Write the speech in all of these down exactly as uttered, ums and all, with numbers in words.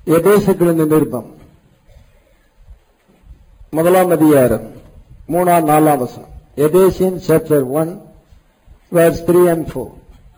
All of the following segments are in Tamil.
எபேசுக்களின் நிருபம் முதலாம் அதிகாரம் மூணாம் நாலாம் வசனம். Ephesian chapter one verse three and four.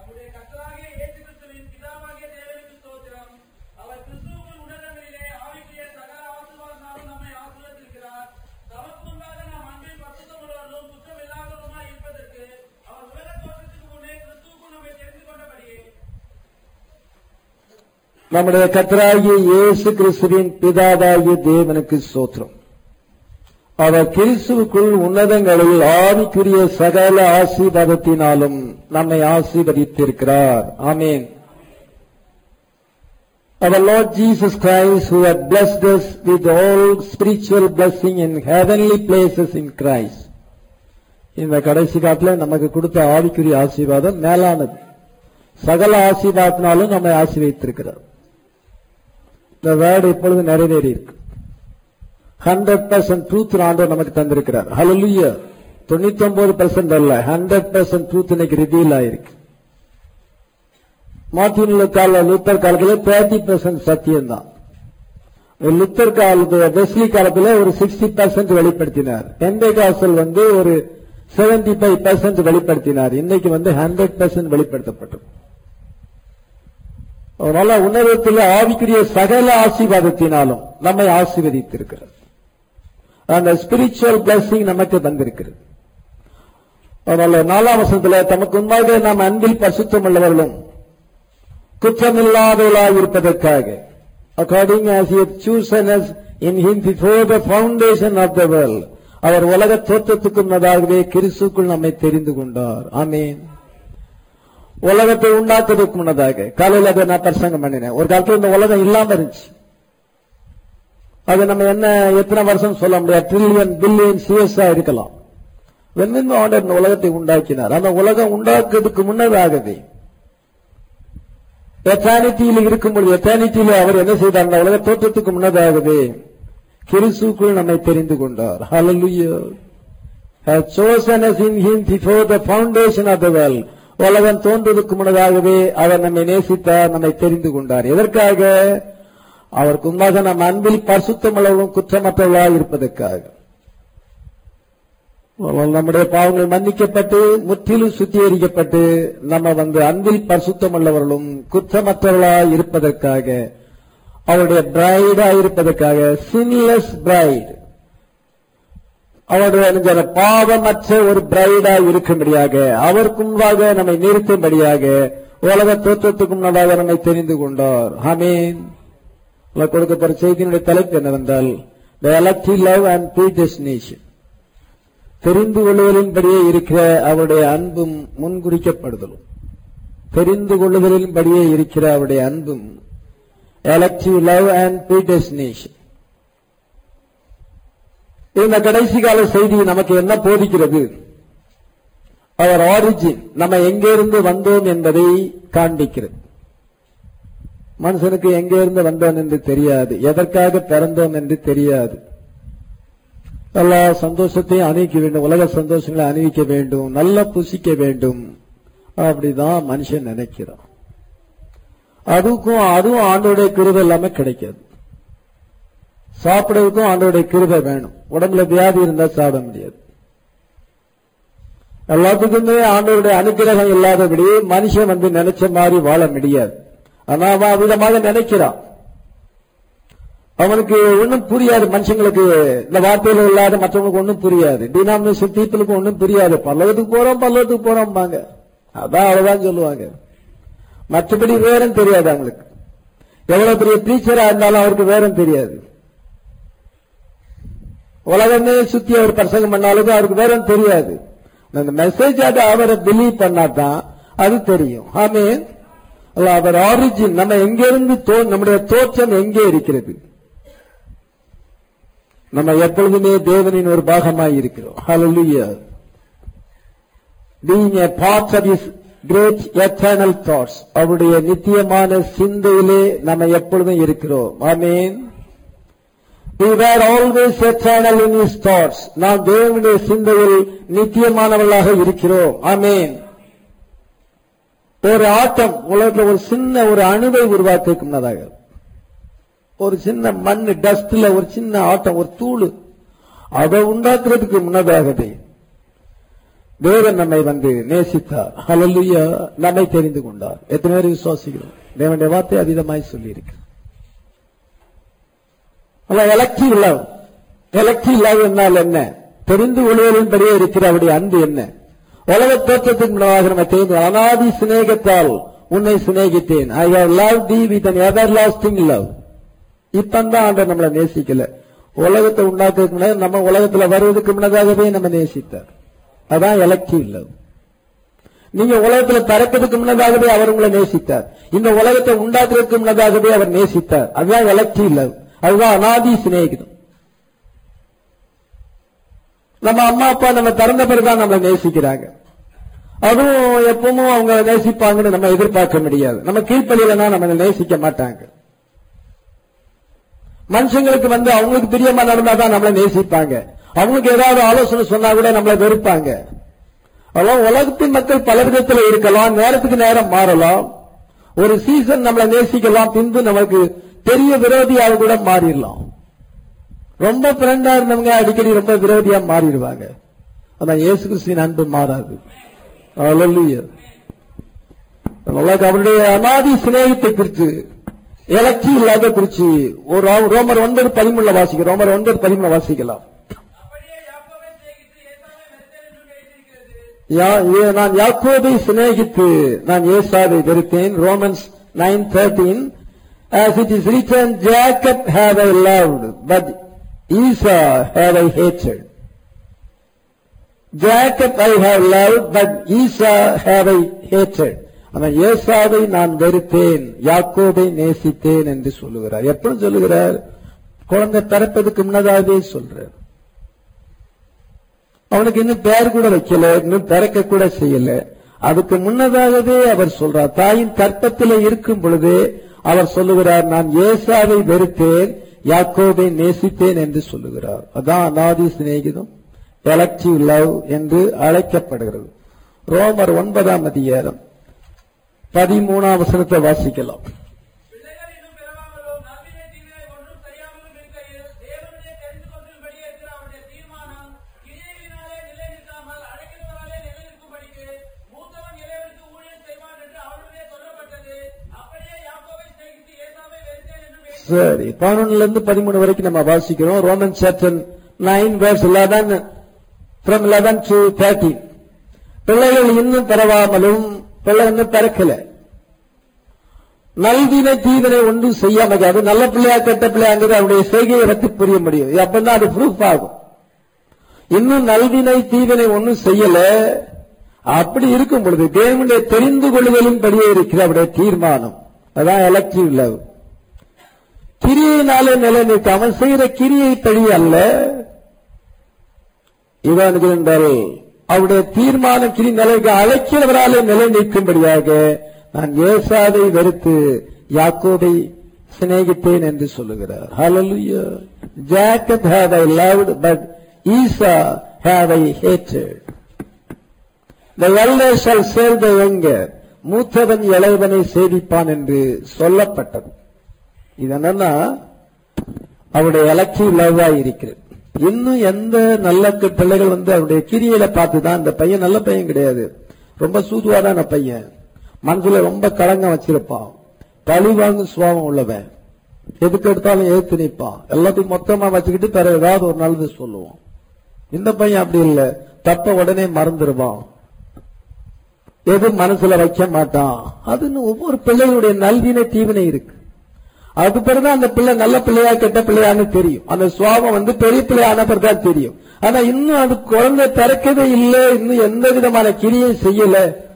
நம்முடைய கர்த்தராகிய இயேசு கிறிஸ்துவின் பிதாவாகிய தேவனுக்கு ஸ்தோத்திரம். அவர் கிறிஸ்துவுக்குள் உன்னதங்களில் ஆவிக்குரிய சகல ஆசீர்வாதத்தினாலும் நம்மை ஆசீர்வதித்திருக்கிறார். ஆமென். Our Lord Jesus Christ, who had blessed us with all spiritual blessing in heavenly places in Christ. இந்த கடைசி காலத்தில் நமக்கு கொடுத்த ஆவிக்குரிய ஆசீர்வாதம் மேலானது. சகல ஆசீர்வாதத்தினாலும் நம்மை ஆசீர்வதித்திருக்கிறார். இந்த வேர்டு இப்பொழுது நிறைவேறி இருக்கு. ஹண்ட்ரட் பர்சன்ட் ட்ரூத் ஆண்டவர் நமக்கு தந்திருக்கிறார். ஹல்லேலூயா. தொண்ணூத்தி ஒன்பது பர்சன்ட் அல்ல, ஹண்ட்ரட் பர்சன்ட் ட்ரூத் இன்னைக்கு ரிவீல் ஆயிருக்கு. மார்ட்டின் கால லூத்தர் காலத்தில் தேர்ட்டி பர்சன்ட் சத்தியம் தான். லுத்தர் காலத்துல வெஸ்லி காலத்தில் ஒரு சிக்ஸ்டி பர்சன்ட் வெளிப்படுத்தினார். பெந்தேகாஸ்டல் வந்து ஒரு செவன்டி ஃபைவ் பர்சன்ட் வெளிப்படுத்தினார். இன்னைக்கு வந்து ஹண்ட்ரட் பர்சன்ட் வெளிப்படுத்தப்பட்டது. அதனால உன்னதத்தில் ஆவிக்குரிய சகல ஆசீர்வாதத்தினாலும் நம்மை ஆசீர்வதித்திருக்கிறார். அந்த ஸ்பிரிச்சுவல் பிளஸிங் நமக்கு வந்திருக்கிறது. அதனால நாலாம் வசனத்தில் தமக்கு முன்பாக நாம் அன்பில் பரிசுத்தம் உள்ளவர்களும் குற்றமில்லாதவர்களாக இருப்பதற்காக according as he had chosen us in him before the foundation of the world, அவர் உலக தோற்றத்துக்கு முன்னதாகவே கிறிஸ்துவுக்குள் நம்மை தெரிந்து கொண்டார். ஆமென். உலகத்தை உண்டாக்குவதற்கு முன்னதாக காலையில் அதை நான் பிரசங்கம் பண்ணினேன். ஒரு காலத்தில் இந்த உலகம் இல்லாம இருந்துச்சு. அது நம்ம என்ன எத்தனை வருஷம் சொல்ல முடியாது, ட்ரில்லியன் பில்லியன் சிஎஸ்ஆ இருக்கலாம். வெண்மின் ஆண்டவர் இந்த உலகத்தை உண்டாக்கினார். அந்த உலகம் உண்டாக்குவதற்கு முன்னதாகவே எட்டர்னிட்டியில் இருக்கும்போது எட்டர்னிட்டியில அவர் என்ன செய்தார், அந்த உலக தோற்றத்துக்கு முன்னதாகவே கிறிஸ்துவுக்குள் நம்மை தெரிந்து கொண்டார். ஹல்லேலூயா. has chosen us in him before the foundation of the world. உலகம் தோன்றுவதற்கு முன்னதாகவே அவர் நம்மை நேசித்தார், நம்மை தெரிந்து கொண்டார். எதற்காக? அவருக்கு முன்பாக நம் அன்பில் பரிசுத்தமுள்ளவர்களும் குற்றமற்றவர்களாக இருப்பதற்காக. நம்முடைய பாவங்கள் மன்னிக்கப்பட்டு முற்றிலும் சுத்திகரிக்கப்பட்டு நம்ம வந்து அன்பில் பரிசுத்தமுள்ளவர்களும் குற்றமற்றவர்களாக இருப்பதற்காக, அவருடைய பிரைடா இருப்பதற்காக, சின்லெஸ் பிரைட், அவருடைய பாவமற்ற ஒரு பிரைடா இருக்கும்படியாக, அவருக்கு முன்பாக நம்மை நிறுத்தும்படியாக உலக தோற்றத்துக்கு முன்னதாக நம்மை தெரிந்து கொண்டார். ஆமென். கொடுக்கப்பட்ட செய்தியினுடைய தலைப்பு என்னவென்றால் the elective love and predestination. தெரிந்து கொள்ளுதலின்படியே இருக்கிற அவருடைய அன்பும் முன்குறிக்கப்படுதலும். தெரிந்து கொள்ளுதலின்படியே இருக்கிற அவருடைய அன்பும் elective love and predestination. இந்த கடைசி கால செய்தி நமக்கு என்ன போதிக்கிறது? அவர் ஆரிஜின், நம்ம எங்கிருந்து வந்தோம் என்பதை காண்பிக்கிறது. மனுஷனுக்கு எங்கே இருந்து வந்தோம் என்று தெரியாது, எதற்காக பிறந்தோம் என்று தெரியாது. எல்லா சந்தோஷத்தையும் அணிவிக்க வேண்டும், உலக சந்தோஷங்களை அணிவிக்க வேண்டும், நல்லா புசிக்க வேண்டும், அப்படிதான் மனுஷன் நினைக்கிறான். அதுக்கும் அதுவும் ஆண்டோடைய கிருபை இல்லாம கிடைக்காது. சாப்பிடுறதுக்கும் ஆண்டோடைய கிருபை வேணும். உடம்புல வியாதி இருந்தா சாப்பிட முடியாது. எல்லாத்துக்குமே ஆண்டோருடைய அனுகிரகம் இல்லாதபடி மனுஷன் வந்து நினைச்ச மாதிரி வாழ முடியாது. ஆனா அவன் விதமாக நினைக்கிறான். அவனுக்கு ஒன்னும் புரியாது. மனுஷங்களுக்கு இந்த வார்த்தையில இல்லாத மற்றவங்களுக்கு ஒன்னும் புரியாது. டினாமினேஷன் பீப்புளுக்கு ஒன்னும் புரியாது. பல்லவத்துக்கு போறோம் பல்லவத்துக்கு போறோம்பாங்க, அதான் அவ்வளவுதான் சொல்லுவாங்க. மற்றபடி வேறும் தெரியாது அவங்களுக்கு. எவ்வளவு பெரிய டீச்சரா இருந்தாலும் அவருக்கு வேறும் தெரியாது. உலகமே சுத்தி அவர் பிரசங்கம் பண்ணாலும் அவருக்கு வேறும் தெரியாது. அந்த மெசேஜ் அதை அவரை பிலீவ் பண்ணாதான் அது தெரியும். ஆமென். அவர் ஆரிஜின், நம்ம எங்கிருந்து நம்முடைய தோற்றம் எங்கே இருக்கிறது? நம்ம எப்பொழுதுமே தேவனின் ஒரு பாகமாய் இருக்கிறோம். ஹல்லேலூயா. being a part of his great eternal thoughts, அவருடைய நித்தியமான சிந்தையிலே நம்ம எப்பொழுதும் இருக்கிறோம். ஆமென். we were always eternal in his thoughts. நாம் தேவனுடைய சிந்தையில் நித்தியமானவர்களாக இருக்கிறோம். ஆமென். ஒரு ஆட்டம் உலகத்தில் ஒரு சின்ன ஒரு அணுவை உருவாக்க முன்னதாக ஒரு சின்ன மண்ணு டஸ்ட்ல ஒரு சின்ன ஆட்டம், ஒரு தூள், அதை உண்டாக்குறதுக்கு முன்னதாகவே தேவன் நம்மை வந்து நேசித்தார். ஹல்லேலூயா. நம்மை தெரிந்து கொண்டார். எத்தனை பேர் விசுவாசிக்கிறோம்? தேவனுடைய வார்த்தை அதிகமாய் சொல்லி இருக்கு. Elective love. எலக்டிவ் லவ் என்னால் என்ன? தெரிந்து கொள்வதின்படியே இருக்கிற அவருடைய அன்பு என்ன? உலக தோற்றத்துக்கு முன்னதாக நம்ம தெரிந்து அனாதி சிநேகத்தால் உன்னை சிநேகித்தேன். I have loved thee with an everlasting love. இப்பந்தான் ஆண்டவர் நம்மளை நேசிக்கல. உலகத்தை உண்டாக்குறதுக்கு முன்னாடி, நம்ம உலகத்துல வருவதற்கு முன்னதாகவே நம்ம நேசித்தார். அதான் எலக்டிவ் லவ். நீங்க உலகத்துல பிறக்கிறதுக்கு முன்னதாகவே அவர் உங்களை நேசித்தார். இந்த உலகத்தை உண்டாக்குறதுக்கு முன்னதாகவே அவர் நேசித்தார். அதுதான் எலக்டிவ் லவ். அதுதான் அனாதி சிநேகிதம். நம்ம அம்மா அப்பா நம்ம பிறந்த பிறகுதான் நம்மளை நேசிக்கிறாங்க. அதுவும் எப்பவும் அவங்க நேசிப்பாங்கன்னு நம்ம எதிர்பார்க்க முடியாது. நம்ம கீழ்ப்படியிலனா நம்ம நேசிக்க மாட்டாங்க. மனுஷங்களுக்கு வந்து அவங்களுக்கு பிரியமா நடந்தாதான் நம்மளை நேசிப்பாங்க. அவங்களுக்கு ஏதாவது ஆலோசனை சொன்னா கூட நம்மளை வெறுப்பாங்க. அதெல்லாம் உலகத்தின் மக்கள் பல விதத்தில் இருக்கலாம். நேரத்துக்கு நேரம் மாறலாம். ஒரு சீசன் நம்மளை நேசிக்கலாம், பின்பு நமக்கு பெரிய விரோதியாக கூட மாறிடலாம். ரொம்ப ஃப்ரெண்டா இருந்தவங்க அடிக்கடி ரொம்ப விரோதியா மாறிடுவாங்க. அதான் இயேசு கிறிஸ்துவின் அன்பு மாறாது. ஹல்லேலூயா. அவருடைய அனாதி சிநேகத்தை குறித்து, எலக்ட்ரி இல்லாத குறிச்சு ஒரு ரோமர் ஒன்பது பதிமூணுல வாசிக்கிறோம். ரோமர் ஒன்பது பதிமூணுல வாசிக்கலாம். நான் யாக்கோபை சிநேகித்து நான் ஏசாவை வெறுத்தேன். Romans nine thirteen. As it is written, Jacob have I loved, but Esau have I hated. Jacob I have loved, but Esau have I hated. அவன் ஏசாவை நான் வெறுத்தேன், யாக்கோபை நேசித்தேன் என்று சொல்லுகிறார். எப்படி சொல்லுகிறார்? குழந்தை பிறப்பதுக்கு முன்னதாகவே சொல்றார். அவனுக்கு இன்னும் பெயர் கூட வைக்கல, இன்னும் பிறக்க கூட செய்யல. அதுக்கு முன்னதாகவே அவர் சொல்றார். தாயின் கற்பத்திலே இருக்கும் பொழுது அவர் சொல்லுகிறார், நான் ஏசாவை வெறுத்தேன், யாக்கோபை நேசித்தேன் என்று சொல்லுகிறார். அதான் அநாதி சிநேகிதம், எலக்டிவ் லவ் என்று அழைக்கப்படுகிறது. ரோமர் ஒன்பதாம் அதிகாரம் பதிமூணாம் வசனத்தை வாசிக்கலாம். சரி, பதினொன்னுல இருந்து பதிமூணு வரைக்கும் நம்ம வாசிக்கிறோம். Roman chapter nine verse eleven from eleven to thirteen. பிள்ளைகள் இன்னும் பிறவாமலும், பிள்ளை இன்னும் பிறக்கல, நல்வினை தீவினை ஒன்றும் செய்யாம, அது நல்ல பிள்ளையா கெட்ட பிள்ளையாங்கிறது அவருடைய செய்கையை வைத்து புரிய முடியும். அப்பதான் அது ப்ரூஃப் ஆகும். இன்னும் நல்வினை தீவினை ஒன்றும் செய்யல. அப்படி இருக்கும் பொழுது தேவனுடைய தெரிந்து கொள்ளுதலின் படியே இருக்கிற அவருடைய தீர்மானம். அதான் எலக்டிவ் லவ். கிரியையினாலே நிலை நிற்க, அவன் செய்கிற கிரியை படி அல்ல. இவன் என்றால் அவருடைய தீர்மானம் கிரி நிலைக்கு அழைக்கிறவராலே நிலை நிற்கும்படியாக நான் ஏசாவை வெறுத்து யாக்கோபை சிநேகித்தேன் என்று சொல்லுகிறார். ஹல்லேலூயா. Jacob have I loved, but Esau have I hated. The elder shall serve the younger. மூத்தவன் இளையவனை சேவிப்பான் என்று சொல்லப்பட்டது. இது என்னன்னா அவருடைய எலக்டிவ் லவ்வா இருக்கிறது. இன்னும் எந்த நல்ல பிள்ளைகள் வந்து அவருடைய கிரியையில பார்த்துதான், இந்த பையன் நல்ல பையன் கிடையாது, ரொம்ப சூதுவாதான பையன், மனசுல ரொம்ப களங்கம் வச்சிருப்பான், பழி வாங்கும் சுவாபம் உள்ளவன், எதுக்கு எடுத்தாலும் எதிர்த்து நிற்பான், எல்லாத்தையும் மொத்தமா வச்சுக்கிட்டு பிற ஏதாவது ஒரு நல்லது சொல்லுவான். இந்த பையன் அப்படி இல்லை, தப்ப உடனே மறந்துடுவான், எது மனசுல வைக்க மாட்டான். அதுன்னு ஒவ்வொரு பிள்ளைகளுடைய நல்வினை தீவினை இருக்கு. அது பிறகுதான் அந்த பிள்ளை நல்ல பிள்ளையா கெட்ட பிள்ளையான்னு தெரியும். அந்த சுவாபம் வந்து பெரிய பிள்ளையான பிறகுதான் தெரியும். ஆனா இன்னும் அது குழந்தை பிறக்கவே இல்லை, இன்னும் எந்த விதமான கிரியை செய்யல.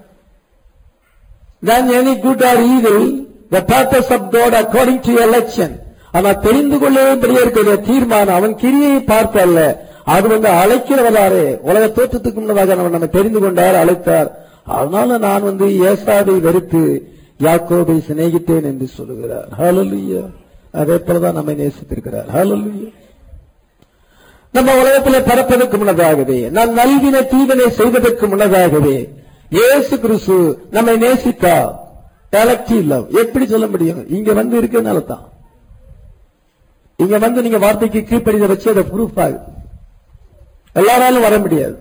Then any good or evil, the purpose of God according to election. ஆனா தெரிந்து கொள்ளவே இருக்கிற தீர்மானம் அவன் கிரியை பார்த்தல்ல, அது வந்து அழைக்கிறவராரே. உலக தோற்றத்துக்கு முன்னதாக நம்ம தெரிந்து கொண்டார், அழைத்தார். அதனால நான் வந்து ஏசாவை வெறுத்து யாக்கோபை சிநேகித்தேன் என்று சொல்லுகிறார். ஹல்லேலூயா. அதே போலதான் நம்மை நேசித்திருக்கிறார். ஹல்லேலூயா. நம்ம உலகத்தில் பிறப்பதற்கு முன்னதாகவே, நான் நல்வினை தீவினை செய்வதற்கு முன்னதாகவே இயேசு கிறிஸ்து நம்மை நேசித்தார். எலக்டிவ் லவ் எப்படி சொல்ல முடியும்? இங்க வந்து இருக்கிறதுனால தான். இங்க வந்து நீங்க வார்த்தைக்கு கீழ்ப்படித வச்சு அதை ப்ரூஃப் ஆகுது. எல்லாராலும் வர முடியாது.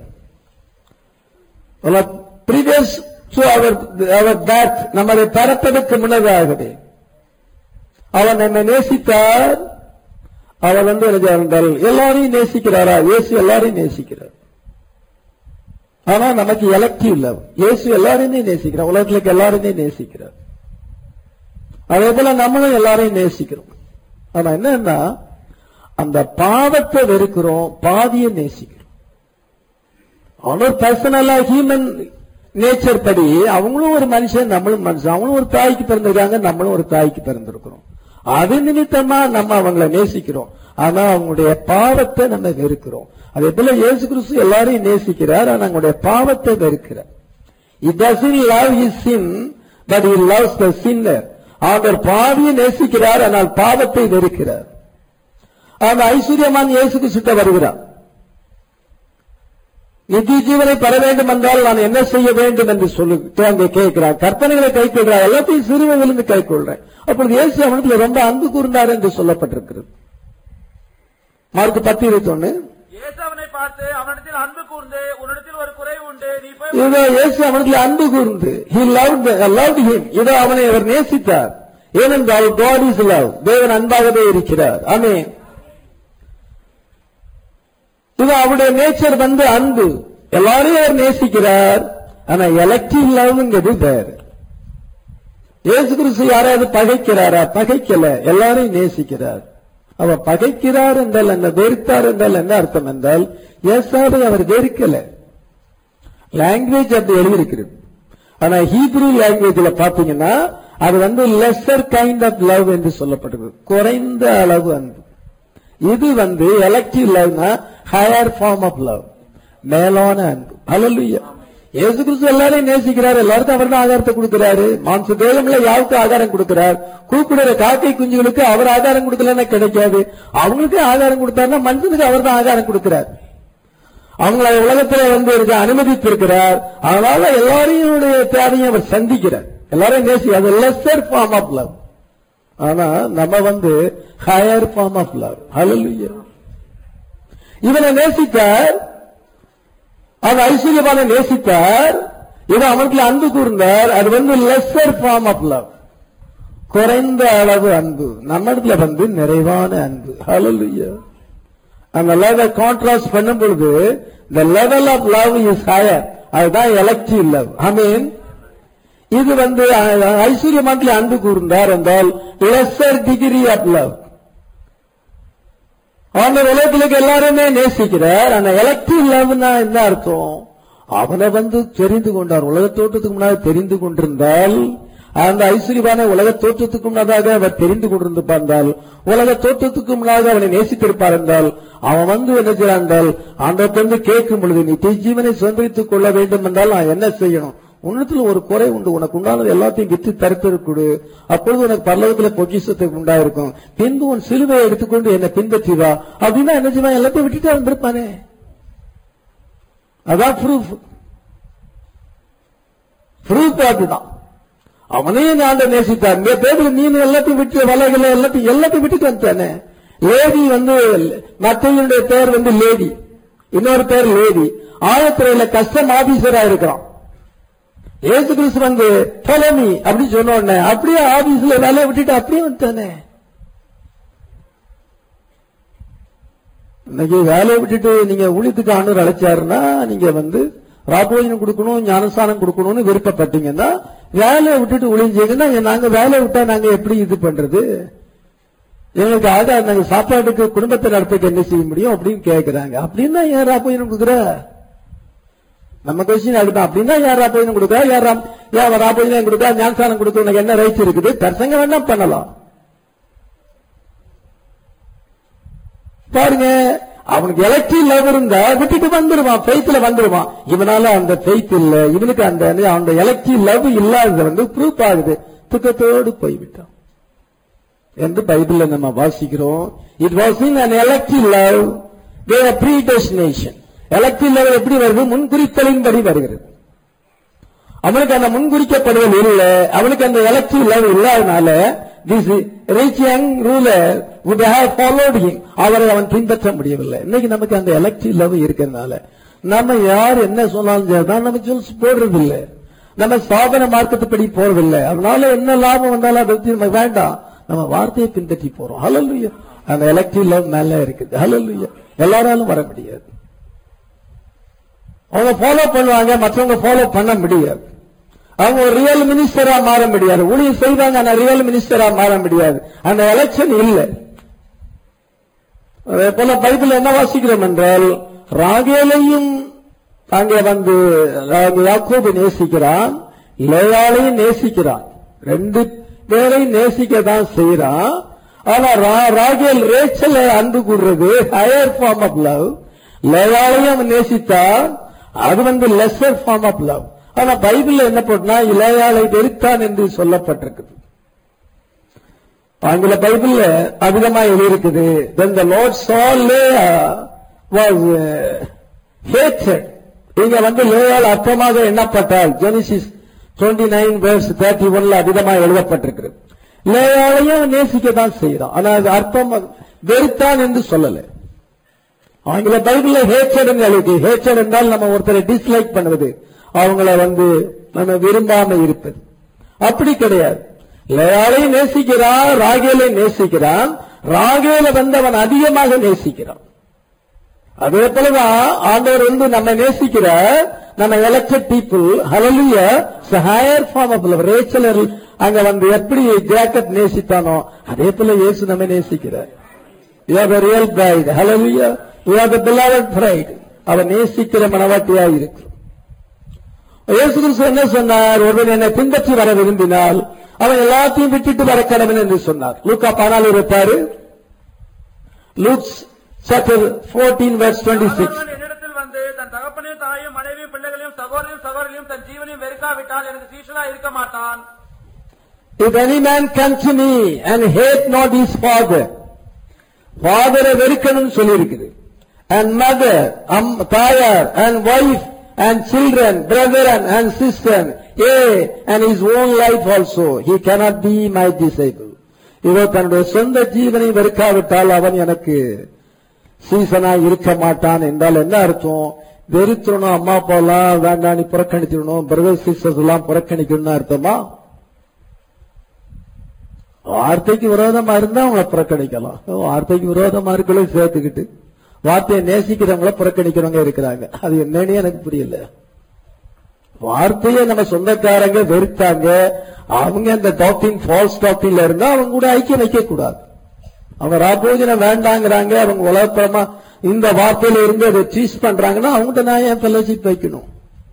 Previous to our our death, நம்மளை பிறப்பதற்கு முன்னதாகவே அவர் நம்மை நேசித்தார். அவர் வந்து எல்லாரையும் நேசிக்கிறாரா? இயேசு எல்லாரையும் நேசிக்கிறார். ஆனா நமக்கு எலக்டிவ் லவ். இயேசு எல்லாரையுமே நேசிக்கிறார், உலகத்துக்கு எல்லாருமே நேசிக்கிறார். அதே போல நம்மளும் எல்லாரையும் நேசிக்கிறோம். ஆனா என்னன்னா, அந்த பாவத்தை வெறுக்கிறோம், பாதியை நேசிக்கிறோம். அவனும் பர்சனலா ஹியூமன் நேச்சர் படி அவங்களும் ஒரு மனுஷன், நம்மளும் மனுஷன். அவங்களும் ஒரு தாய்க்கு பிறந்திருக்காங்க, நம்மளும் ஒரு தாய்க்கு பிறந்திருக்கிறோம். அது நிமித்தமா நம்ம அவங்களை நேசிக்கிறோம். ஆனா அவங்களுடைய பாவத்தை நம்ம வெறுக்கிறோம். அதே போல இயேசு கிறிஸ்து எல்லாரையும் நேசிக்கிறார், ஆனா அவங்களுடைய பாவத்தை வெறுக்கிறார். He doesn't love his sin, but he loves the sinner. அவர் பாவியை நேசிக்கிறார், ஆனால் பாவத்தை வெறுக்கிறார். அந்த ஐஸ்வர்யமான இயேசு கிறிஸ்து வருகிறார். நித்திய ஜீவனை பெற வேண்டும் என்றால் நான் என்ன செய்ய வேண்டும் என்று சொல்லு அங்கே கேட்கிறார். கற்பனைகளை கை கொள்றார், எல்லாத்தையும் சிறுவதிலிருந்து கை கொள்றேன். அப்பொழுது இயேசு அவனுக்கு ரொம்ப அன்பு கூர்ந்தார் என்று சொல்லப்பட்டிருக்கிறது. மார்க்கு பத்து இருபத்தி ஒன்னு. அவனை பார்த்து அவனிடத்தில் அன்பு கூர்ந்து, உன்னிடத்தில் ஒரு குறைவு உண்டு, நீ போய். இதோ இயேசு அவனுக்கு அன்பு கூர்ந்து, he loved loved him. இதோ அவனை அவர் நேசித்தார். ஏனென்றால் God is love, தேவன் அன்பாகவே இருக்கிறார். ஆமென். இது அவருடைய நேச்சர் வந்து அன்பு. எல்லாரையும் அவர் நேசிக்கிறார். ஆனா எலக்டிவ் லவ்ங்கிறது வேற. இயேசு கிறிஸ்து யாராவது பகைக்கிறாரா? பகைக்கல, எல்லாரையும் நேசிக்கிறார். அவர் பகைக்கிறார் என்றால் என்ன, வெறுத்தார் என்றால் என்ன அர்த்தம் என்றால், ஏசாவை அவர் வெறுக்கல. லாங்குவேஜ் அப்படி எழுதியிருக்கிறது. ஆனா ஹீப்ரூ லாங்குவேஜ்ல பாத்தீங்கன்னா அது வந்து லெஸ்ஸர் கைண்ட் ஆஃப் லவ் என்று சொல்லப்பட்டது, குறைந்த அளவு அன்பு. இது வந்து எலக்டிவ் லவ்னா ஹையர் ஃபார்ம் ஆஃப் லவ், மேலான அன்பு. ஹல்லேலூயா. இயேசு கிறிஸ்து எல்லாரையும் நேசிக்கிறார், எல்லாருக்கும் அவர் தான் ஆகாரத்தை கொடுக்கிறாரு. மாம்ச தேகம்ல யாருக்கு ஆகாரம் கொடுக்கிறார்? கூப்பிடுற காக்கை குஞ்சுகளுக்கு அவர் ஆகாரம் கொடுக்கலன்னா கிடைக்காது. அவங்களுக்கு ஆகாரம் கொடுத்தாருன்னா மனுஷனுக்கு அவர் தான் ஆகாரம் கொடுக்கிறார். அவங்கள உலகத்துல வந்து இருக்க அனுமதித்திருக்கிறார். அதனால எல்லாரையும் தேவையும் அவர் சந்திக்கிறார், எல்லாரையும் நேசி. அது லெஸ்ஸர் ஃபார்ம் ஆஃப் லவ். ஆனா நம்ம வந்து higher form of love. Hallelujah. இவனை நேசித்தார், அது ஐஸ்வர்யமான நேசித்தார். இது அவனுக்கு அன்பு கூர்ந்தார். அது வந்து லெஸ்ஸர் ஃபார்ம் ஆஃப் லவ், குறைந்த அளவு அன்பு. நம்ம இடத்துல வந்து நிறைவான அன்பு. ஹல்லேலூயா. அந்த லெவலை கான்ட்ராஸ்ட் பண்ணும் பொழுது the level of love is higher. அதுதான் எலக்டிவ் லவ். ஆமென். இது வந்து ஐஸ்வர்யமான அன்பு கூர்ந்தார் என்றால் லெஸ்ஸர் டிகிரி ஆஃப் லவ். அந்த உலகத்துக்கு எல்லாருமே நேசிக்கிறார். ஆனா எலக்டிவ் லவ்னா என்ன அர்த்தம்? அவனை வந்து தெரிந்து கொண்டார். உலக தோற்றத்துக்கு முன்னாடி தெரிந்து கொண்டிருந்தால், அந்த ஐஸ்வர்யமான உலக தோற்றத்துக்கு முன்னதாக அவர் தெரிந்து கொண்டிருந்திருப்பார், உலக தோற்றத்துக்கு முன்னாக அவனை நேசித்திருப்பார் என்றால், அவன் வந்து என்ன செய்யறான் என்றால், ஆண்டவரிடமிருந்து கேட்கும் பொழுது நீ ஜீவனை சுதந்திரித்துக் கொள்ள வேண்டும் என்றால் நான் என்ன செய்யணும்? உன்னத்தில் ஒரு குறை உண்டு, உனக்கு உண்டானது எல்லாத்தையும் விற்று தரித்திருக்கூடு, அப்பொழுது உனக்கு பரலோகத்தில் பொக்கிஷத்துக்கு உண்டாயிருக்கும். பின்பு உன் சிலுவையை எடுத்துக்கொண்டு என்னை பின்பற்றி வா அப்படின்னா என்ன செய்வான்? எல்லாத்தையும் விட்டுட்டு வந்திருப்பானே. அதான் ப்ரூஃப். ப்ரூஃப் அதுதான். அவனையும் நான் நேசித்தார். இந்த பேரில் நீ எல்லாத்தையும் விட்டு வலைகளை எல்லாத்தையும் எல்லாத்தையும் விட்டுட்டு வந்துட்டானே. லேடி வந்து மற்றவங்களுடைய பேர் வந்து லேடி, இன்னொரு பேர் லேடி. ஆயத்துறையில கஸ்டம் ஆபீசரா இருக்கிறான். இயேசு கிறிஸ்து வந்து பழனி அப்படி சொன்ன உடனே அப்படியே ஆபீஸ்ல வேலையை விட்டுட்டு அப்படியே வந்துட்டானே. இன்னைக்கு வேலையை விட்டுட்டு நீங்க ஊழியத்துக்கு ஆண்டு அழைச்சாருன்னா நீங்க வந்து ராபோஜனம் கொடுக்கணும், ஞானஸ்தானம் கொடுக்கணும்னு விருப்பப்பட்டீங்கன்னா வேலையை விட்டுட்டு ஒளிஞ்சீங்கன்னா நாங்க வேலையை விட்டா நாங்க எப்படி இது பண்றது? எங்களுக்கு ஆக நாங்க சாப்பாட்டுக்கு குடும்பத்தை நடத்துக்கு என்ன செய்ய முடியும் அப்படின்னு கேட்கிறாங்க. அப்படின்னா ஏன் ராபோஜனம் கொடுக்குற? நம்ம கொஸ்டின் அதுதான். அப்படின்னா யார் ராபோஜனம் கொடுக்குறா? யார் யார் ராபோஜனம் கொடுக்குறா? ஞானஸ்தானம் கொடுக்க உனக்கு என்ன ரைட்ஸ் இருக்குது? தர்சங்க வேணா பண்ணலாம். பாருங்க, அவனுக்கு எலக்ட்ரிக் லவ் இருந்தா விட்டுட்டு வந்துருவான், ஃபெய்த்ல வந்துருவான். இவனால அந்த ஃபெய்த் இல்ல, இவனுக்கு அந்த அந்த எலக்ட்ரிக் லவ் இல்லாதது வந்து ப்ரூஃப் ஆகுது. துக்கத்தோடு போய்விட்டான் என்று பைபிள்ல நம்ம வாசிக்கிறோம். It was in an elective love, their predestination. Electric love எப்படி வருது? முன்குறித்தலின்படி வருகிறது. அவனுக்கு அந்த முன்குறிக்கப்படுதல் இல்லை, அவனுக்கு அந்த எலக்ட்ரிக் லவ் இல்லாதனால this rich young ruler would have followed him. அவரை அவன் பின்பற்ற முடியவில்லை. இன்னைக்கு நமக்கு அந்த எலக்டிவ் லவ் இருக்கிறதுனால நம்ம யார் என்ன சொன்னாலும் தான் நம்ம சொல்லி போடுறது இல்லை. நம்ம சாதன மார்க்கத்துப்படி போறதில்லை. அதனால என்ன லாபம் வந்தாலும் அதை பத்தி நம்ம வேண்டாம், நம்ம வார்த்தையை பின்பற்றி போறோம். ஹல்லேலூயா. அந்த எலக்டிவ் லவ் மேல இருக்குது. ஹல்லேலூயா. எல்லாராலும் வர முடியாது. அவங்க ஃபாலோ பண்ணுவாங்க, மற்றவங்க ஃபாலோ பண்ண முடியாது. அவங்க ஒரு ரியல் மினிஸ்டரா மாற முடியாது. ஊழியம் செய்வாங்க, ஆனா ரியல் மினிஸ்டரா மாற முடியாது. அந்த எலெக்ஷன் இல்லை. அதே போல பைபிள் என்ன வாசிக்கிறோம் என்றால், ராகேலையும் அங்கே வந்து யாக்கோபு நேசிக்கிறான், லேயாளையும் நேசிக்கிறான். ரெண்டு பேரையும் நேசிக்க தான் செய்யறான். ஆனா ராகேல் ரேச்சல அன்பு கூடுறது ஹையர் ஃபார்ம் ஆஃப் லவ். லேயாளையும் அவன் நேசித்தான், அது வந்து லெஸ்ஸர் ஃபார்ம் ஆஃப் லவ். ஆனா பைபிள்ல என்ன போட்டா லேயாளை வெறுத்தான் என்று சொல்லப்பட்டிருக்குது. ஆங்கில பைபிள்ல அதிகமா எழுதியிருக்குது. Then the Lord saw Leah was hated. இங்க வந்து லேயாள் அர்த்தமாக எண்ணப்பட்டால் ஜெனிசிஸ் இருபத்தி ஒன்பது verse முப்பத்தி ஒன்று அதிகமா எழுதப்பட்டிருக்கிறது. லேயாளையும் நேசிக்கத்தான் செய்யறான், ஆனா அது அர்த்தம் வெறுத்தான் என்று சொல்லல. ஆங்கில பைபிள்ல ஹேச்சட் எழுதி. ஹேச்சட் என்றால் நம்ம ஒருத்தரை டிஸ்லைக் பண்ணுவது, அவங்கள வந்து நம்ம விரும்பாம இருப்பது. அப்படி கிடையாது. லேயாளை நேசிக்கிறான், ராகேலை நேசிக்கிறான். ராகேலை வந்து அவன் அதிகமாக நேசிக்கிறான். அதே போலதான் ஆண்டவர் வந்து நம்ம நேசிக்கிற நம்ம elected people. Hallelujah. Higher form of love. Rachel அங்க வந்து எப்படி ஜேக்கப் நேசித்தானோ அதே போல இயேசு நம்ம நேசிக்கிறார். You are the real bride. Hallelujah. You are the beloved bride. அவன் நேசிக்கிற மனவாட்டியா இருக்கு. இயேசு கிறிஸ்து என்ன சொன்னார்? ஒருவன் என்னை பின்பற்றி வர விரும்பினால் அவன் எல்லாத்தையும் விட்டுட்டு வர கடவன் என்று சொன்னார். லூக்கா பதினாலு இருப்பாரு. Luke's chapter fourteen verse twenty-six. என்னிடத்தில் வந்து தன் தகப்பனையும் தாயும் மனைவியும் பிள்ளைகளையும் சகோதரையும் சகோதரியும் தன் ஜீவனையும் வெறுக்காவிட்டால் எனக்கு சீஷனா இருக்க மாட்டான். If any man come to me and hate not his father, father வெறுக்கணும் சொல்லி இருக்குது, and mother, தாயார், and wife, and children, brethren and sister, yea, and his own life also, he cannot be my disciple. இவன் தன்னுடைய சொந்த ஜீவனை வெறுக்காவிட்டால் அவன் எனக்கு சீசனா இருக்க மாட்டான் என்றால் என்ன அர்த்தம்? வெறுத்துடணும், அம்மா அப்பா எல்லாம் வேண்டாம் நீ புறக்கணிச்சிடணும், பிரதர் சிஸ்டர்ஸ் எல்லாம் புறக்கணிக்கணும்னு அர்த்தமா? வார்த்தைக்கு விரோதமா இருந்தா அவங்களை புறக்கணிக்கலாம். வார்த்தைக்கு விரோதமா இருக்கல சேர்த்துக்கிட்டு வார்த்தையை நேசிக்கிறவங்கள புறக்கணிக்கிறவங்க இருக்கிறாங்க. அது என்னன்னு எனக்கு புரியல. வார்த்தையை நம்ம சொந்தக்காரங்க வெறுத்தாங்க, அவங்க அந்த டாக்டின் ஃபால்ஸ் டாக்டின்ல இருந்தா அவங்க கூட ஐக்கியம் வைக்க கூடாது. அவங்க ராபோஜனம் வேண்டாங்கிறாங்க, அவங்க உலகமா இந்த வார்த்தையில இருந்து அதை சீஸ் பண்றாங்கன்னா அவங்ககிட்ட நான் ஏன் ஃபெலோஷிப் வைக்கணும்?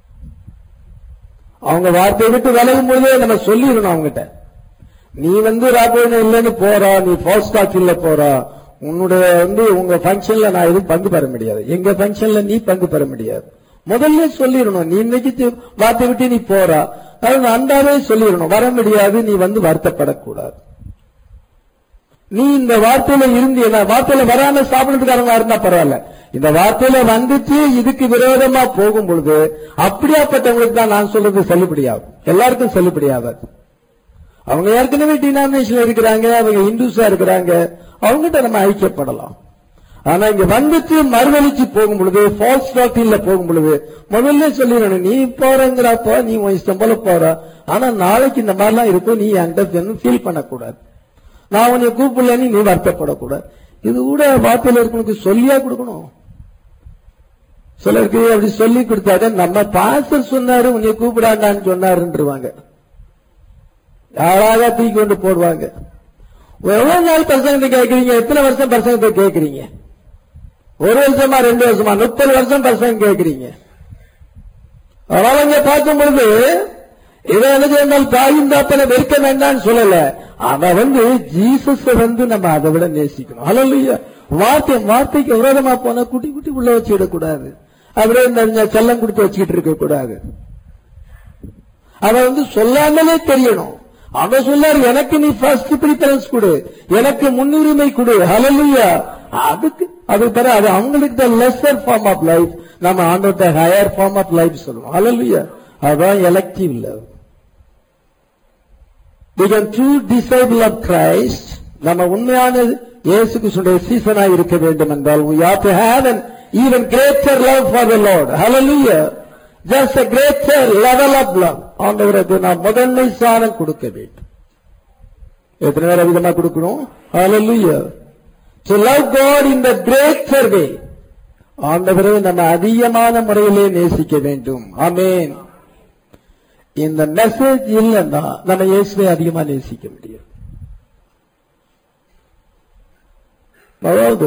அவங்க வார்த்தையை விட்டு விலகும் போதே நம்ம சொல்லிடணும் அவங்ககிட்ட, நீ வந்து ராபோஜனம் இல்லைன்னு போறா, நீ ஃபால்ஸ் டாக்டின்ல போறா, உன்னுடைய வந்து உங்க பங்கன்ல நான் எதுவும் பங்கு பெற முடியாது, எங்க பங்கன்ல நீ பங்கு பெற முடியாது. முதல்ல சொல்லிடணும், நீ இன்னைக்கு வார்த்தை விட்டு நீ போறா, அது அன்றாவே சொல்லிடணும், வர முடியாது, நீ வந்து வருத்தப்படக்கூடாது. நீ இந்த வார்த்தையில இருந்து வார்த்தையில வராம சாப்பிடுறதுக்காரங்களா இருந்தா பரவாயில்ல, இந்த வார்த்தையில வந்துட்டு இதுக்கு விரோதமா போகும் பொழுது அப்படியாப்பட்டவங்களுக்கு தான் நான் சொல்றது செல்லுபடியாகும், எல்லாருக்கும் செல்லுபடியாகாது. அவங்க ஏற்கனவே டினாமினேஷன் இருக்கிறாங்க, அவங்க இந்துஸா இருக்கிறாங்க, அவங்ககிட்ட நம்ம ஐக்கியப்படலாம். ஆனா இங்க வந்துட்டு மறுவழிச்சு போகும் பொழுது, ஃபால்ஸ் டாக்டின்ல போகும் பொழுது முதல்ல சொல்லிடணும், நீ போறங்கிறப்போ நீ இஷ்டம் போல போற, ஆனா நாளைக்கு இந்த மாதிரிலாம் இருக்கும், நீ என்கிட்ட ஃபீல் பண்ணக்கூடாது, நான் உன்னை கூப்பிடலன்னு நீ வருத்தப்படக்கூடாது. இது கூட வார்த்தையில இருக்கவனுக்கு சொல்லியா கொடுக்கணும். சிலருக்கு அப்படி சொல்லி கொடுத்தாக்க நம்ம பாஸ்டர் சொன்னாரு உன்னை கூப்பிடாண்டான்னு சொன்னாருன்றவாங்க, யாராக தூக்கி கொண்டு போடுவாங்க. எவ்வளவு நாள் பிரசங்கத்தை கேட்கறீங்க? எத்தனை வருஷம் பிரசங்கத்தை கேட்கறீங்க? ஒரு வருஷமா, ரெண்டு வருஷமா, முப்பது வருஷம் பிரசங்கம் கேட்கறீங்க. அதனால இங்க பார்க்கும் பொழுது இதை என்ன செய்தால் தாயும் தாப்பனை வெறுக்க வேண்டாம்னு சொல்லல, அத வந்து ஜீசஸ் வந்து நம்ம அதை விட நேசிக்கணும். ஹல்லேலூயா. வார்த்தை வார்த்தைக்கு விரோதமா போனா குட்டி குட்டி உள்ள வச்சுக்கிடக்கூடாது, அப்படியே இந்த செல்லம் கொடுத்து வச்சுக்கிட்டு இருக்க கூடாது. அத வந்து சொல்லாமலே தெரியணும். அவன் சொல்லாரு, எனக்கு நீ ஃபர்ஸ்ட் ப்ரிஃபரன்ஸ் கொடு, எனக்கு முன்னுரிமை கொடு. ஹல்லேலூயா. அதுக்கு அது தர அது அவங்களுக்கு தான் லெஸ்ஸர் ஃபார்ம் ஆஃப் லைஃப், நம்ம ஆண்டவர்ட்ட ஹையர் ஃபார்ம் ஆஃப் லைஃப் சொல்லுவோம். ஹல்லேலூயா. அதான் elective love. We can true disciple of Christ நம்ம உண்மையான இயேசு கிறிஸ்துவினுடைய சீசனாய் இருக்க வேண்டும் என்றால் we have to have an even greater love for the Lord. Hallelujah. Just a greater level of love. ஆண்டவருக்கு நாம் முதன்மை ஸ்தானம் கொடுக்க வேண்டும். எத்தனை பேர் அதிகமாக கொடுக்கணும்? Hallelujah. To love God in the greater way. ஆண்டவரை நம்ம அதிகமான முறையிலே நேசிக்க வேண்டும். ஆமென். இந்த மெசேஜ் இல்லைன்னா நம்ம இயேசுவை அதிகமா நேசிக்க முடியாது. அதாவது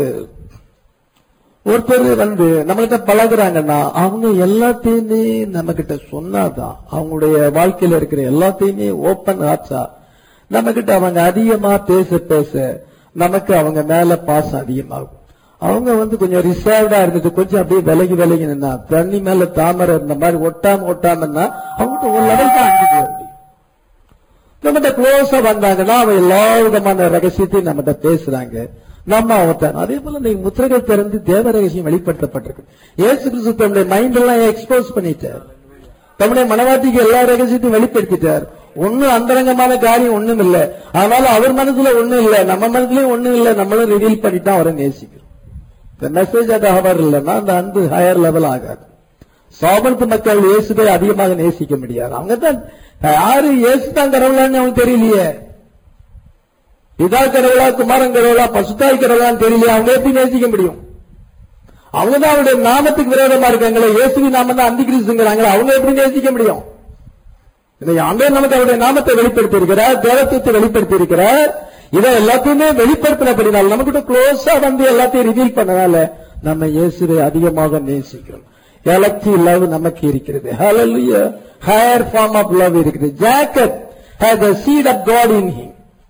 ஒருத்தர் வந்து நம்ம கிட்ட பழகுறாங்கன்னா அவங்க எல்லாத்தையுமே நம்ம கிட்ட சொன்னாதான் அவங்களுடைய வாழ்க்கையில இருக்கிற எல்லாத்தையுமே ஓப்பன் ஆச்சா நம்ம கிட்ட அவங்க அதிகமா பேச பேச நமக்கு அவங்க மேல பாசம் அதிகமாகும். அவங்க வந்து கொஞ்சம் ரிசர்வ்டா இருந்துட்டு கொஞ்சம் அப்படியே விலகி விலகி நின்னா தண்ணி மேல தாமரை இருந்த மாதிரி ஒட்டாம ஒட்டாமன்னா அவங்ககிட்ட ஒரு லெவல் தான் அனுப்பிக்க முடியும். நம்மகிட்ட க்ளோஸா வந்தாங்கன்னா அவன் எல்லா விதமான ரகசியத்தையும் நம்மகிட்ட பேசுறாங்க. நம்ம அவத்தான் அதே போல நீங்க முத்திரைகள் திறந்து தேவ ரகசியம் வெளிப்படுத்தப்பட்டிருக்கு. இயேசு கிறிஸ்து தன்னுடைய மைண்ட் எல்லாம் எக்ஸ்போஸ் பண்ணிட்டார். தன்னுடைய மனவாட்டிக்கு எல்லா ரகசியத்தையும் வெளிப்படுத்திட்டார். ஒன்னும் அந்தரங்கமான காரியம் ஒண்ணும் இல்ல. அதனால அவர் மனசுல ஒண்ணும் இல்ல, நம்ம மனசுலயும் ஒண்ணும் இல்ல. நம்மளும் ரிவீல் பண்ணிட்டா அவரை நேசிக்கிறோம். இந்த மெசேஜ் அது அவர் இல்லைன்னா அந்த அன்பு ஹையர் லெவல் ஆகாது. சாபத்து மக்கள் இயேசுவை அதிகமாக நேசிக்க முடியாது. அவங்க தான் யாரு இயேசு தான் கடவுளான்னு அவங்க தெரியலையே. பிதா கடவுளா, குமாரன் கடவுளா, பசுத்தாய் கடவுளான்னு தெரியலையே. அவங்க எப்படி நேசிக்க முடியும்? அவங்க தான் அவருடைய நாமத்துக்கு விரோதமா இருக்காங்களே. இயேசுவின் நாமம் தான் அந்தி கிறிஸ்துங்கிறாங்களே. அவங்க எப்படி நேசிக்க முடியும்? ஆண்டவர் நமக்கு அவருடைய நாமத்தை வெளிப்படுத்தி இருக்கிறார், தேவத்துவத்தை வெளிப்படுத்தி இருக்கிறார். இதை எல்லாத்தையுமே வெளிப்படுத்தினபடினால நமக்கிட்ட க்ளோஸா வந்து எல்லாத்தையும் ரிவீல் பண்ணனால நம்ம இயேசுவை அதிகமாக நேசிக்கிறோம். எலக்டிவ் லவ் நமக்கு இருக்கிறது. Hallelujah. Higher form of love இருக்குது. Jacob had the seed of God in him.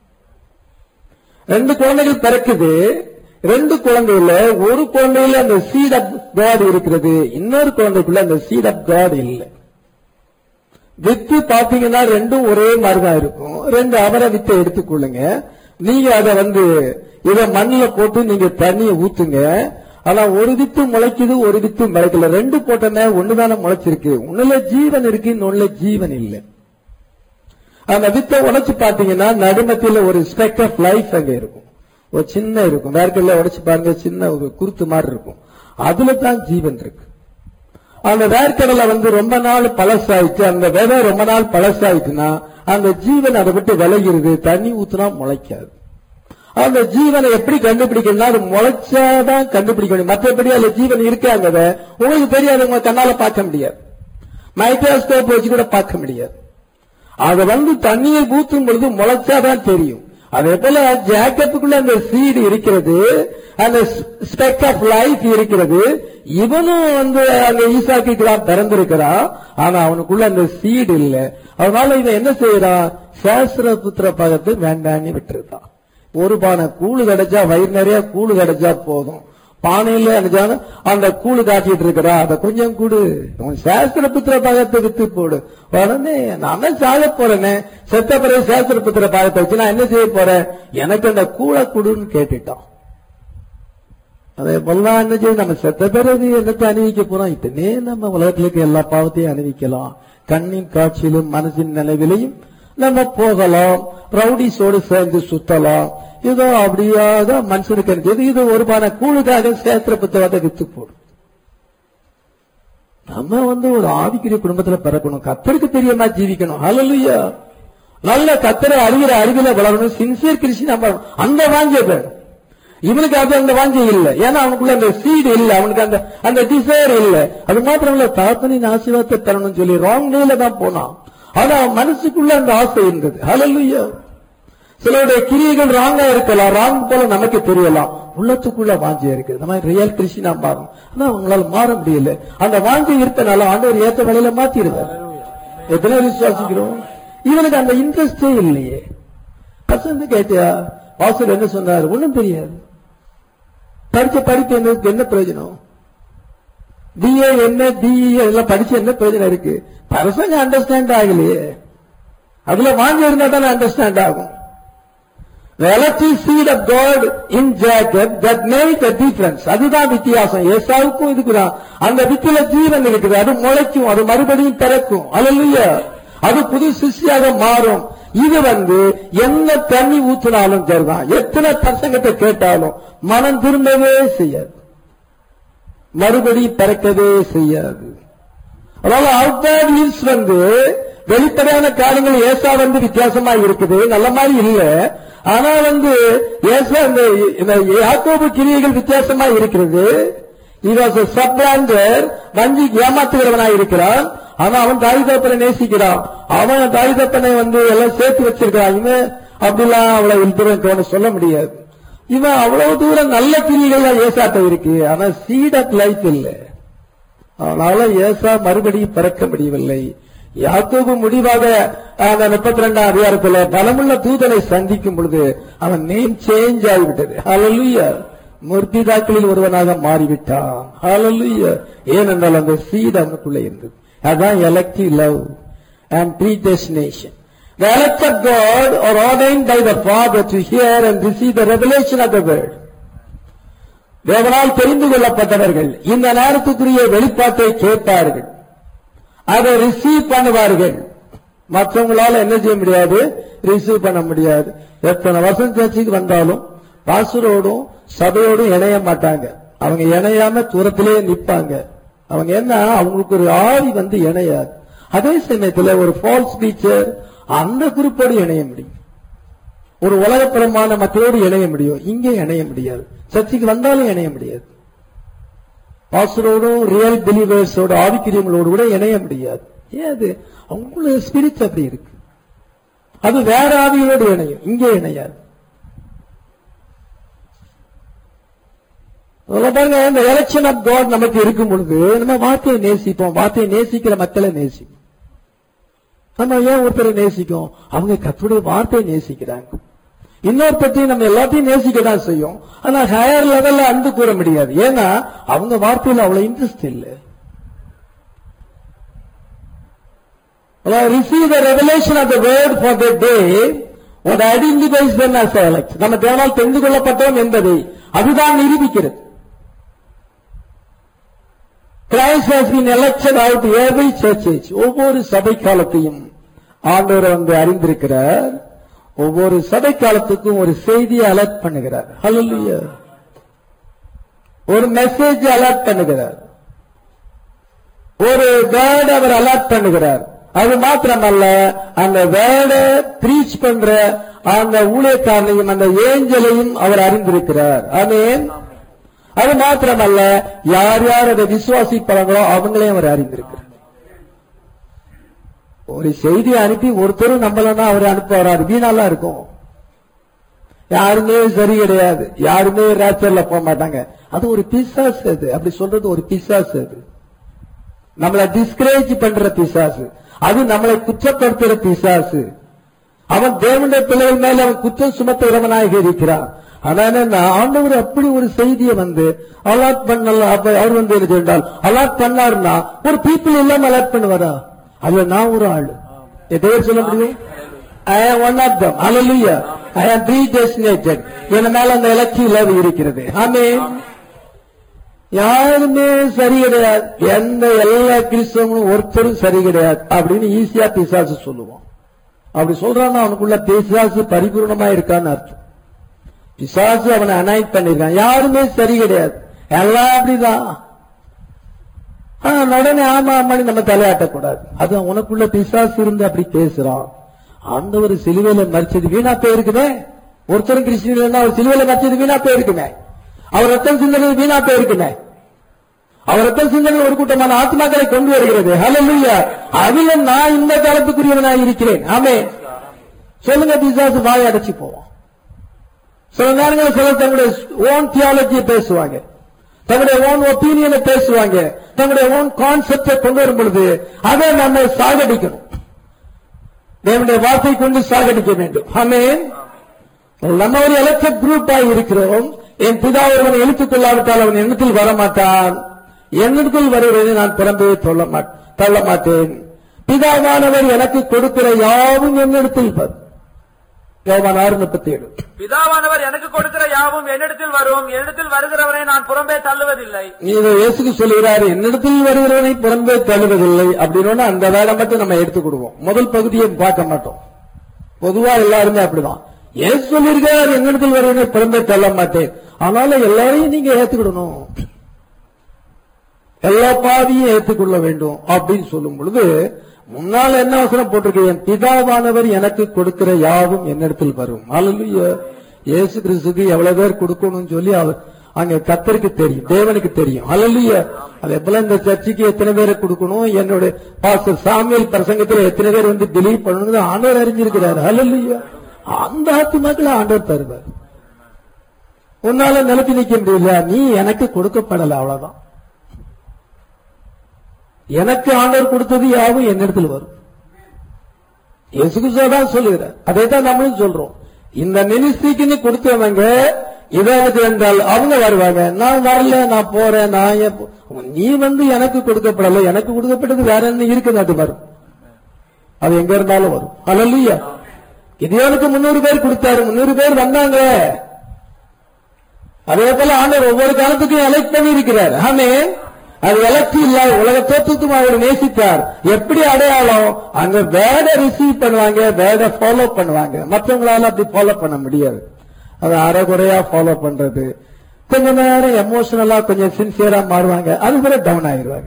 ரெண்டு குழந்தைகள் பிறக்குது. ரெண்டு குழந்தையில ஒரு குழந்தையில அந்த சீட் ஆஃப் காட் இருக்கிறது, இன்னொரு குழந்தைக்குள்ள அந்த சீட் ஆஃப் காட் இல்லை. வித்து பாத்தீங்கன்னா ரெண்டும் ஒரே மாதிரிதான் இருக்கும். ரெண்டு அவரை வித்தை எடுத்துக்கொள்ளுங்க. நீங்க அதை வந்து இத மண்ணில் போட்டு நீங்க தண்ணியை ஊத்துங்க. ஆனா ஒரு வித்து முளைக்குது, ஒரு வித்து முளைக்கல. ரெண்டு போட்டோன்னே ஒண்ணுதானே முளைச்சிருக்கு. ஒண்ணுல ஜீவன் இருக்கு, இன்னொன்னுல ஜீவன் இல்லை. அந்த வித்தை உடைச்சு பாத்தீங்கன்னா நடுமத்தில ஒரு ஸ்பெக் ஆஃப் லைஃப் அங்க இருக்கும். ஒரு சின்ன இருக்கும். வேர்க்கல்ல உடைச்சு பாருங்க, சின்ன ஒரு குருத்து மாதிரி இருக்கும். அதுல தான் ஜீவன் இருக்கு. அந்த வேர்க்கடலை வந்து ரொம்ப நாள் பழசாயிட்டு, அந்த விதை ரொம்ப நாள் பழசாயிட்டுனா அந்த ஜீவன் அதை விட்டு விலகிறது. தண்ணி ஊத்துனா முளைக்காது. அந்த ஜீவனை எப்படி கண்டுபிடிக்கணும்னா அது முளைச்சாதான் கண்டுபிடிக்க முடியும். மற்றபடி அதுல ஜீவன் இருக்காங்க உங்களுக்கு தெரியாது, உங்க கண்ணால பார்க்க முடியாது. மைக்ரோஸ்கோப் வச்சு கூட பார்க்க முடியாது. அதை வந்து தண்ணியை ஊற்றும் பொழுது முளைச்சாதான் தெரியும். அதே போல ஜேக்கப்புக்குள்ள அந்த சீடு இருக்கிறது, அந்த ஸ்பெக் ஆஃப் லைஃப் இருக்கிறது. இவனும் வந்து அந்த ஈசாக்குலாம் பிறந்திருக்கிறான், ஆனா அவனுக்குள்ள அந்த சீடு இல்ல. அதனால இவன் என்ன செய்யறான்? சேஸ்திர புத்திர பகத்தை வேண்டான்னு விட்டுருக்கான். ஒரு பானை கூழு கிடைச்சா, வயிறு நிறைய கூழு கிடைச்சா போதும். பானையில அந்த கூழு காட்டிட்டு இருக்கிறா, அதை கொஞ்சம் கூடு, சேஸ்திர புத்திர பாகத்தை வித்து போடு. உடனே நான் சாக போறேன்னு, செத்த பிறகு சேஸ்திர புத்திர பாகத்தை வச்சு நான் என்ன செய்ய போறேன்? எனக்கு அந்த கூழை குடுன்னு கேட்டுட்டான். அதே போல என்ன செய்ய, நம்ம செத்த பிறகு என்னத்தை அணிவிக்க போறோம்? இப்பனே நம்ம உலகத்திற்கு எல்லா பாவத்தையும் அணிவிக்கலாம். கண்ணின் காட்சியிலும் மனசின் நினைவிலையும் நம்ம போகலாம், ரவுடிஸோடு சேர்ந்து சுத்தலாம். இதோ அப்படியாக மனுஷனுக்கு இருக்குது. இது ஒரு பானை கூழுக்காக சேத்திர புத்தகத்தை வித்து போடும். நம்ம வந்து ஒரு ஆவிக்குரிய குடும்பத்துல பிறக்கணும், கத்தருக்கு தெரியுமா ஜீவிக்கணும். ஹல்லேலூயா. நல்ல கத்தரை அறிகிற அறிவில வளரணும். சின்சியர் கிறிஸ்டியன் நம்ம அந்த வாஞ்ச பேர். இவனுக்கு அது அந்த வாஞ்சை இல்லை. ஏன்னா அவனுக்குள்ள அந்த சீடு இல்லை, அவனுக்கு அந்த அந்த டிசைர் இல்லை. அது மாத்திரம் இல்ல, தகப்பனின் ஆசீர்வாதத்தை தரணும்னு சொல்லி ராங் வேல தான் போனான். ஆனா மனசுக்குள்ள அந்த ஆசை இருந்தது. ஹல்லேலூயா. சிலருடைய கிரியைகள் ராங்கா இருக்கலாம், ராங் போல நமக்கு தெரியலாம். உள்ளத்துக்குள்ள வாஞ்சை இருக்கு. நம்ம ரியல் கிறிஸ்டியனா மாறணும். ஆனா அவங்களால மாற முடியல. அந்த வாஞ்சை இருப்பனால ஆண்டவர் ஏற்ற வழியில மாத்திடுவார். எத்தனை விசுவாசிக்கிறோம்? இவனுக்கு அந்த இன்ட்ரெஸ்டே இல்லையே. பசங்க கேட்டியா? வாசல் என்ன சொன்னார்? ஒண்ணும் தெரியாது. படிச்ச படிப்பு என்ன என்ன பிரயோஜனம்? பிஏ என்ன பிஇ எல்லாம் படிச்சு என்ன பிரயோஜனம் இருக்கு? பசங்க அண்டர்ஸ்டாண்ட் ஆகலையே. அதுல வாங்கி இருந்தா தானே அண்டர்ஸ்டாண்ட் ஆகும். The electric seed of God in Jacob that made the difference. அதுதான் வித்தியாசம். ஏசாவுக்கும் இதுக்குதான். அந்த வித்தில ஜீவன் இருக்குது, அது முளைக்கும், அது மறுபடியும் பிறக்கும். அல்லேலூயா. அது புது சிருஷ்டியாக மாறும். இது வந்து என்ன தண்ணி ஊற்றினாலும் சரிதான், எத்தனை பிரசங்கத்தை கேட்டாலும் மனம் திரும்பவே செய்யாது, மறுபடி பிறக்கவே செய்யாது. அதாவது அவுட்வேர்ட் லிவ்ஸ் வந்து வெளிப்படையான காரியங்கள் ஏசா வந்து வித்தியாசமா இருக்குது, நல்ல மாதிரி இல்ல. ஆனா வந்து ஏசா இந்த யாக்கோபு கிரியைகள் வித்தியாசமா இருக்கிறது. சப்ராண்டர் வஞ்சி ஏமாத்துகிறவனாய் இருக்கிறான். ஆனா அவன் தாய் தகப்பனை நேசிக்கிறான். அவன் தாய் தகப்பனை வந்து எல்லாம் சேர்த்து வச்சிருக்கான். இவன் அப்படிலாம் அவ்வளவு சொல்ல முடியாது. இவன் அவ்வளவு தூரம் நல்ல கிரியைகள் ஏசாட்ட இருக்கு, ஆனா சீட் ஆஃப் லைஃப் இல்லை. அதனால ஏசா மறுபடியும் பிறக்க முடியவில்லை. யாக்கோபு முடிவாக அந்த முப்பத்தி ரெண்டாம் அதிகாரத்தில் பலமுள்ள தூதனை சந்திக்கும் பொழுது அவன் நேம் சேஞ்ச் ஆகிவிட்டது. ஹல்லேலூயா. முற்பிதாக்களில் ஒருவனாக மாறிவிட்டான். ஹல்லேலூயா. ஏனென்றால் அந்த சீட் அவனுக்குள்ளே இருந்தது. அதான் elective love and predestination. The elect of God are ordained by the Father to hear and receive the revelation of the word. தேவனால் தெரிந்து கொள்ளப்பட்டவர்கள் இந்த நேரத்துக்குரிய வெளிப்பாட்டை கேட்பார்கள், அதை ரிசீவ் பண்ணுவார்கள். மற்றவங்களால என்ன செய்ய முடியாது, ரிசீவ் பண்ண முடியாது. எத்தனை வருஷம் சர்ச்சைக்கு வந்தாலும் பாஸ்டரோடும் சபையோடும் இணைய மாட்டாங்க. அவங்க இணையாம தூரத்திலே நிற்பாங்க. அவங்க என்ன, அவங்களுக்கு ஒரு ஆவி வந்து இணையாது. அதே சமயத்தில் ஒரு ஃபால்ஸ் டீச்சர் அந்த குரூப்போடு இணைய முடியும், ஒரு உலகப்புறமான மக்களோடு இணைய முடியும். இங்கே இணைய முடியாது, சர்ச்சைக்கு வந்தாலும் இணைய முடியாது. பாஸ்டரோடும் ரியல் பிலீவர்ஸோட ஆவிக்கிரியங்களோடு கூட இணைய முடியாது. ஏன்? அது அவங்களோட ஸ்பிரிட் அப்படி இருக்கு. அது வேற ஆவியோடு இணையும், இங்கே இணையாது. பாருங்க, இந்த எலெக்ஷன் ஆஃப் காட் நமக்கு இருக்கும் பொழுது நம்ம வார்த்தையை நேசிப்போம். வார்த்தையை நேசிக்கிற மக்களை நேசிப்போம். நம்ம ஏன் ஒருத்தரை நேசிக்கும்? அவங்க கர்த்தருடைய வார்த்தையை நேசிக்கிறாங்க. இன்னொரு பற்றி நம்ம எல்லாத்தையும் நேசிக்க தான் செய்யும், ஆனா ஹையர் லெவல்ல அன்பு கூற முடியாது. ஏன்னா அவங்க வார்த்தையில் அவ்வளவு இன்ட்ரெஸ்ட் இல்லை. receive the revelation of the word for the day what identifies them as elect. நம்ம தேவனால் தெரிந்து கொள்ளப்பட்டோம் என்பதை அதுதான் நிரூபிக்கிறது. Christ has been elected out every church age. ஒவ்வொரு சபை காலத்தையும் ஆண்டவர் வந்து அறிந்திருக்கிறார். ஒவ்வொரு சபை காலத்துக்கும் ஒரு செய்தியை அலர்ட் பண்ணுகிறார். ஹல்லேலூயா. ஒரு மெசேஜ் அலர்ட் பண்ணுகிறார், ஒரு வேர்ட் அவர் அலர்ட் பண்ணுகிறார். அது மாத்திரமல்ல, அந்த வேர்டை பிரீச் பண்ற அந்த ஊழியக்காரனையும் அந்த ஏஞ்சலையும் அவர் அறிந்திருக்கிறார். ஆமென். அது மாத்திரமல்ல, யார் யார் அதை விசுவாசிப்பாங்களோ அவங்களையும் அவர் அறிந்திருக்கிறார். ஒரு செய்தி அனுப்பி ஒருத்தரும் நம்மளா அவரை அனுப்ப வராது, வீணாலாம் இருக்கும். யாருமே சரி கிடையாது, யாருமே ராச்சர்ல போக மாட்டாங்க. அது ஒரு பிசாசு. அது அப்படி சொல்றது ஒரு பிசாசு. அது நம்மளை டிஸ்கரேஜ் பண்ற பிசாசு, அது நம்மளை குற்றப்படுத்துற பிசாசு. அவன் தேவனுடைய பிள்ளைகள் மேல அவன் குற்றம் சுமத்துகிறவனாக இருக்கிறான். அதனால ஆண்டவர் அப்படி ஒரு செய்தியை வந்து அலாட் பண்ணல. அவர் வந்து என்ன சொன்னால் அலாட் பண்ணாருன்னா ஒரு பீப்புள் எல்லாம் அலாட் பண்ணுவாரா? அதுல நான் ஒரு ஆளு. எதையும் சொல்ல முடியும்? I am one of them. Hallelujah. I am predestinated. என் மேல அந்த எலக்டிவ் லவ் இருக்கிறது. ஆமென். யாருமே சரி கிடையாது, எந்த எல்லா கிறிஸ்தவங்களும் ஒருத்தரும் சரி கிடையாது அப்படின்னு ஈஸியா பிசாசு சொல்லுவோம். அப்படி சொல்றான்னா அவனுக்குள்ள பிசாசு பரிபூர்ணமா இருக்கான்னு அர்த்தம். பிசாசு அவனை அனாய்ட் பண்ணிருக்கான். யாருமே சரி கிடையாது, எல்லாம் அப்படிதான். உடனே ஆமா ஆமான்னு நம்ம தலையாட்டக்கூடாது. அது உனக்குள்ள பிசாசு இருந்து அப்படி பேசுறான். ஆண்டவர் சிலுவையில மரிச்சது வீணா போயிருக்குமே. ஒருத்தரும் கிறிஸ்டியன் அவர் சிலுவையில மரிச்சது வீணா போயிருக்குமே. அவர் ரத்தம் சிந்தனை வீணா போயிருக்குமே. அவர் ரத்தம் சிந்தனை ஒரு கூட்டமான ஆத்மாக்களை கொண்டு வருகிறது. ஹல்லேலூயா. அதுல நான் இந்த காலத்துக்குரியவனாக இருக்கிறேன். ஆமே சொல்லுங்க. பிசாசு வாயை அடைச்சு போவோம். சில நேரங்களில் சிலர் தங்களுடைய ஓன் தியாலஜியை பேசுவாங்க, தங்களுடைய ஓன் ஒப்பீனியனை பேசுவாங்க, தங்களுடைய ஓன் கான்செப்டை கொண்டு வரும் பொழுது அதை நம்ம சாகடிக்கணும். தேவனுடைய வார்த்தை கொண்டு சாகடிக்க வேண்டும். ஆமென். நம்ம ஒரு எலக்டட் குரூப்பா இருக்கிறோம். என் பிதா ஒருவனை எழுத்துக் கொள்ளாவிட்டால் அவன் எண்ணத்தில் வரமாட்டான், எண்ணத்தில் வருவதை நான் புறம்பே தள்ள மாட்டேன். பிதாவானவர் எனக்கு கொடுக்கிற யாவும் என்னிடத்தில் வரும். யோவான் ஆறு முப்பத்தி ஏழு. பிதாவானவர் எனக்கு கொடுக்கிற யாவும் என்னிடத்தில் வரும், என்னிடத்தில் வருகிறவனை நான் புறம்பே தள்ளுவதில்லை. இதை இயேசுக்கு சொல்லுகிறாரு, என்னிடத்தில் வருகிறவனை புறம்பே தள்ளுவதில்லை. அப்படின்னு அந்த வேலை மட்டும் நம்ம எடுத்துக் கொடுவோம். முதல் பகுதியை பார்க்க மாட்டோம். பொதுவா எல்லாருமே அப்படிதான். ஏன் சொல்லியிருக்கார், என்னிடத்தில் வருவதை பிறந்த தள்ள மாட்டேன், ஆனாலும் எல்லாரையும் நீங்க ஏத்துக்கிடணும், எல்லா பாதியும் ஏற்றுக்கொள்ள வேண்டும் அப்படின்னு சொல்லும் பொழுது முன்னால என்ன அவசரம் போட்டிருக்க, என் பிதாவானவர் எனக்கு கொடுக்கிற யாவும் என்னிடத்தில் வரும். அல்லேலூயா. இயேசு கிறிஸ்துக்கு எவ்வளவு பேர் கொடுக்கணும்னு சொல்லி அவர் அங்க கர்த்தருக்கு தெரியும், தேவனுக்கு தெரியும். அல்லேலூயா. அதே போல இந்த சர்ச்சைக்கு எத்தனை பேரை கொடுக்கணும், என்னுடைய பாஸ்டர் சாமுவேல் பிரசங்கத்தில் எத்தனை பேர் வந்து பிலீவ் பண்ணணும் ஆண்டவர் அறிஞ்சிருக்கிறார். அல்லேலூயா. அந்த ஆத்துமாக்களை ஆண்டவர் தருவார். உன்னால நிலைத்து நிக்க முடியல, நீ எனக்கு கொடுக்கப்படல, அவ்வளவுதான். எனக்கு ஆண்டவர் கொடுத்தது யாவும் என்னிடத்தில் வரும். இயேசு கிறிஸ்து தான் சொல்லுகிறார். அதை தான் நம்மளும் சொல்றோம். இந்த மினிஸ்ட்ரிக்கு கொடுத்தவங்க இதாவது என்றால் அவங்க வருவாங்க, நான் வரல, நான் போறேன், நான் நீ வந்து எனக்கு கொடுக்கப்படல, எனக்கு கொடுக்கப்பட்டது வேற என்ன இருக்குது, அது வரும். அது எங்க இருந்தாலும் வரும். அல்லேலூயா. கிதியோனுக்கு முன்னூறு பேர் கொடுத்தாரு, முன்னூறு பேர் வந்தாங்க. அதே போல ஆண்டவர் ஒவ்வொரு காலத்துக்கும் எலெக்ட் பண்ணி இருக்கிறார். ஆமென். அது எலக்ட் இல்ல, உலக தோற்றத்துக்கும் அவர் நேசித்தார். எப்படி அடையாளம், அங்க வேட ரிசீவ் பண்ணுவாங்க, வேட ஃபாலோ பண்ணுவாங்க. மற்றவங்களால அப்படி ஃபாலோ பண்ண முடியாது. அது அரைகுறையா ஃபாலோ பண்றது, கொஞ்ச நேரம் எமோஷனலா கொஞ்சம் சின்சியரா மாறுவாங்க, அது கூட டவுன் ஆயிடுவாங்க.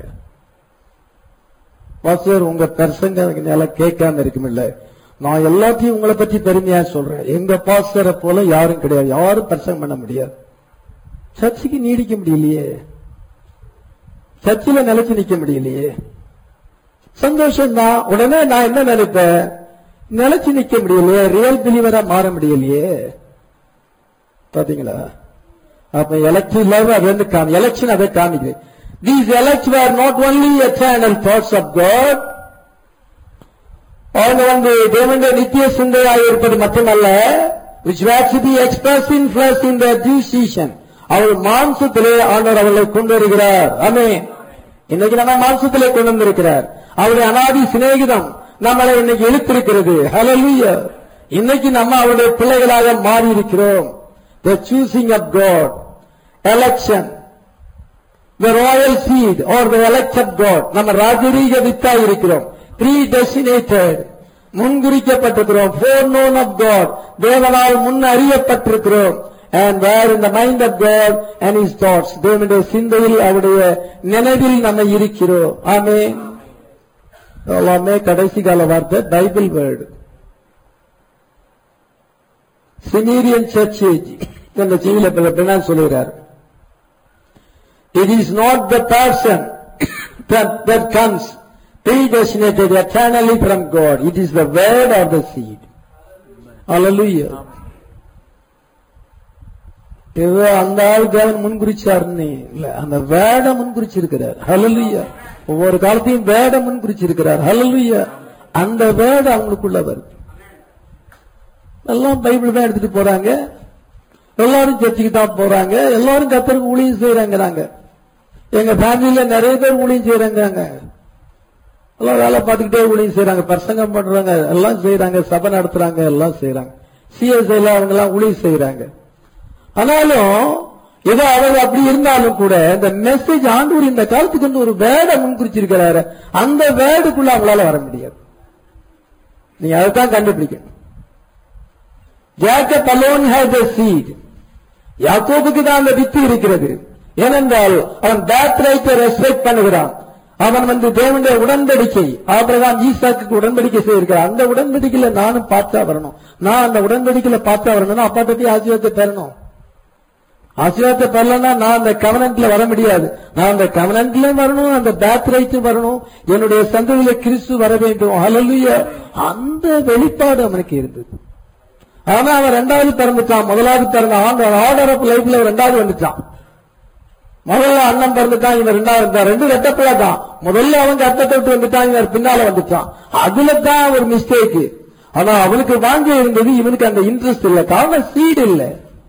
பாஸ்டர் உங்க பிரசங்க கேட்காம இருக்கும் இல்ல, நான் எல்லாத்தையும் உங்களை பற்றி பெருமையா சொல்றேன். எங்க பாஸ்டரை போல யாரும் கிடையாது, யாரும் பிரசங்கம் பண்ண முடியாது. சர்ச்சைக்கு நீடிக்க முடியலையே, சர்ச்சில நிலைச்சு நிக்க முடியலையே. சந்தோஷம் தான். உடனே நான் என்ன நினைப்பேன், நிலைச்சு நிக்க முடியலையே, ரியல் பிலீவரா மாற முடியலையே. பாத்தீங்களா? அப்ப எலெக்ஷன் இல்லாம அது வந்து எலெக்ஷன் அதை காமிக்கிறேன். These elects were not only eternal thoughts of God, அவங்க வந்து தேவனுடைய நித்திய சிந்தையாக இருப்பது மட்டுமல்ல, which were to be expressed in flesh in their due season. அவர் மாம்சத்திலே ஆண்டவர் அவர்களை கொண்டு வருகிறார். ஆமென். இன்னைக்கு நம்ம மாம்சத்திலே கொண்டு வந்திருக்கிறார். அவருடைய அநாதி சிநேகிதம் நம்மளை இன்னைக்கு இழுத்திருக்கிறது. ஹல்லேலூயா. இன்னைக்கு நம்ம அவருடைய பிள்ளைகளாக மாறி இருக்கிறோம். The choosing of God, election, the royal seed or the elect of God. நம்ம ராஜரீக வித்தாய் இருக்கிறோம். predestinated, முன்குறிக்கப்பட்டிருக்கிறோம். foreknown of God, தேவனால் முன் அறியப்பட்டிருக்கிறோம். and where in the mind of God and his thoughts, தேவனுடைய சிந்தையில் அவருடைய நினைவில் நம்ம இருக்கிறோம். ஆமென். எல்லாமே கடைசி கால வார்த்தை பைபிள் வேர்டு. சிமீரியன் சர்ச் என்ற செய்தியில பின்னால் சொல்லுகிறார், it is not the person that, that comes predestinated eternally from God, it is the word of the seed. Hallelujah. ஏதோ அந்த ஆள் தேவன் முன்குறிச்சாருன்னு இல்ல, அந்த வேட முன்குறிச்சிருக்கிறார். ஹல்லேலூயா. ஒவ்வொரு காலத்தையும் வேட முன்குறிச்சிருக்கிறார். ஹல்லேலூயா. அந்த வேட அவங்களுக்குள்ள வருது. எல்லாம் பைபிள் தான் எடுத்துட்டு போறாங்க, எல்லாரும் சர்ச்சுக்கு தான் போறாங்க, எல்லாரும் கர்த்தருக்கு ஊழியம் செய்யறாங்க. எங்க ஃபேமிலியில நிறைய பேர் ஊழியம் செய்யறாங்க, எல்லாம் வேலை பார்த்துக்கிட்டே ஊழியம் செய்யறாங்க, பிரசங்கம் பண்றாங்க, எல்லாம் செய்யறாங்க, சபை நடத்துறாங்க, எல்லாம் செய்யறாங்க. சிஎஸ்ஐல அவங்க எல்லாம் ஊழியம் செய்யறாங்க. ஆனாலும் ஏதோ அவங்க அப்படி இருந்தாலும் கூட இந்த மெசேஜ் ஆண்டவர் இந்த காலத்துக்கு வந்து ஒரு வேட முன்குறிச்சிருக்கிறாரு, அந்த வேடுக்குள்ள அவங்களால வர முடியாது. நீங்க அதைத்தான் கண்டுபிடிக்கணும். Jacob alone has the seed. யாக்கோபுக்கு தான் அந்த வித்து இருக்கிறது. ஏனென்றால் அவன் பேக் ரைட்டை ரெஸ்பெக்ட் பண்ணுகிறான். அவன் வந்து தேவனுடைய உடன்படிக்கை, ஆபிரகாம் ஈசாக்கு உடன்படிக்கை செய்திருக்கிறான். அந்த உடன்படிக்கையில நானும் பார்த்தா வரணும். நான் அந்த உடன்படிக்கையில பார்த்தா வரணும்னா அப்பா பத்தி ஆசீர்வாதத்தை பெறணும். ஆசீர்வாதத்தை பெறலன்னா நான் அந்த கவனன்ட்ல வர முடியாது. நான் அந்த கவனன்ட்ல வரணும், அந்த பேக் ரைட்டு வரணும், என்னுடைய சந்ததியில கிறிஸ்து வர வேண்டும். ஹல்லேலூயா. அந்த வெளிப்பாடு அவனுக்கு இருந்தது. ஆனா அவன் ரெண்டாவது பிறந்துட்டான், முதலாவது பிறந்த ஆர்டர் ஆஃப் லைஃப்ல ரெண்டாவது வந்துட்டான். முதல்ல அண்ணன் பிறந்துட்டான், இவன் ரெண்டாவது, ரெண்டு ரெட்டப்பிள்ளை தான். முதல்ல அவன் கட்டத்தை விட்டு வந்துட்டான், இவன் பின்னால வந்துட்டான். அதுல தான் ஒரு மிஸ்டேக். ஆனா அவனுக்கு வாங்க இருந்தது, இவனுக்கு அந்த இன்ட்ரெஸ்ட் இல்ல, காரணம் சீடு இல்ல.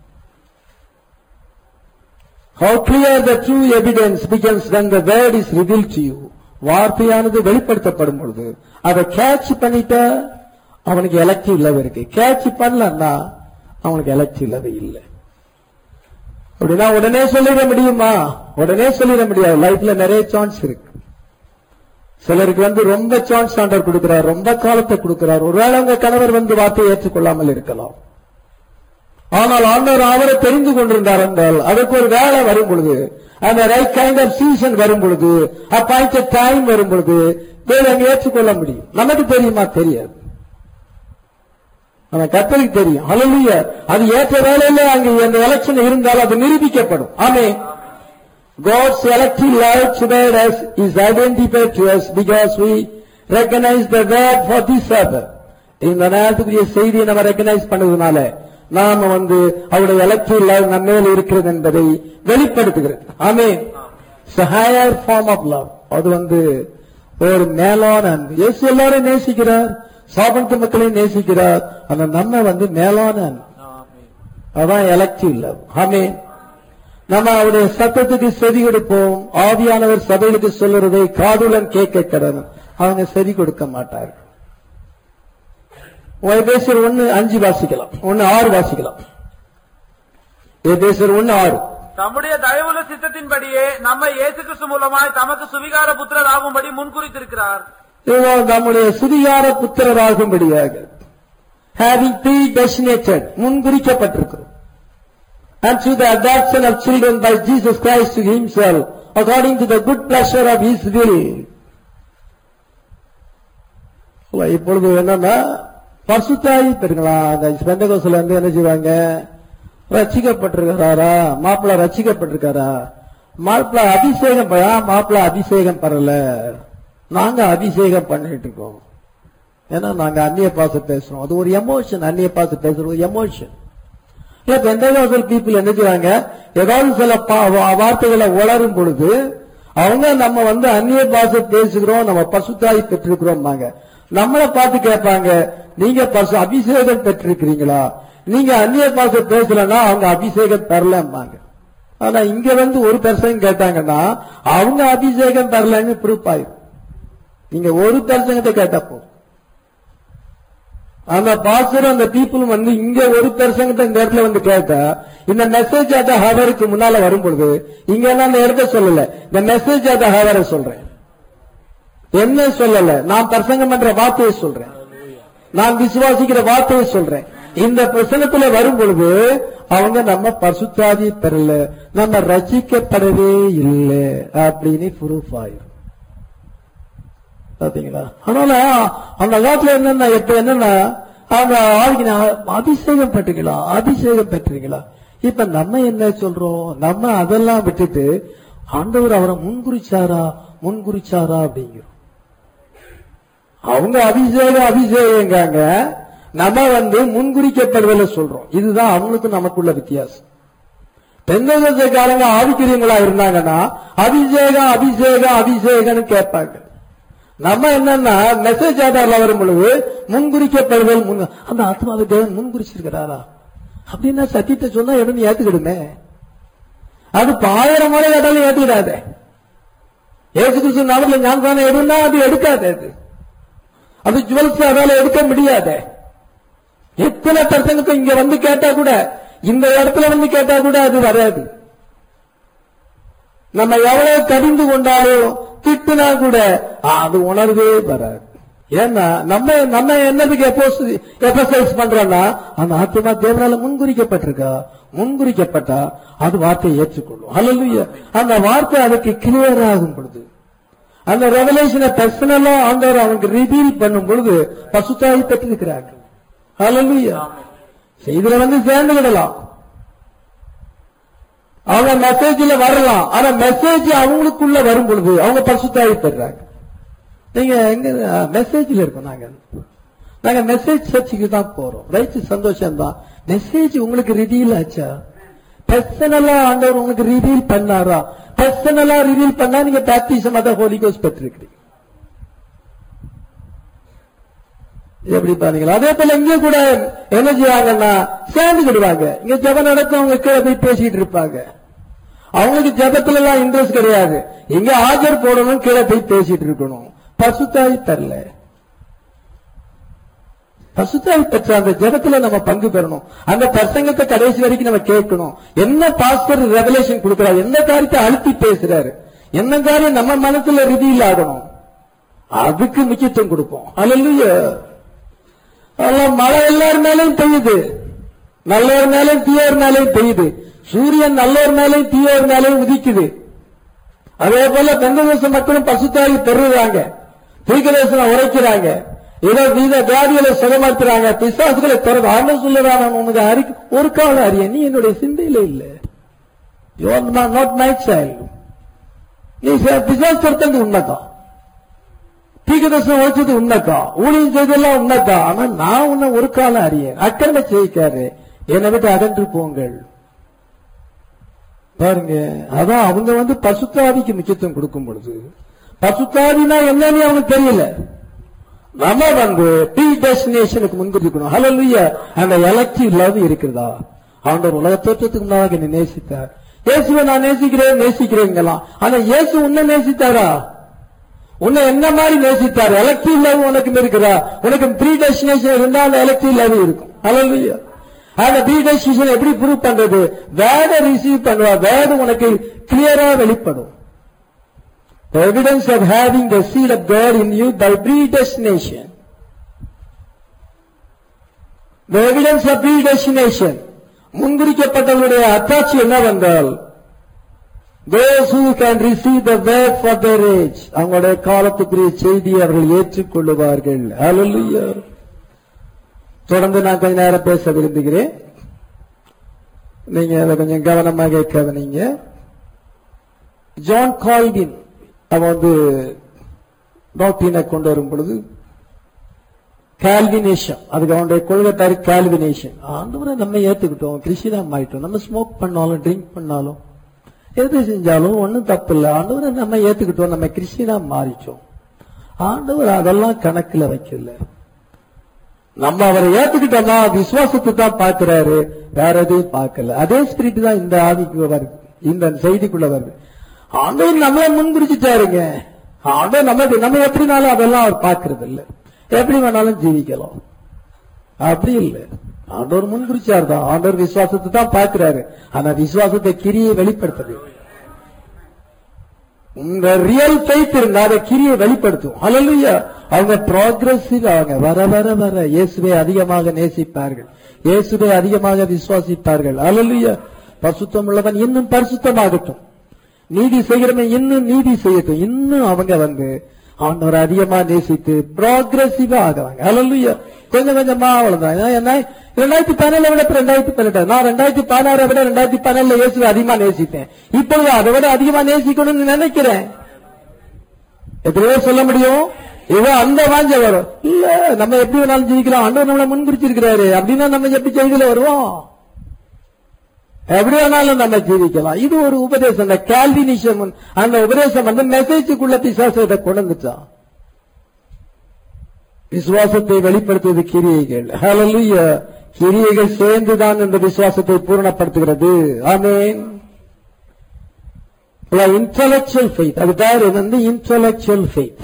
How clear the true evidence becomes when the word is revealed to you. வார்த்தையானது வெளிப்படுத்தப்படும் பொழுது அதை கேட்ச் பண்ணிட்டா அவனுக்கு எலக்டிவ் லவ் இருக்கு. கேட்ச் பண்ணலன்னா அவனுக்கு எலக்டிவ் லவ் இல்லை. அப்படின்னா உடனே சொல்லிட முடியுமா? உடனே சொல்லிட முடியாது. லைஃப்ல நிறைய சான்ஸ் இருக்கு. சிலருக்கு வந்து ரொம்ப சான்ஸ் ஆண்டவர் கொடுக்கிறார், ரொம்ப காலத்தை கொடுக்கிறார். ஒருவேளை உங்க கணவர் வந்து வார்த்தையை ஏற்றுக்கொள்ளாமல் இருக்கலாம். ஆனால் ஆண்டவர் அவரை தெரிந்து கொண்டிருந்தார் என்றால் அதற்கு ஒரு வேலை வரும் பொழுது, அந்த ரைட் கைண்ட் ஆஃப் சீசன் வரும் பொழுது, அப்பாயிண்டட் டைம் வரும் பொழுது தேவன் ஏற்றுக்கொள்ள முடியும். நமக்கு தெரியுமா? தெரியாது. நம்ம கர்த்தருக்கு தெரியும். ஹல்லேலூயா. அது ஏற்ற வேலையில அங்கே அந்த எலெக்ஷன் இருந்தால் அது நிரூபிக்கப்படும். ஆமென். God's elective love toward us is identified to us because we recognize the word for this Sabbath. இந்த நேரத்துக்குரிய செய்தியை நம்ம ரெகனைஸ் பண்ணதுனால நாம வந்து அவருடைய எலக்டிவ் லவ் நம்ம மேல் இருக்கிறது என்பதை வெளிப்படுத்துகிறது. ஆமென். It's a higher form of love. அது வந்து ஒரு மேலான அன்பு. இயேசு எல்லாரும் நேசிக்கிறார், சாபத்து மக்களை நேசிக்கிறார். அந்த நம்ம வந்து மேலான அன்பு. அதான் எலக்டிவ் லவ். ஆமென். நம்ம அவருடைய சத்தத்துக்கு செவி கொடுப்போம். ஆவியானவர் சபைகளுக்கு சொல்லுறதை காதுடன் கேட்க கடனும். அவங்க செவி கொடுக்க மாட்டார்கள். எபேசியர் ஒன்னு அஞ்சு வாசிக்கலாம், ஒன்னு ஆறு வாசிக்கலாம். எபேசியர் ஒன்னு ஆறு. தம்முடைய தயவுள்ள சித்தத்தின்படியே நம்மை இயேசு கிறிஸ்து மூலமாய் தமக்கு சுவிகார புத்திரர் ஆகும்படி முன்குறித்திருக்கிறார். நம்முடைய சுவிகார புத்திரராகும்படியாக having predestinated முன்குறிக்கப்பட்டிருக்கிறோம். And to the adoption of children by Jesus Christ to himself according to the good pleasure of his will. இப்பொழுது என்னன்னா பரிசுத்தாயி பெருங்களா அந்த பெந்தகோஸ்துல இருந்து என்ன செய்வாங்க, ரட்சிக்கப்பட்டிருக்காரா மாப்பிள்ள, ரட்சிக்கப்பட்டிருக்காரா மாப்பிள்ள, அபிஷேகம் மாப்பிள்ள அபிஷேகம் பெறல, நாங்க அபிஷேகம் பண்ணிட்டு இருக்கோம். ஏன்னா நாங்க அந்நிய பாச பேசுறோம். அது ஒரு எமோஷன். அந்நிய பாச பேசுற ஒரு எமோஷன். பெந்தகோஸ்தல் பீப்புள் என்ன செய்வாங்க, ஏதாவது சில வார்த்தைகளை உளரும் பொழுது அவங்க நம்ம வந்து அந்நிய பாஷை பேசுகிறோம், நம்ம பசுத்தாய் பெற்றிருக்கிறோம். நம்மளை பார்த்து கேட்பாங்க, நீங்க பசு அபிஷேகம் பெற்றிருக்கிறீங்களா? நீங்க அந்நிய பாஷை பேசலன்னா அவங்க அபிஷேகம் பெறலம்பாங்க. ஆனா இங்க வந்து ஒரு பெர்சன் கேட்டாங்கன்னா அவங்க அபிஷேகம் பெறலன்னு ப்ரூஃப் ஆயிரும். நீங்க ஒரு பெர்சன்கிட்ட கேட்டப்போ அந்த பாஸ்டர் அந்த பீப்புள் வந்து இங்க ஒரு பெர்சன்கிட்ட இந்த இடத்துல வந்து கேட்டா, இந்த மெசேஜ் அத ஹவருக்கு முன்னால வரும் பொழுது இங்க நான் அந்த இடத்த சொல்லல, இந்த மெசேஜ் அத ஹவரை சொல்றேன். என்ன சொல்லல, நான் பிரசங்கம் பண்ற வார்த்தையை சொல்றேன், நான் விசுவாசிக்கிற வார்த்தையை சொல்றேன். இந்த பிரசனத்துல வரும் பொழுது அவங்க நம்ம பரிசுத்தாவி பெறல, நம்ம ரட்சிக்கப்படவே இல்லை அப்படின்னு ப்ரூஃப் ஆயிரும். பாத்தீங்களா? அதனால அந்த காலத்துல என்னன்னா இப்ப என்னன்னா அவங்க ஆளுக்கு அபிஷேகம் பெற்றீங்களா, அபிஷேகம் பெற்றீங்களா. இப்ப நம்ம என்ன சொல்றோம், நம்ம அதெல்லாம் விட்டுட்டு ஆண்டவர் அவரை முன்குறிச்சாரா முன்குறிச்சாரா அப்படிங்கிறோம். அவங்க அபிஷேகம் அபிஷேகங்காங்க, நம்ம வந்து முன்குறிக்கப்படுவதில்லை சொல்றோம். இதுதான் அவங்களுக்கு நமக்குள்ள வித்தியாசம். பெந்தகோஸ்தேக்காரங்க ஆவிக்குரியங்களா இருந்தாங்கன்னா அபிஷேகம் அபிஷேகம் அபிஷேகம்னு கேட்பாங்க. நம்ம என்னன்னா மெசேஜ் ஆதாரில் வரும் பொழுது முன்குறிக்கப்படுதல், அந்த ஆத்மாவை தேவன் முன்குறிச்சிருக்கிறாரா அப்படின்னா சத்தியத்தை சொன்னா எதுவும் ஏத்துக்கிடுமே. அது ஆயிரம் முறை கேட்டாலும் ஏத்துக்கிடாத. ஏசு கிறிஸ்து நாமத்தில் ஞான தானே எடுனா அது எடுக்காது. அது அது ஜுவல்ஸ் அதால எடுக்க முடியாத. எத்தனை பர்சனுக்கு இங்க வந்து கேட்டா கூட, இந்த இடத்துல வந்து கேட்டா கூட அது வராது. நம்ம எவ்வளவு கடிந்து கொண்டாலும் திட்டுனா கூட அது உணர்வே வராது. ஏன்னா நம்ம நம்ம என்னதுக்கு எக்ஸசைஸ் பண்றோம்னா அந்த ஆத்மா தேவனால முன்குறிக்கப்பட்டிருக்கா, முன்குறிக்கப்பட்டா அது வார்த்தையை ஏற்றுக்கொள்ளும். ஹல்லேலூயா. அந்த வார்த்தை அதுக்கு கிளியர் ஆகும் பொழுது, அந்த ரெவலேஷனை பர்சனலா ஆண்டவர் அவனுக்கு ரிவீல் பண்ணும் பொழுது பசுத்தாவி பெற்றிருக்கிறார்கள். ஹல்லேலூயா. இதுல வந்து சேர்ந்து விடலாம், அவங்க மெசேஜ்ல வரலாம். ஆனா மெசேஜ் அவங்களுக்குள்ள வரும் பொழுது அவங்க பரிசுத்தாவி பெறாங்க. நீங்க எங்க மெசேஜ்ல இருக்கோம், நாங்க நாங்க மெசேஜ் சர்ச்சுக்கு தான் போறோம். ரைட், சந்தோஷம் தான். மெசேஜ் உங்களுக்கு ரிவீல் ஆச்சா? பர்சனலா ஆண்டவர் உங்களுக்கு ரிவீல் பண்ணாரா? பர்சனலா ரிவீல் பண்ணா நீங்க பேப்டிசம் ஆஃப் ஹோலி கோஸ்ட் பெற்றிருக்கிறீங்க. எப்படி பாருங்களா? அதே போல இங்க கூட என்ன செய்வாங்கன்னா சேர்ந்து விடுவாங்க. இங்க ஜெபம் நடக்கும், அவங்க கீழே போய் பேசிட்டு இருப்பாங்க. அவங்களுக்கு ஜெபத்துல எல்லாம் இன்ட்ரெஸ்ட் கிடையாது. இங்க ஆஜர் போடணும், கீழே போய் பேசிட்டு இருக்கணும். பசுத்தாவி தரல. பசுத்தாவி பெற்ற அந்த ஜெபத்துல நம்ம பங்கு பெறணும். அந்த பிரசங்கத்தை கடைசி வரைக்கும் நம்ம கேட்கணும். என்ன பாஸ்டர் ரெவலேஷன் கொடுக்கிறார், என்ன காரியத்தை அழுத்தி பேசுறாரு, என்ன காரியம் நம்ம மனசுல ரிவீல் ஆகணும். அதுக்கு முக்கியத்துவம் கொடுப்போம். அல்லேலூயா. மழை எல்லார் மேலையும் பெய்யுது, நல்லோர் மேலையும் தீயோர் மேலையும் பெய்யுது. சூரியன் நல்லோர் மேலையும் தீயோர் மேலையும் உதிக்குது. அதே போல பெந்தகோஸ்து மக்களும் பசுத்தாகி பெறுறாங்க, தீர்க்கதரிசனம் உரைக்கிறாங்க, ஏதோ வீத வியாதிகளை சுகமாத்துறாங்க, பிசாசுகளை திறந்து ஆண்டவர் சொல்லுறாங்க, உனக்கு அறிக்கை ஒரு காலம் அறிய நீ என்னுடைய சிந்தையில இல்ல, you are not my child. நீ பிசாசு துரத்தது உண்மைதான், தீர்க்கதரிசனம் உரைச்சது உண்மைதான், ஊழியம் செய்தெல்லாம் உண்மைதான். ஆனா நான் உன்னை ஒரு காலம் அறிய அக்கிரம செய்யிக்காரு, என்னை விட்டு அகன்று போங்கள். பாருங்க, அதான் அவங்க வந்து பசுத்தாவிக்கு முக்கியத்துவம் கொடுக்கும் பொழுது, பசுத்தாவினா என்னன்னு அவனுக்கு தெரியல. நம்ம வந்து ப்ரீ டெஸ்டினேஷனுக்கு முன்குறிக்கணும். ஹல்லேலூயா. அந்த எலக்டிவ் லவ் இருக்கிறதா? ஆண்டவர் உலக தோற்றத்துக்கு முன்னாக என்னை நேசித்தார். இயேசுவை நான் நேசிக்கிறேன் நேசிக்கிறேங்கலாம். ஆனா இயேசு உன்னை நேசித்தாரா? உன்னை என்ன மாதிரி நேசித்தார்? எலக்டிவ் லவ் உனக்கு இருக்குதா? உனக்கு ப்ரீ டெஸ்டினேஷன் இருந்தா அந்த எலக்டிவ் லவ் இருக்கும். ஹல்லேலூயா. அந்த ப்ரீ டெஸ்டினேஷன் எப்படி ப்ரூவ் பண்றது? வேர்ட ரிசீவ் பண்ணுவா, வேர்டு உனக்கு கிளியரா வெளிப்படும். The evidence of having the seed of God in you by predestination. The evidence of predestination. முன்குறிக்கப்பட்டவருடைய அத்தாட்சி என்னவென்றால், those who can receive the word for their age, அவங்களுடைய காலத்துக்குரிய செய்தியை அவர்கள் ஏற்றுக்கொள்ளுவார்கள். ஹல்லேலூயா. தொடர்ந்து நான் கொஞ்ச நேரம் பேச விரும்புகிறேன், நீங்க அதை கொஞ்சம் கவனமாக கவனிங்க. ஜான் கால்வின் அவன் வந்து டாக்டரினை கொண்டு வரும் பொழுது கால்வினேஷன், அதுக்கு அவனுடைய கொள்கை பேரு கால்வினேஷன். ஆண்டவரை நம்ம ஏத்துக்கிட்டோம், கிறிஸ்டியனா மாறிட்டோம், நம்ம ஸ்மோக் பண்ணாலும் ட்ரிங்க் பண்ணாலும் எது செஞ்சாலும் ஒன்னும் தப்பு இல்லை, ஆண்டவரை நம்ம ஏத்துக்கிட்டோம், நம்ம கிறிஸ்டியனா மாறிட்டோம். ஆண்டவர் அதெல்லாம் கணக்குல வைக்கல. நம்ம அவரை ஏத்துக்கிட்டோம்னா விசுவாசத்தை தான் பார்க்கிறாரு, வேற எதையும் பார்க்கல. அதே ஸ்பிரிட் தான் இந்த ஆவிக்கு வருது, இந்த செய்திக்குள்ள வருது. ஆண்டவர் நம்மளை முன்குறிச்சிட்டாருங்க. ஆண்டவர் நம்ம நம்ம எப்படினாலும் அதெல்லாம் அவர் பார்க்கறது இல்லை, எப்படி வேணாலும் ஜீவிக்கலாம், அப்படி இல்லை. ஆண்டவர் முன்குறிச்சார் தான், ஆண்டவர் விசுவாசத்தை தான் பார்க்கிறாரு. ஆனா விசுவாசத்தை கிரியை வெளிப்படுத்துது. உங்க ரியல் ஃபெய்த் இருந்தா அதை கிரியை வெளிப்படுத்தும். ஹல்லேலூயா. அவங்க ப்ரோக்ரசிவ், அவங்க வர வர வர இயேசுவை அதிகமாக நேசிப்பார்கள், இயேசுவை அதிகமாக விசுவாசிப்பார்கள். ஹல்லேலூயா. பரிசுத்தம் உள்ளவன் இன்னும் பரிசுத்தமாகட்டும், நீதி செய்கிறவன் இன்னும் நீதி செய்யட்டும். இன்னும் அவங்க வந்து ஆண்டவரை அதிகமா நேசித்து ப்ரோக்ரசிவா ஆகுவாங்க. ஹல்லேலூயா. கொஞ்சம் கொஞ்சமா அவ்வளவுதான். என்ன ரெண்டாயிரத்தி பதினேழு விட ரெண்டாயிரத்தி பதினெட்டு நான் ரெண்டாயிரத்தி பதினாறை விட ரெண்டாயிரத்தி பதினேழுல இயேசுவை அதிகமா நேசித்தேன். இப்பொழுது அதை விட அதிகமா நேசிக்கணும்னு நினைக்கிறேன். எத்தனையோ சொல்ல முடியும், இவன் அந்த வாஞ்ச வரும். இல்ல நம்ம எப்படி வேணாலும் ஜெயிக்கலாம், ஆண்டவர் நம்மளை முன்குறிச்சிருக்கிறாரு அப்படின்னா நம்ம எப்படி செய்தியில வருவோம்? எப்படி வேணாலும் நம்ம ஜீவிக்கலாம். இது ஒரு உபதேசம், அந்த கால்வினிசம். அந்த உபதேசம் வந்து மெசேஜுக்குள்ள பிசாசத்தை கொண்டு வந்துட்டான். விசுவாசத்தை வெளிப்படுத்துவது கிரியைகள். ஹல்லேலூயா. கிரியைகள் சேர்ந்துதான் இந்த விசுவாசத்தை பூரணப்படுத்துகிறது. ஆமென். இன்டலெக்சுவல் ஃபெய்த், அது பேர் வந்து இன்டலெக்சுவல் ஃபெய்த்,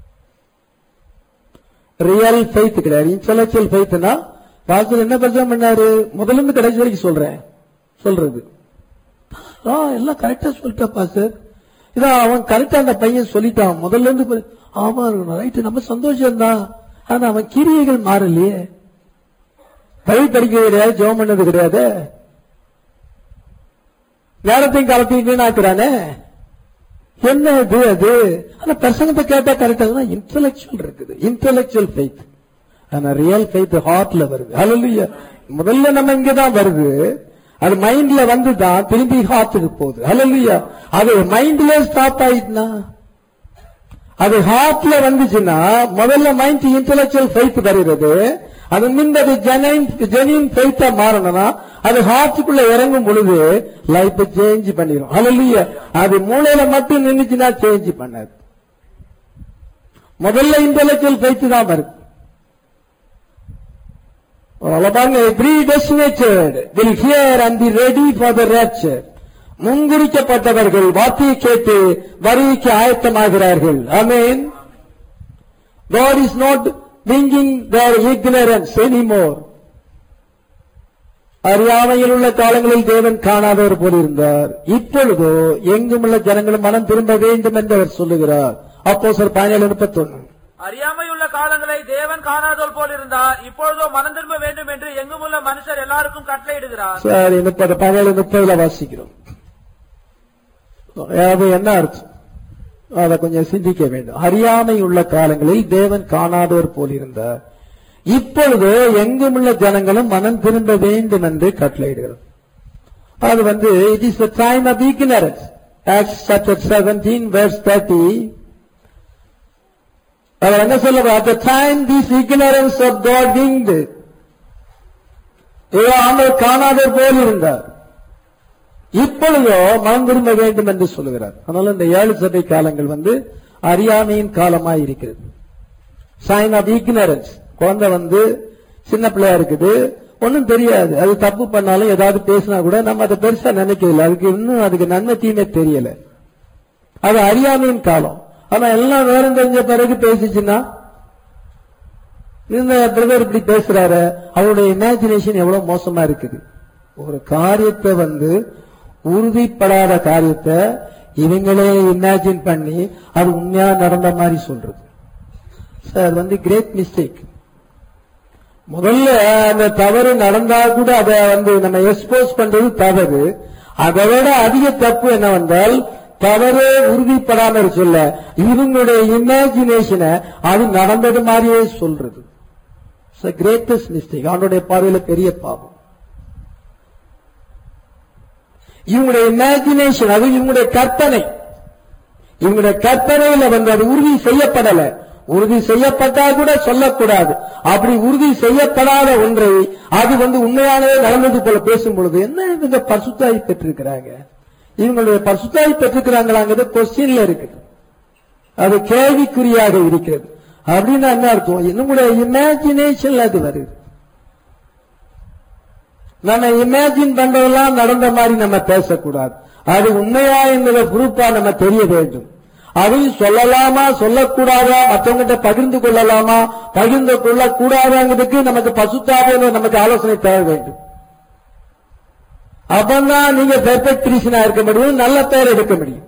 ரியல் ஃபெய்த் கிடையாது. இன்டலெக்சுவல் ஃபெய்த்னா பாஸ்டர் என்ன பிரச்சனை பண்ணாரு, முதல்ல இருந்து கடைசி வரைக்கும் சொல்றேன் சொல்றது எல்லாம் கரெக்டா சொல்லிட்டா பாஸ்டர், இதான் அவன் கரெக்டா அந்த பையன் சொல்லிட்டான் முதல்ல இருந்து. ஆமா ரைட்டு, நம்ம சந்தோஷம் தான். ஆனா அவன் கிரியைகள் மாறலையே, பழி படிக்கிறது கிடையாது, ஜெபம் பண்ணது கிடையாது, நேரத்தையும் காலத்தையும் வீணாக்குறானே, என்ன இது அது? ஆனா பிரசங்கத்தை கேட்டா கரெக்டா இன்டலெக்சுவல் இருக்குது, இன்டலெக்சுவல் ஃபெய்த். ஆனா ரியல் ஃபெய்த் ஹார்ட்ல வருது. ஹல்லேலூயா. முதல்ல நம்ம இங்கதான் வருது, அது மைண்ட்ல வந்துதான் திரும்பி ஹார்ட்டுக்கு போகுது. ஹல்லேலூயா. அது மைண்ட்ல ஸ்டாப் ஆயிடுனா, அது ஹார்ட்ல வந்துச்சுன்னா முதல்ல மைண்ட் இன்டலெக்சுவல் ஃபெய்த் வருகிறது. அது மீன் அது ஜெனின் ஃபெய்த்தா மாறணும்னா அது ஹார்ட்டுக்குள்ள இறங்கும் பொழுது லைஃப் சேஞ்ச் பண்ணிடும். ஹல்லேலூயா. அது மூளையில மட்டும் நின்னுச்சுன்னா சேஞ்ச் பண்ணாது. முதல்ல இன்டலெக்சுவல் ஃபெய்த் தான் வருது. predestinated will hear and be ready for the rapture. முன்குறிக்கப்பட்டவர்கள் வார்த்தையை கேட்டு வருகைக்கு ஆயத்தமாகிறார்கள். ஆமென். God is not bringing their ignorance anymore. அறியாமையில் உள்ள காலங்களில் தேவன் காணாதவர் போலிருந்தார், இப்பொழுதோ எங்குமுள்ள ஜனங்களும் மனம் திரும்ப வேண்டும் என்று அவர் சொல்லுகிறார். அப்போஸ்தலர் பதினேழு முப்பத்தி ஒன்று. அறியாமையுள்ள காலங்களை தேவன் காணாதோல் போல் இருந்தார். இப்பொழுதோ மனம் திரும்ப வேண்டும் என்று எங்குமுள்ள மனுஷர் எல்லாருக்கும் கட்டளையிடுகிறார். சரி, முப்பது பதினேழு முப்பதுல வாசிக்கிறோம். அது என்ன அர்த்தம்? அதை கொஞ்சம் சிந்திக்க வேண்டும். அறியாமை உள்ள காலங்களில் தேவன் காணாதோர் போல் இருந்தார். இப்பொழுது எங்குமுள்ள ஜனங்களும் மனம் திரும்ப வேண்டும் என்று கட்டளையிடுகிறார். அது வந்து it is the time of ignorance. Acts chapter seventeen verse thirty. அவர் என்ன சொல்லுவார்? At the time this ignorance of God winged. ஆண்டவர் காணாதோர் போல் இருந்தார். இப்பொழுதோ மனம் திரும்ப வேண்டும் என்று சொல்லுகிறார். அதனால இந்த ஏழு சபை காலங்கள் வந்து அறியாமையின் காலமாய் இருக்கிறது. Sign of ignorance. குழந்தை வந்து சின்ன பிள்ளையா இருக்குது, ஒன்னும் தெரியாது. அது தப்பு பண்ணாலும் ஏதாவது பேசினா கூட நம்ம அதை பெருசா நினைக்கல. அதுக்கு இன்னும் அதுக்கு நன்மை தீமை தெரியல. அது அறியாமையின் காலம். ஆனா எல்லாம் வேறம் தெரிஞ்ச பிறகு பேசிச்சுன்னா, இந்த பிரதர் இப்படி பேசுறாரு, அவருடைய இமேஜினேஷன் எவ்வளவு மோசமா இருக்குது. ஒரு காரியத்தை வந்து உறுதிப்படாத காரியத்தை இவங்களே இமேஜின் பண்ணி அது உண்மையா நடந்த மாதிரி சொல்றது. சார் வந்து கிரேட் மிஸ்டேக். முதல்ல அந்த தவறு நடந்தா கூட அதை வந்து நம்ம எக்ஸ்போஸ் பண்றது தவறு. அதை விட அதிக தப்பு என்னவென்றால் தவறே உறுதிப்படாம சொல்ல இவங்களுடைய இமேஜினேஷனை அது நடந்தது மாதிரியே சொல்றது. Greatest mistake. அவனுடைய பார்வையில பெரிய பாவம். இவங்களுடைய இமேஜினேஷன், அது இவங்களுடைய கற்பனை. இவங்களுடைய கற்பனையில வந்து அது உறுதி செய்யப்படல. உறுதி செய்யப்பட்டா கூட சொல்லக்கூடாது. அப்படி உறுதி செய்யப்படாத ஒன்றை அது வந்து உண்மையானவே நடந்தது போல பேசும் பொழுது என்ன இவங்க பரிசுத்தாய் பெற்றிருக்கிறாங்க, இவங்களுடைய பரிசுத்தாய் பெற்றிருக்கிறாங்களாங்கிறது கொஸ்டின்ல இருக்குது. அது கேள்விக்குறியாக இருக்கிறது. அப்படின்னு என்ன அர்த்தம்? நம்முடைய இமேஜினேஷன்ல அது வருது. நம்ம இமேஜின் பண்றதெல்லாம் நடந்த மாதிரி நம்ம பேசக்கூடாது. அது உண்மையா என்பதை ப்ரூஃபா நம்ம தெரிய வேண்டும். அது சொல்லலாமா சொல்லக்கூடாதா, மற்றவங்கிட்ட பகிர்ந்து கொள்ளலாமா பகிர்ந்து கொள்ள கூடாதாங்கிறதுக்கு நமக்கு பசுத்தாவே நமக்கு ஆலோசனை தேவை வேண்டும். அப்பதான் நீங்க பெர்ஃபெக்ட் கிறிஸ்டியனா இருக்க முடியும், நல்ல பெயர் எடுக்க முடியும்.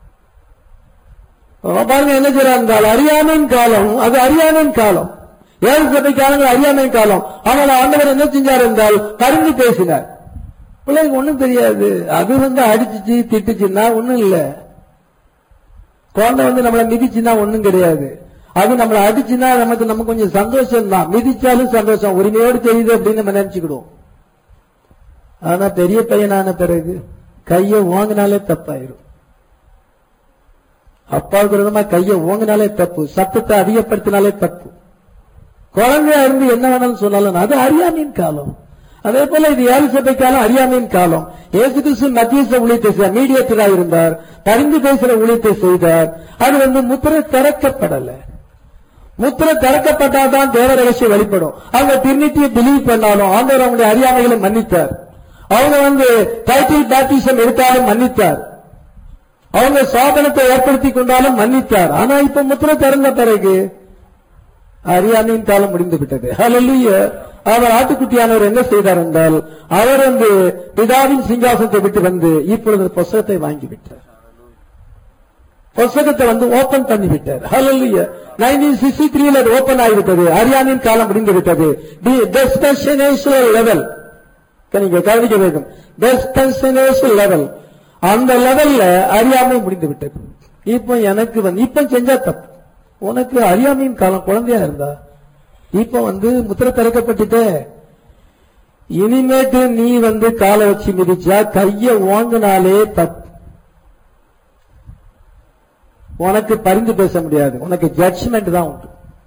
பாருங்க என்ன செய்யறாங்க, அறியாமையின் காலம். அது அறியாமையின் காலம். ஏழு சபை காலங்கள் அறியாமையின் காலம். ஆனால் ஆண்டவர் என்ன செஞ்சார் என்றால் பரிந்து பேசினார். பிள்ளைங்க ஒண்ணும் தெரியாது. அது வந்து அடிச்சுச்சு திட்டுச்சுன்னா ஒண்ணும் இல்ல. குழந்தை வந்து நம்மளை மிதிச்சுன்னா ஒண்ணும் கிடையாது. அது நம்மளை அடிச்சுன்னா நமக்கு நம்ம கொஞ்சம் சந்தோஷம் தான். மிதிச்சாலும் சந்தோஷம், உரிமையோடு தெரியுது அப்படின்னு நம்ம நினைச்சுக்கிடுவோம். ஆனா பெரிய பையனான பிறகு கைய ஓங்கினாலே தப்பாயிரும். அப்பாவுக்கு விதமா கைய ஓங்கினாலே தப்பு, சத்தத்தை அதிகப்படுத்தினாலே தப்பு. குழந்தையா இருந்து என்ன வேணாலும் சொன்னாலும் அது அறியாமையின் காலம். அதே போல இது ஏழு சபை காலம், அறியாமையின் காலம். இயேசு கிறிஸ்து மத்தியஸ்த ஊழியத்தை செய்தார், மீடியேட்டராக இருந்தார், பரிந்து பேசுற ஊழியத்தை செய்தார். அது வந்து முத்திரை திறக்கப்படல. முத்திரை திறக்கப்பட்டால்தான் தேவ ரகசியம் வெளிப்படும். அவங்க டிரினிட்டியை பிலீவ் பண்ணாலும் ஆண்டவர் அவங்களுடைய அறியாமைகளை மன்னித்தார். அவங்க வந்து டைட்டில் பேப்டிசம் எடுத்தாலும் மன்னித்தார். அவங்க சாதனத்தை ஏற்படுத்தி கொண்டாலும் மன்னித்தார். ஆனா இப்ப முத்திரை திறந்த பிறகு அறியாமையின் காலம் முடிந்து விட்டது. ஹல்லேலூயா. அவர் ஆட்டுக்குட்டியானவர் என்ன செய்தார் என்றால் அவர் வந்து பிதாவின் சிங்காசனத்தை விட்டு வந்து இப்பொழுது புஸ்தகத்தை வாங்கிவிட்டார். புஸ்தகத்தை வந்து ஓபன் பண்ணிவிட்டார். ஹல்லேலூயா. நைன்டீன் சிக்ஸ்டி த்ரீல அது ஓபன் ஆகிவிட்டது. அறியாமையின் காலம் முடிந்து விட்டது. தி டிஸ்பென்சேஷனல் லெவல் நீங்க கவனிக்க வேண்டும். டிஸ்பென்சேஷனல் லெவல், அந்த லெவல்ல அறியாமை முடிந்து விட்டது. இப்ப எனக்கு வந்து இப்ப செஞ்சா தப்பு. உனக்கு அறியாமையின் காலம் குழந்தையா இருந்தா இப்ப வந்து முத்திரை திறக்கப்பட்டுட்ட இனிமேட்டு நீ வந்து காலை வச்சு மிதிச்சா கைய ஓங்கினாலே தப்பு. உனக்கு பரிந்து பேச முடியாது, உனக்கு ஜட்ஜ்மெண்ட் தான் உண்டு.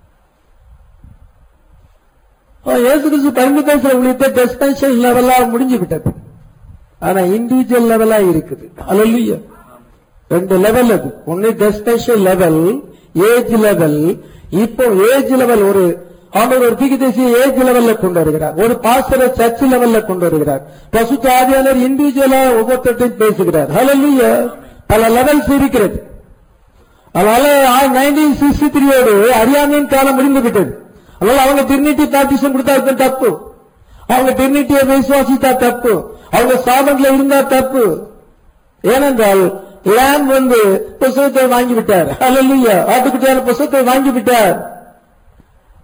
இயேசு கிறிஸ்து பரிந்து பேசுற ஊழியத்தை டிஸ்பென்சேஷன் லெவலா முடிஞ்சு விட்டது. ஆனா இண்டிவிஜுவல் லெவலா இருக்குது. ஹல்லேலூயா. ரெண்டு லெவல் அது. ஒன்னு டிஸ்பென்சேஷன் லெவல், ஏஜ் லெவல். இப்போ ஏஜ் லெவல் ஒரு ஆண்டவர் ஒரு தீர்க்கதரிசியை ஏஜ் லெவல்ல கொண்டு வருகிறார், ஒரு பாஸ்டரை சர்ச் லெவல்ல கொண்டு வருகிறார். பரிசுத்த ஆவியானவர் இண்டிவிஜுவலா ஒவ்வொருத்தையும் பேசுகிறார். ஹல்லேலூயா. பல லெவல்ஸ் இருக்கிறது. அதனால நைன்டீன் சிக்ஸ்டி த்ரீயோடு அறியாமையின் காலம் முடிந்து விட்டது. அதனால அவங்க டிரினிட்டி பேப்டிசம் கொடுத்தா தப்பு, அவங்க டிரினிட்டியை விசுவாசித்தா தப்பு, அவங்க சாதனையில இருந்தா தப்பு. ஏனென்றால் லாம் வந்து புஸ்தகத்தை வாங்கிவிட்டார். ஹல்லேலூயா. ஆட்டுக்குட்டியான புஸ்தகத்தை வாங்கிவிட்டார்.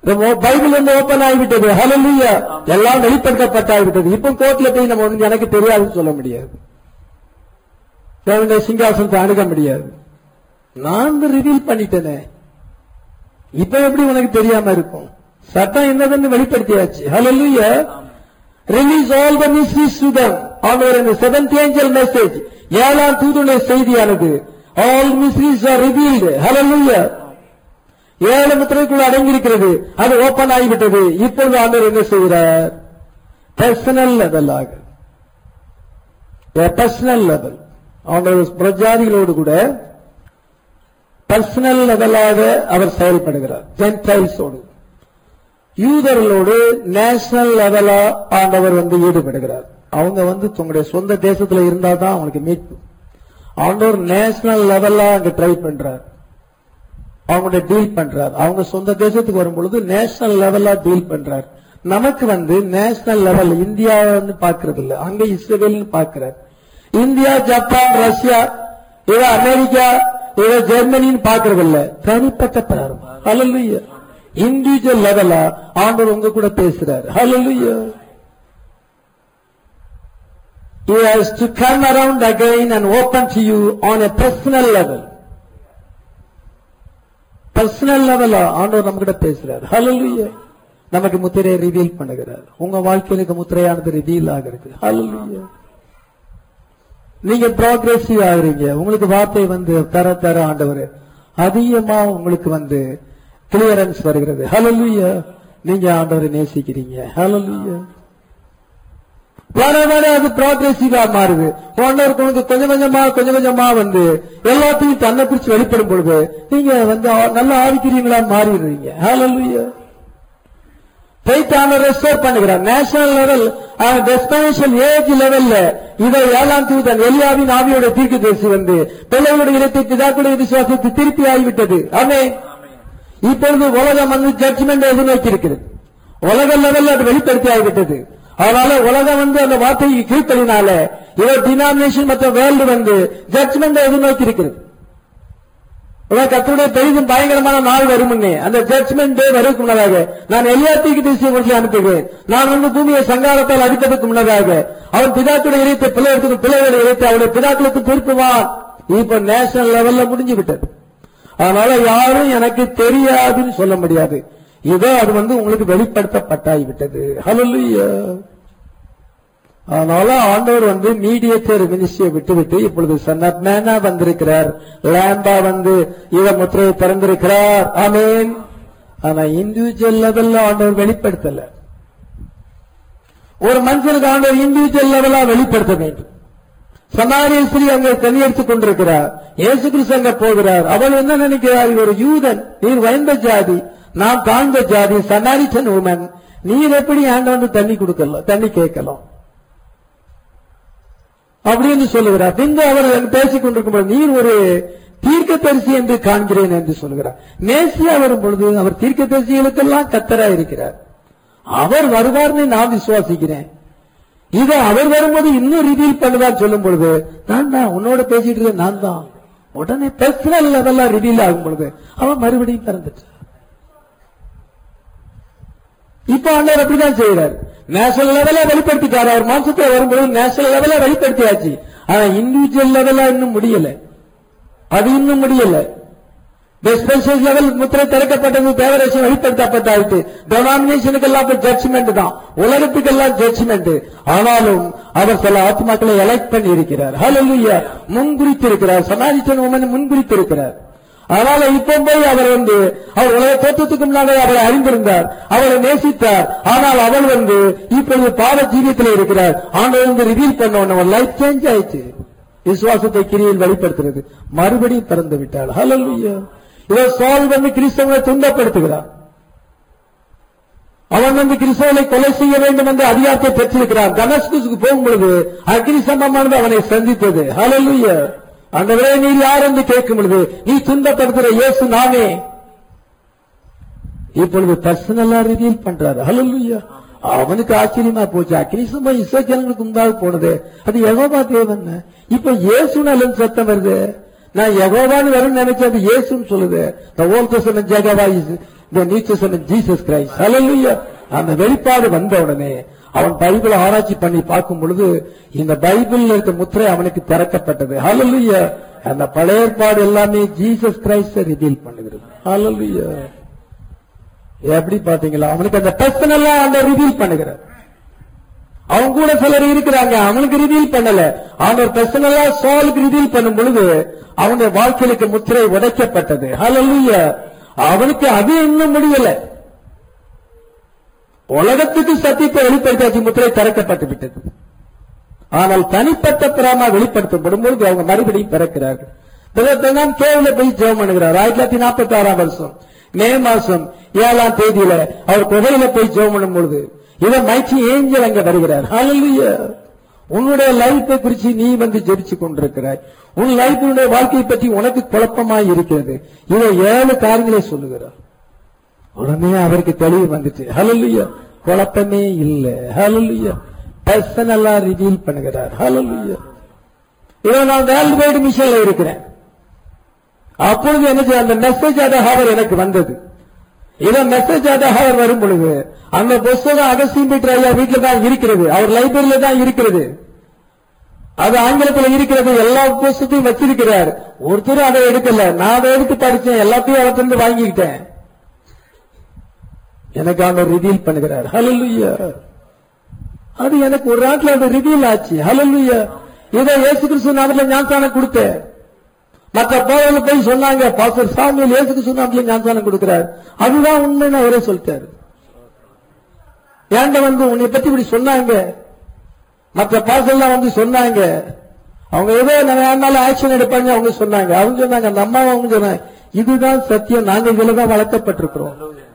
பைபிள் வந்து ஓபன் ஆகிவிட்டது. ஹல்லேலூயா. எல்லாம் வெளிப்படுத்தப்பட்டாகிவிட்டது. இப்போ கோர்ட்ல போய் நம்ம ஒண்ணு எனக்கு தெரியாதுன்னு சொல்ல முடியாது. சிங்காசனத்தை அணுக முடியாது. நான் ரிவீல் பண்ணிட்டேனே, இப்ப எப்படி உனக்கு தெரியாம இருக்கும்? சட்டம் என்னதுன்னு வெளிப்படுத்தியாச்சு. Hallelujah. Release all the mysteries to them. ஆண்டவர் இந்த செவன்த் ஏஞ்சல் மெசேஜ், ஏழாம் தூதனுடைய செய்தியானது, all mysteries are revealed. Hallelujah. ஏழு முத்திரைக்குள்ள அடங்கியிருக்கிறது. அது ஓபன் ஆகிவிட்டது. இப்பொழுது ஆண்டவர் என்ன செய்கிறார்? பர்சனல் லெவலாக, பர்சனல் லெவல், ஆண்டவர் பிரஜாதிகளோடு கூட பர்சனல் லெவலாக அவர் செயல்படுகிறார். ஜென்டைல்ஸோடு, யூதர்களோடு நேஷனல் லெவலா ஆண்டவர் வந்து ஈடுபடுகிறார். அவங்க வந்து தங்களுடைய சொந்த தேசத்துல இருந்தா தான் அவங்களுக்கு மீட்பு. ஆண்டவர் நேஷனல் லெவலா அங்க ட்ரை பண்றார், அவங்களுடைய டீல் பண்றார். அவங்க சொந்த தேசத்துக்கு வரும் பொழுது நேஷனல் லெவலா டீல் பண்றார். நமக்கு வந்து நேஷனல் லெவல் இந்தியா வந்து பாக்குறது இல்ல, அங்க இஸ்ரேல் பாக்குறார். இந்தியா, ஜப்பான், ரஷ்யா, ஏதோ அமெரிக்கா, ஏதோ ஜெர்மனின்னு பாக்குறது இல்ல, தனிப்பட்ட பிரார்த்தனை. ஹல்லேலூயா. இண்டிவிஜுவல் லெவலா ஆண்டவர் உங்க கூட பேசுறார். Hallelujah. He has to come around again and open to you on a personal level. Personal லெவலா ஆண்டவர் நம்ம கிட்ட பேசுறார். ஹல்லேலூயா. நமக்கு முத்திரையை ரிவீல் பண்ணுகிறார். உங்க வாழ்க்கையிலுக்கு முத்திரையானது ரிவீல் ஆகிறது. ஹல்லேலூயா. நீங்க ப்ராக்ரெசிவ் ஆகுறீங்க. உங்களுக்கு வார்த்தை வந்து தர தர ஆண்டவர் அதிகமா உங்களுக்கு வந்து கிளியரன்ஸ் வருகிறது. ஹல்லேலூயா. நீங்க ஆண்டவரை நேசிக்கிறீங்க. ஹல்லேலூயா. வர வர அது ப்ராக்ரெசிவா மாறுது. ஆண்டவருக்கு உங்களுக்கு கொஞ்சம் கொஞ்சமா கொஞ்சம் கொஞ்சமா வந்து எல்லாத்தையும் தன்னை குறிச்சு வெளிப்படும் பொழுது நீங்க வந்து நல்ல ஆவிக்கிறீங்களா மாறிடுறீங்க. ஹல்லேலூயா. ஃபெய்த் ரெஸ்டோர் பண்ணுகிறார். நேஷனல் லெவல், டெஸ்பென்ஷன் ஏஜ் லெவல்ல இதை ஏழாம் தூதன் எலியாவின் ஆவியோட தீர்க்கதரிசி வந்து பிள்ளைகளுடைய இடத்தை பிதாக்களுடைய விசுவாசத்தை திருப்பி ஆகிவிட்டது. ஆமென். இப்பொழுது உலகம் வந்து ஜட்ஜ்மெண்ட் எதிர்நோக்கி இருக்கிறது. உலக லெவல்ல அது வெளிப்படுத்தி ஆகிவிட்டது. அதனால உலகம் வந்து அந்த வார்த்தைக்கு கீழ்த்தலினால இவர் டினாமினேஷன் மற்ற வேர்ல்டு வந்து ஜட்ஜ்மெண்ட் எதிர்நோக்கி இருக்கிறது. கர்த்தருடைய பெரிதும் பயங்கரமான நாள் வரும். அந்த ஜட்ஜ்மெண்ட் டே வருவதற்கு முன்னதாக நான் எலியாத்திக்கு தேசிய அனுப்புகிறேன். நான் வந்து பூமியை சங்காரத்தால் அடிப்பதற்கு முன்னதாக அவன் பிதாக்களுடைய இறைத்தை பிள்ளைகளுக்கு பிள்ளைகளுடைய இறைத்தை அவருடைய பிதாக்களுக்கு திருப்புவான். இப்ப நேஷனல் லெவல்ல முடிஞ்சு விட்டது. அதனால யாரும் எனக்கு தெரியாதுன்னு சொல்ல முடியாது. இதோ அது வந்து உங்களுக்கு வெளிப்படுத்தப்பட்டாகிவிட்டது. ஹல்லேலூயா. அதனால ஆண்டவர் வந்து மீடியேட்டர் மினிஸ்ட்ரியை விட்டுவிட்டு இப்பொழுது சன் ஆஃப் மேனா வந்திருக்கிறார். லேம்பா வந்து இவ முத்திரையை திறந்திருக்கிறார். ஆமென். ஆனா இண்டிவிஜுவல் லெவல்ல ஆண்டவர் வெளிப்படுத்தல. ஒரு மனுஷனுக்கு ஆண்டவர் இண்டிவிஜுவல் லெவலா வெளிப்படுத்த வேண்டும். சமாரிய ஸ்திரீ அங்கே தனியெடுத்துக் கொண்டிருக்கிறார். இயேசு கிறிஸ்து அங்க போகிறார். அவள் என்ன நினைக்கிறார்? ஒரு யூதன், நீர் வைந்த ஜாதி, நாம் தாழ்ந்த ஜாதி, சமாரிட்டன் உமன், நீர் எப்படி ஆண்டவன் தண்ணி கொடுக்கலாம், தண்ணி கேட்கலாம் அப்படின்னு சொல்லுகிறார். பின்பு அவர் பேசிக் கொண்டிருக்கும் நீர் ஒரு தீர்க்கதரிசி என்று காண்கிறேன் என்று சொல்லுகிறார். மேசியா வரும் பொழுது அவர் தீர்க்கதரிசிகளுக்கெல்லாம் கர்த்தரா இருக்கிறார். அவர் வருவார்னு நான் விசுவாசிக்கிறேன். இதை அவர் வரும்போது இன்னும் ரிவீல் பண்ணுவார் சொல்லும் பொழுது நான் தான் உன்னோட பேசிட்டு இருக்க நான் தான். உடனே பர்சனல் லெவல்ல ரிவீல் ஆகும் பொழுது அவன் மறுபடியும் பிறந்துட்டு இப்ப ஆண்டவர் அப்படிதான் செய்யறாரு. நேஷனல் லெவல வெளிப்படுத்திட்டாரு. அவர் மாசத்தை வரும்போது நேஷனல் லெவல வெளிப்படுத்தியாச்சு. ஆனா இண்டிவிஜுவல் லெவலா இன்னும் முடியல. அது இன்னும் முடியல. ஸ்பெஷல் லெவல் முத்திரை திறக்கப்பட்டது, தேவரேசம் வெளிப்படுத்தப்பட்டாயிட்டு. டெனாமினேஷனுக்கெல்லாம் ஜட்ஜ்மெண்ட் தான், உலகத்துக்கெல்லாம் ஜட்ஜ்மெண்ட். ஆனாலும் அவர் சில ஆத்மாக்களை எலெக்ட் பண்ணி இருக்கிறார். ஹல்லேலூயா. முன்குறித்திருக்கிறார். சமாரிட்டன் உமன் முன்குறித்திருக்கிறார். அதனால இப்ப போய் அவர் வந்து அவர் உலக தோற்றத்துக்கு முன்னாடி அவரை அறிந்திருந்தார், அவரை நேசித்தார். ஆனால் அவள் வந்து இப்பொழுது பாவ ஜீவியத்தில் இருக்கிறார். ஆண்டவர் வந்து ரிவீல் பண்ண லைஃப் சேஞ்ச் ஆயிடுச்சு. விசுவாசத்தை கிரியில் வெளிப்படுத்துறது மறுபடியும் பிறந்து விட்டாள். ஹல்லேலூயா. இவர் சால் வந்து கிறிஸ்தவனை துன்பப்படுத்துகிறார். அவன் வந்து கிறிஸ்தவனை கொலை செய்ய வேண்டும் என்று அதிகாரத்தை பெற்றிருக்கிறார். தமஸ்குக்கு போகும்பொழுது அக்னி சம்பவமானது அவனை சந்தித்தது. ஹல்லேலூயா. ஆண்டவரே நீர் யார் என்று கேட்கும் பொழுது நீ துன்பப்படுத்துகிற இயேசு நானே. இப்பொழுது பர்சனலா ரிவீல் பண்றாரு. ஹல்லேலூயா. அவனுக்கு ஆச்சரியமா போச்சு. அக்னி சம்பவம் இஸ்ரவேலுக்கு முன்பாக போனது அது யெகோவா தேவன். இப்ப இயேசு நல்ல சத்தம் வருது. நான் யெகோவான்னு வரும் நினைச்சேன், அது இயேசுன்னு சொல்லுது. The Old Testament Jehovah is the New Testament Jesus Christ. Hallelujah. அந்த வெளிப்பாடு வந்த உடனே அவன் பைபிளை ஆராய்ச்சி பண்ணி பார்க்கும் பொழுது இந்த பைபிள் இருக்க முத்திரை அவனுக்கு திறக்கப்பட்டது. Hallelujah. அந்த பழைய ஏற்பாடு எல்லாமே ஜீசஸ் கிரைஸ்ட ரிவீல் பண்ணுகிறது. Hallelujah. எப்படி பாத்தீங்களா? அவனுக்கு அந்த பர்சனலா அந்த ரிவீல் பண்ணுகிறார். அவன் கூட சிலர் இருக்கிறாங்க, அவனுக்கு ரிவீல் பண்ணல. அவன் பர்சனலா சாலுக்கு ரிவீல் பண்ணும் பொழுது அவனுடைய வாழ்க்கைக்கு முத்திரை உடைக்கப்பட்டது. Hallelujah. அவனுக்கு அது இன்னும் முடியல. உலகத்துக்கு சத்தியத்தை வெளிப்படுத்தாச்சு, முத்திரை திறக்கப்பட்டு விட்டது. ஆனால் தனிப்பட்ட பிராமா வெளிப்படுத்தப்படும் பொழுது அவங்க மறுபடியும் பிறக்கிறார்கள். கேவல போய் ஜெபம் பண்ணுகிறார். ஆயிரத்தி தொள்ளாயிரத்தி நாற்பத்தி ஆறாம் வருஷம் மே மாசம் ஏழாம் தேதியில அவர் குகையில போய் ஜெபம் பண்ணும் பொழுது இவன் மைச்சி ஏஞ்சல் அங்க வருகிறார். Hallelujah. உன்னுடைய லைஃபை குறிச்சு நீ வந்து ஜெபிச்சு கொண்டிருக்கிறாய். உன் லைஃபினுடைய வாழ்க்கையை பற்றி உனக்கு குழப்பமாய் இருக்கிறது. இதை ஏழு காரியங்களை சொல்லுகிறார். உடனே அவருக்கு தெளிவு வந்துச்சு. Hallelujah. குழப்பமே இல்லை. Hallelujah. பர்சனலா ரிவீல் பண்ணுகிறார். Hallelujah. இவன் நான் வேர்ல்ட் வைடு மிஷன்ல இருக்கிறேன். அப்பொழுது எனக்கு அந்த மெசேஜ் அடஹாவர் எனக்கு வந்தது. இவன் மெசேஜ் அடஹாவர் வரும் பொழுது அந்த புஸ்தகம் அகஸ்டின் பீட்டர் ஐயா வீட்டில் தான் இருக்கிறது, அவர் லைப்ரரியில தான் இருக்கிறது. அது ஆங்கிலத்தில் இருக்கிறது. எல்லா புஸ்தத்தையும் வச்சிருக்கிறார். ஒருத்தரும் அதை எடுக்கல. நான் அதை எடுத்து படிச்சேன், எல்லாத்தையும் அவற்றிலிருந்து வாங்கிக்கிட்டேன். எனக்கு அந்த ரிவீல் பண்ணுகிறார். Hallelujah. அது எனக்கு ஒரு நாட்டில் அது ரிவீல் ஆச்சு. Hallelujah. இதை இயேசு கிறிஸ்து நாமத்தில் ஞானஸ்நானம் கொடுத்தேன். மற்ற போய் போய் சொன்னாங்க, பாஸ்டர் சாமுவேல் இயேசு கிறிஸ்து நாமத்தில் ஞானஸ்நானம் கொடுக்கிறார். அதுதான் உண்மைன்னு அவரே சொல்லிட்டாரு. ஏண்ட வந்து உன்னை பத்தி இப்படி சொன்னாங்க, மற்ற பாஸ்டர்லாம் வந்து சொன்னாங்க, அவங்க ஏதோ நம்ம ஆக்ஷன் எடுப்பாங்க அவங்க சொன்னாங்க. அவங்க சொன்னாங்க, அந்த அம்மா அவங்க சொன்னாங்க, இதுதான் சத்தியம், நாங்க இதுலதான் வளர்க்கப்பட்டிருக்கிறோம்.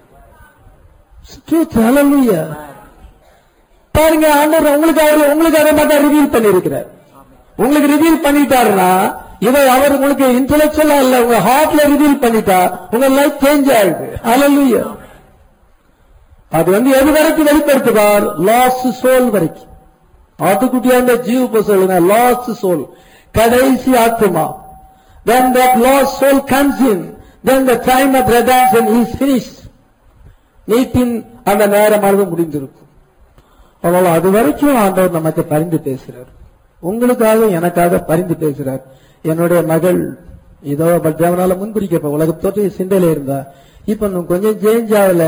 பாருங்க, ஆண்டவர் உங்களுக்கு உங்களுக்கு அதை மட்டும் ரிவீல் பண்ணி இருக்கிறார். உங்களுக்கு ரிவீல் பண்ணிட்டாருன்னா இதை அவர் உங்களுக்கு இன்டெலக்சுவலா இல்ல, உங்க ஹார்ட்ல ரிவீல் பண்ணிட்டா உங்க லைஃப் சேஞ்ச் ஆயிடுது. ஹல்லேலூயா. அது வந்து எது வரைக்கும் வெளிப்படுத்துவார்? லாஸ்ட் சோல் வரைக்கும். ஆட்டுக்குட்டியா இருந்த ஜீவ சொல்லுங்க, லாஸ்ட் சோல், கடைசி ஆத்மா. When that lost soul comes in, then the time of redemption is finished. நீட்டின் அந்த நேரமானது முடிந்திருக்கும். அதனால அது வரைக்கும் ஆண்டவர் நமக்கு பரிந்து பேசுறார். உங்களுக்காக எனக்காக பரிந்து பேசுறார். என்னுடைய மகள் இதோ தேவனால முன்குறிக்கப்ப உலகத்தோட்ட சிந்தையில இருந்தா இப்ப கொஞ்சம் சேஞ்ச் ஆகல.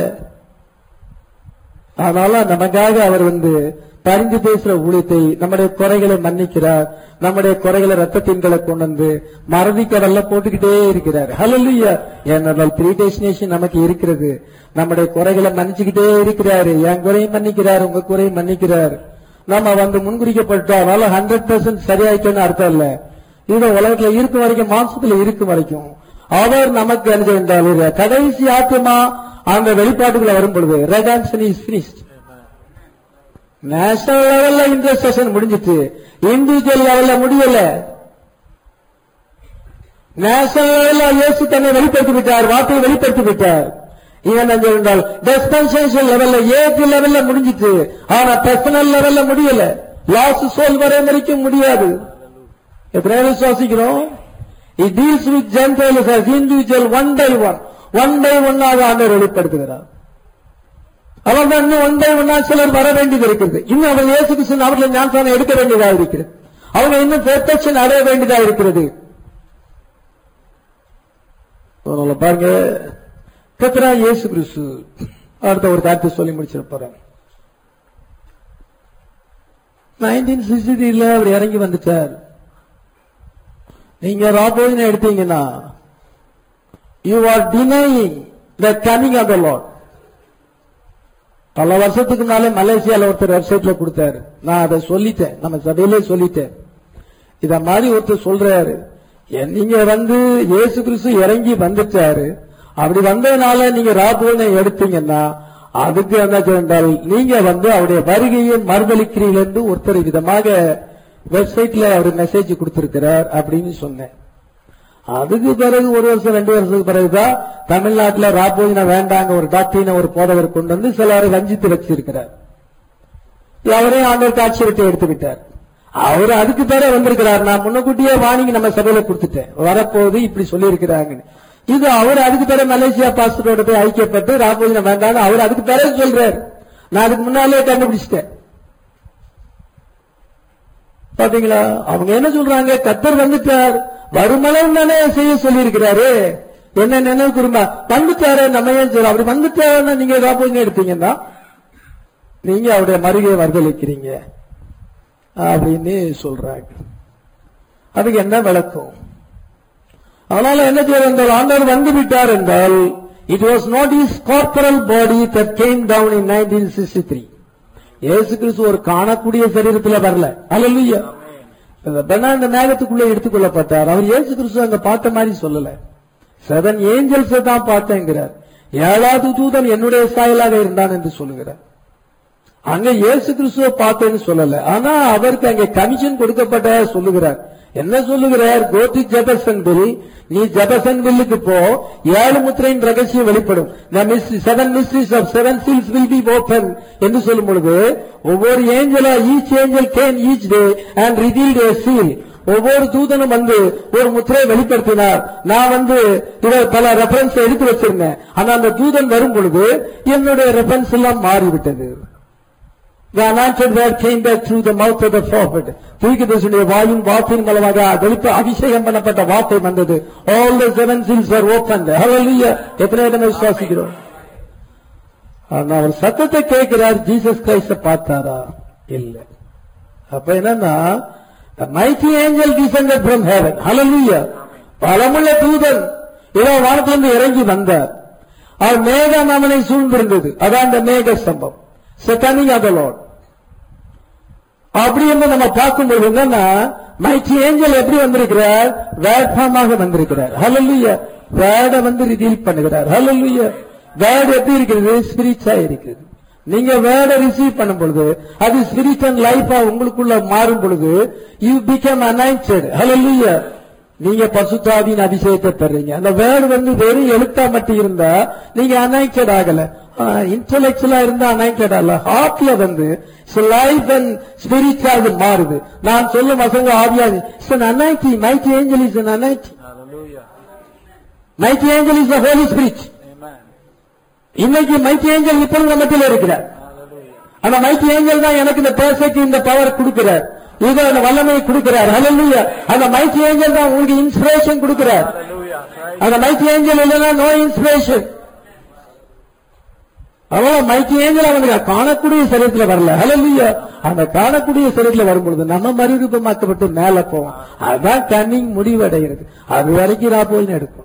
அதனால நமக்காக அவர் வந்து பரிந்து பேசுற ஊழியத்தை, நம்முடைய குறைகளை மன்னிக்கிறார். நம்முடைய குறைகளை ரத்தத்தின்களை கொண்டு வந்து மறதி கடல்ல போட்டுக்கிட்டே இருக்கிறார். ஹல்லேலூயா. ஏனென்றால் ப்ரீடெஸ்டினேஷன் நமக்கு இருக்கிறது. நம்முடைய குறைகளை மன்னிச்சுக்கிட்டே இருக்கிறாரு. என் குறையும் மன்னிக்கிறார், உங்க குறையும் மன்னிக்கிறார். நம்ம வந்து முன்குறிக்கப்பட்டோம், அதனால ஹண்ட்ரட் பெர்சென்ட் சரியாயிட்டோன்னு அர்த்தம் இல்ல. இது உலகத்துல இருக்கும் வரைக்கும், மாம்சத்துல இருக்கும் வரைக்கும் அவர் நமக்கு அனுப்பியிருந்தால் கடைசி ஆத்மா அந்த வெளிப்பாட்டுக்குள்ள வரும் பொழுது ரெடெம்ப்ஷன் இஸ் ஃபினிஷ்ட். நேஷனல் லெவல்ல இன்டர்செஷன் முடிஞ்சிட்டு, இண்டிவிஜுவல் லெவல்ல முடியல. நேஷனல் லெவல்ல இயேசு தன்னை வெளிப்படுத்தி விட்டார், வார்த்தையை வெளிப்படுத்தி விட்டார். இவன் என்றால் டிஸ்பென்சேஷன் லெவல்ல, ஏஜ் லெவல்ல முடிஞ்சிட்டு, ஆனா பர்சனல் லெவல்ல முடியல. லாஸ்ட் சோல் வரை வரைக்கும் முடியாது. எத்தனை விசுவாசிக்கிறோம்? It deals with Gentiles as individual, one by one, one by one ஆக ஆண்டவர் வெளிப்படுத்துகிறார். அவர்கள் இன்னும் ஒன் பை ஒன்னா சிலர் வர வேண்டியது இருக்கிறது. இன்னும் அவர் இயேசு கிறிஸ்து அவர்களை ஞானஸ்நானம் எடுக்க வேண்டியதாக இருக்கிறது. அவங்க இன்னும் பெர்ஃபெக்ஷன் அடைய வேண்டியதாக இருக்கிறது. பாருங்க, கர்த்தரா இயேசு கிறிஸ்து அடுத்த ஒரு காரியத்தை சொல்லி முடிச்சிருப்பாரு. நைன்டீன் சிக்ஸ்டி த்ரீல அவர் இறங்கி வந்துட்டார். நீங்க ராபோஜனை எடுத்தீங்கன்னா you are dining the coming of the lord. பல வருஷத்துக்கு முன்னாலே மலேசியால ஒருத்தர் வெப்சைட்ல கொடுத்தாரு. நான் அதை சொல்லிட்டேன், நம்ம சபையிலே சொல்லிட்டேன். இத மாதிரி ஒருத்தர் சொல்றாரு, நீங்க வந்து இயேசு கிறிஸ்து இறங்கி வந்துட்டாரு, அப்படி வந்ததுனால நீங்க ராபோஜனை எடுத்தீங்கன்னா அதுக்கு என்ன சொன்னால் நீங்க வந்து அவருடைய வருகையை மறுதளிக்கிறீர்கள் என்று ஒருத்தர் விதமாக வெப்சைட்ல அவர் மெசேஜ் கொடுத்திருக்கிறார் அப்படின்னு சொன்னேன். அதுக்கு பிறகு ஒரு வருஷம் ரெண்டு வருஷத்துக்கு பிறகுதான் தமிழ்நாட்டில் ராபோஜனை வேண்டாங்க ஒரு டாக்டரின ஒரு போதவர் கொண்டு வந்து சிலரை வஞ்சித்து வச்சிருக்கிறார். அவரே ஆண்டவர் காட்சி விட்டு எடுத்து விட்டார். அவர் அதுக்கு பிறகு வந்திருக்கிறார், நான் முன்னக்கூட்டியே வாணிங்க நம்ம சபையில கொடுத்துட்டேன், வரப்போது இப்படி சொல்லி இருக்கிறாங்க. இது அவர் அதுக்கு பிறகு மலேசியா பாஸ்டரோட போய் ஐக்கியப்பட்டு ராபோஜனம் வேண்டாம் அவர் அதுக்கு பிறகு சொல்றாரு. நான் அதுக்கு முன்னாலே கண்டுபிடிச்சிட்டேன். பாத்தீங்களா? அவங்க என்ன சொல்றாங்க? கர்த்தர் வந்துட்டார், வருமளவு தானே செய்ய சொல்லி இருக்கிறாரு. என்ன நினைவு கூறுமா? வந்துட்டாரு, நம்ம ஏன் சொல்றோம்? அப்படி வந்துட்டாருன்னா நீங்க ராபோஜனம் எடுத்தீங்கன்னா நீங்க அவருடைய மருகை வர்த்தளிக்கிறீங்க அப்படின்னு சொல்றாங்க. அதுக்கு என்ன விளக்கம்? அதனால என்ன செய்ய அந்த ஆண்டவர் வந்து விட்டார் என்றால் it was not his corporal body that came down in nineteen sixty-three. இயேசு கிறிஸ்து ஒரு காணக்கூடிய சரீரத்தில் வரல. அல்லேலூயா. அந்த மேகத்துக்குள்ள எடுத்துக்கொள்ளப்பட்டார். அவர் இயேசு கிறிஸ்து அங்க பார்த்த மாதிரி சொல்லல. செவன் ஏஞ்சல்ஸ் தான் பார்த்தேங்கிறார். ஏழாவது தூதன் என்னுடைய சாயலாக இருந்தான் என்று சொல்லுகிறார். அங்க இயேசு கிறிஸ்துவ பார்த்தேன்னு சொல்லல. ஆனா அவருக்கு அங்கே கமிஷன் கொடுக்கப்பட்ட சொல்லுகிறார். என்ன சொல்லுகிறார்? கோ டு ஜெபர்சன் வில், நீ ஜெபர்சன் வில்லுக்கு போ, ஏழு முத்திரையின் ரகசியம் வெளிப்படும், seven mysteries of seven seals will be open என்று சொல்லும் பொழுது ஒவ்வொரு ஏஞ்சலா each angel came each day and revealed a seal. ஒவ்வொரு தூதனும் வந்து ஒரு முத்திரையை வெளிப்படுத்தினார். நான் வந்து இதை பல ரெஃபரன்ஸ் எடுத்து வச்சிருந்தேன். ஆனா அந்த தூதன் வரும் பொழுது என்னுடைய ரெஃபரன்ஸ் எல்லாம் மாறிவிட்டது. The anointed word came back through the mouth of the prophet. தீர்க்கதரிசியுடைய வாயின் வார்த்தையின் மூலமாக வெளிப்ப அபிஷேகம் பண்ணப்பட்ட வார்த்தை வந்தது. All the seven seals were opened. Hallelujah. எத்தனை இடமே விசுவாசிக்கிறோம்? ஆனா அவர் சத்தத்தை கேட்கிறார். ஜீசஸ் கிரைஸ்ட பார்த்தாரா? இல்ல. அப்ப என்னன்னா the mighty angel descended from heaven. Hallelujah. பலமுள்ள தூதன் இதோ வானத்திலிருந்து இறங்கி வந்தார். அவர் மேகம் அவனை சூழ்ந்திருந்தது. அதான் அந்த மேக ஸ்தம்பம். Setting of the Lord. அப்படி என்று நம்ம பார்க்கும்போது என்னன்னா மைட்டி ஏஞ்சல் எப்படி வந்திருக்கிறார்? வேட்பாமாக வந்திருக்கிறார். ஹல்லேலூயா. வேட வந்து ரிவீல் பண்ணுகிறார். ஹல்லேலூயா. வேட் எப்படி இருக்கிறது? ஸ்பிரிச்சா இருக்குது. நீங்க வேட ரிசீவ் பண்ணும் பொழுது அது ஸ்பிரிச்சுவல் லைஃபா உங்களுக்குள்ள மாறும் பொழுது யூ பிகம் அனாயிண்டட். ஹல்லேலூயா. நீங்க பசுத்தாவின் அபிஷேகத்தை பெறீங்க. அந்த வேர்டு வந்து வெறும் எழுத்தா மட்டும் இருந்தா நீங்க அனாயிண்டட் ஆகல. இன்டலெக்சுவலா இருந்தா அனாயிண்டட் ஆகல. ஹார்ட்ல வந்து லைஃப் அண்ட் ஸ்பிரிச்சா அது மாறுது. நான் சொல்லும் வசங்க ஆவியாது அனாயிட்டி. Mighty angel is an anointing. Mighty angel is the Holy Spirit. இன்னைக்கு மைட்டி ஏஞ்சல் இப்ப நம்மத்தில் இருக்கிறார். அந்த மைட்டி ஏஞ்சல் தான் எனக்கு இந்த பேசக்கு இந்த பவர் கொடுக்கிறார், இது அந்த வல்லமையை கொடுக்கிறார். ஹல்லேலூயா. அந்த மைட்டி ஏஞ்சல் தான் உங்களுக்கு இன்ஸ்பிரேஷன் கொடுக்கிறார். அந்த மைட்டி ஏஞ்சல் இல்லைன்னா நோ இன்ஸ்பிரேஷன். அதனால மைட்டி ஏஞ்சல் அவனுக்கு காணக்கூடிய சரீரத்தில் வரல. ஹல்லேலூயா. அந்த காணக்கூடிய சரீரத்தில் வரும்பொழுது நம்ம மறுரூபமாக்கப்பட்டு மேல போவோம். அதுதான் கன்னிங் முடிவடைகிறது. அது வரைக்கும் நான் போய் எடுக்கும்.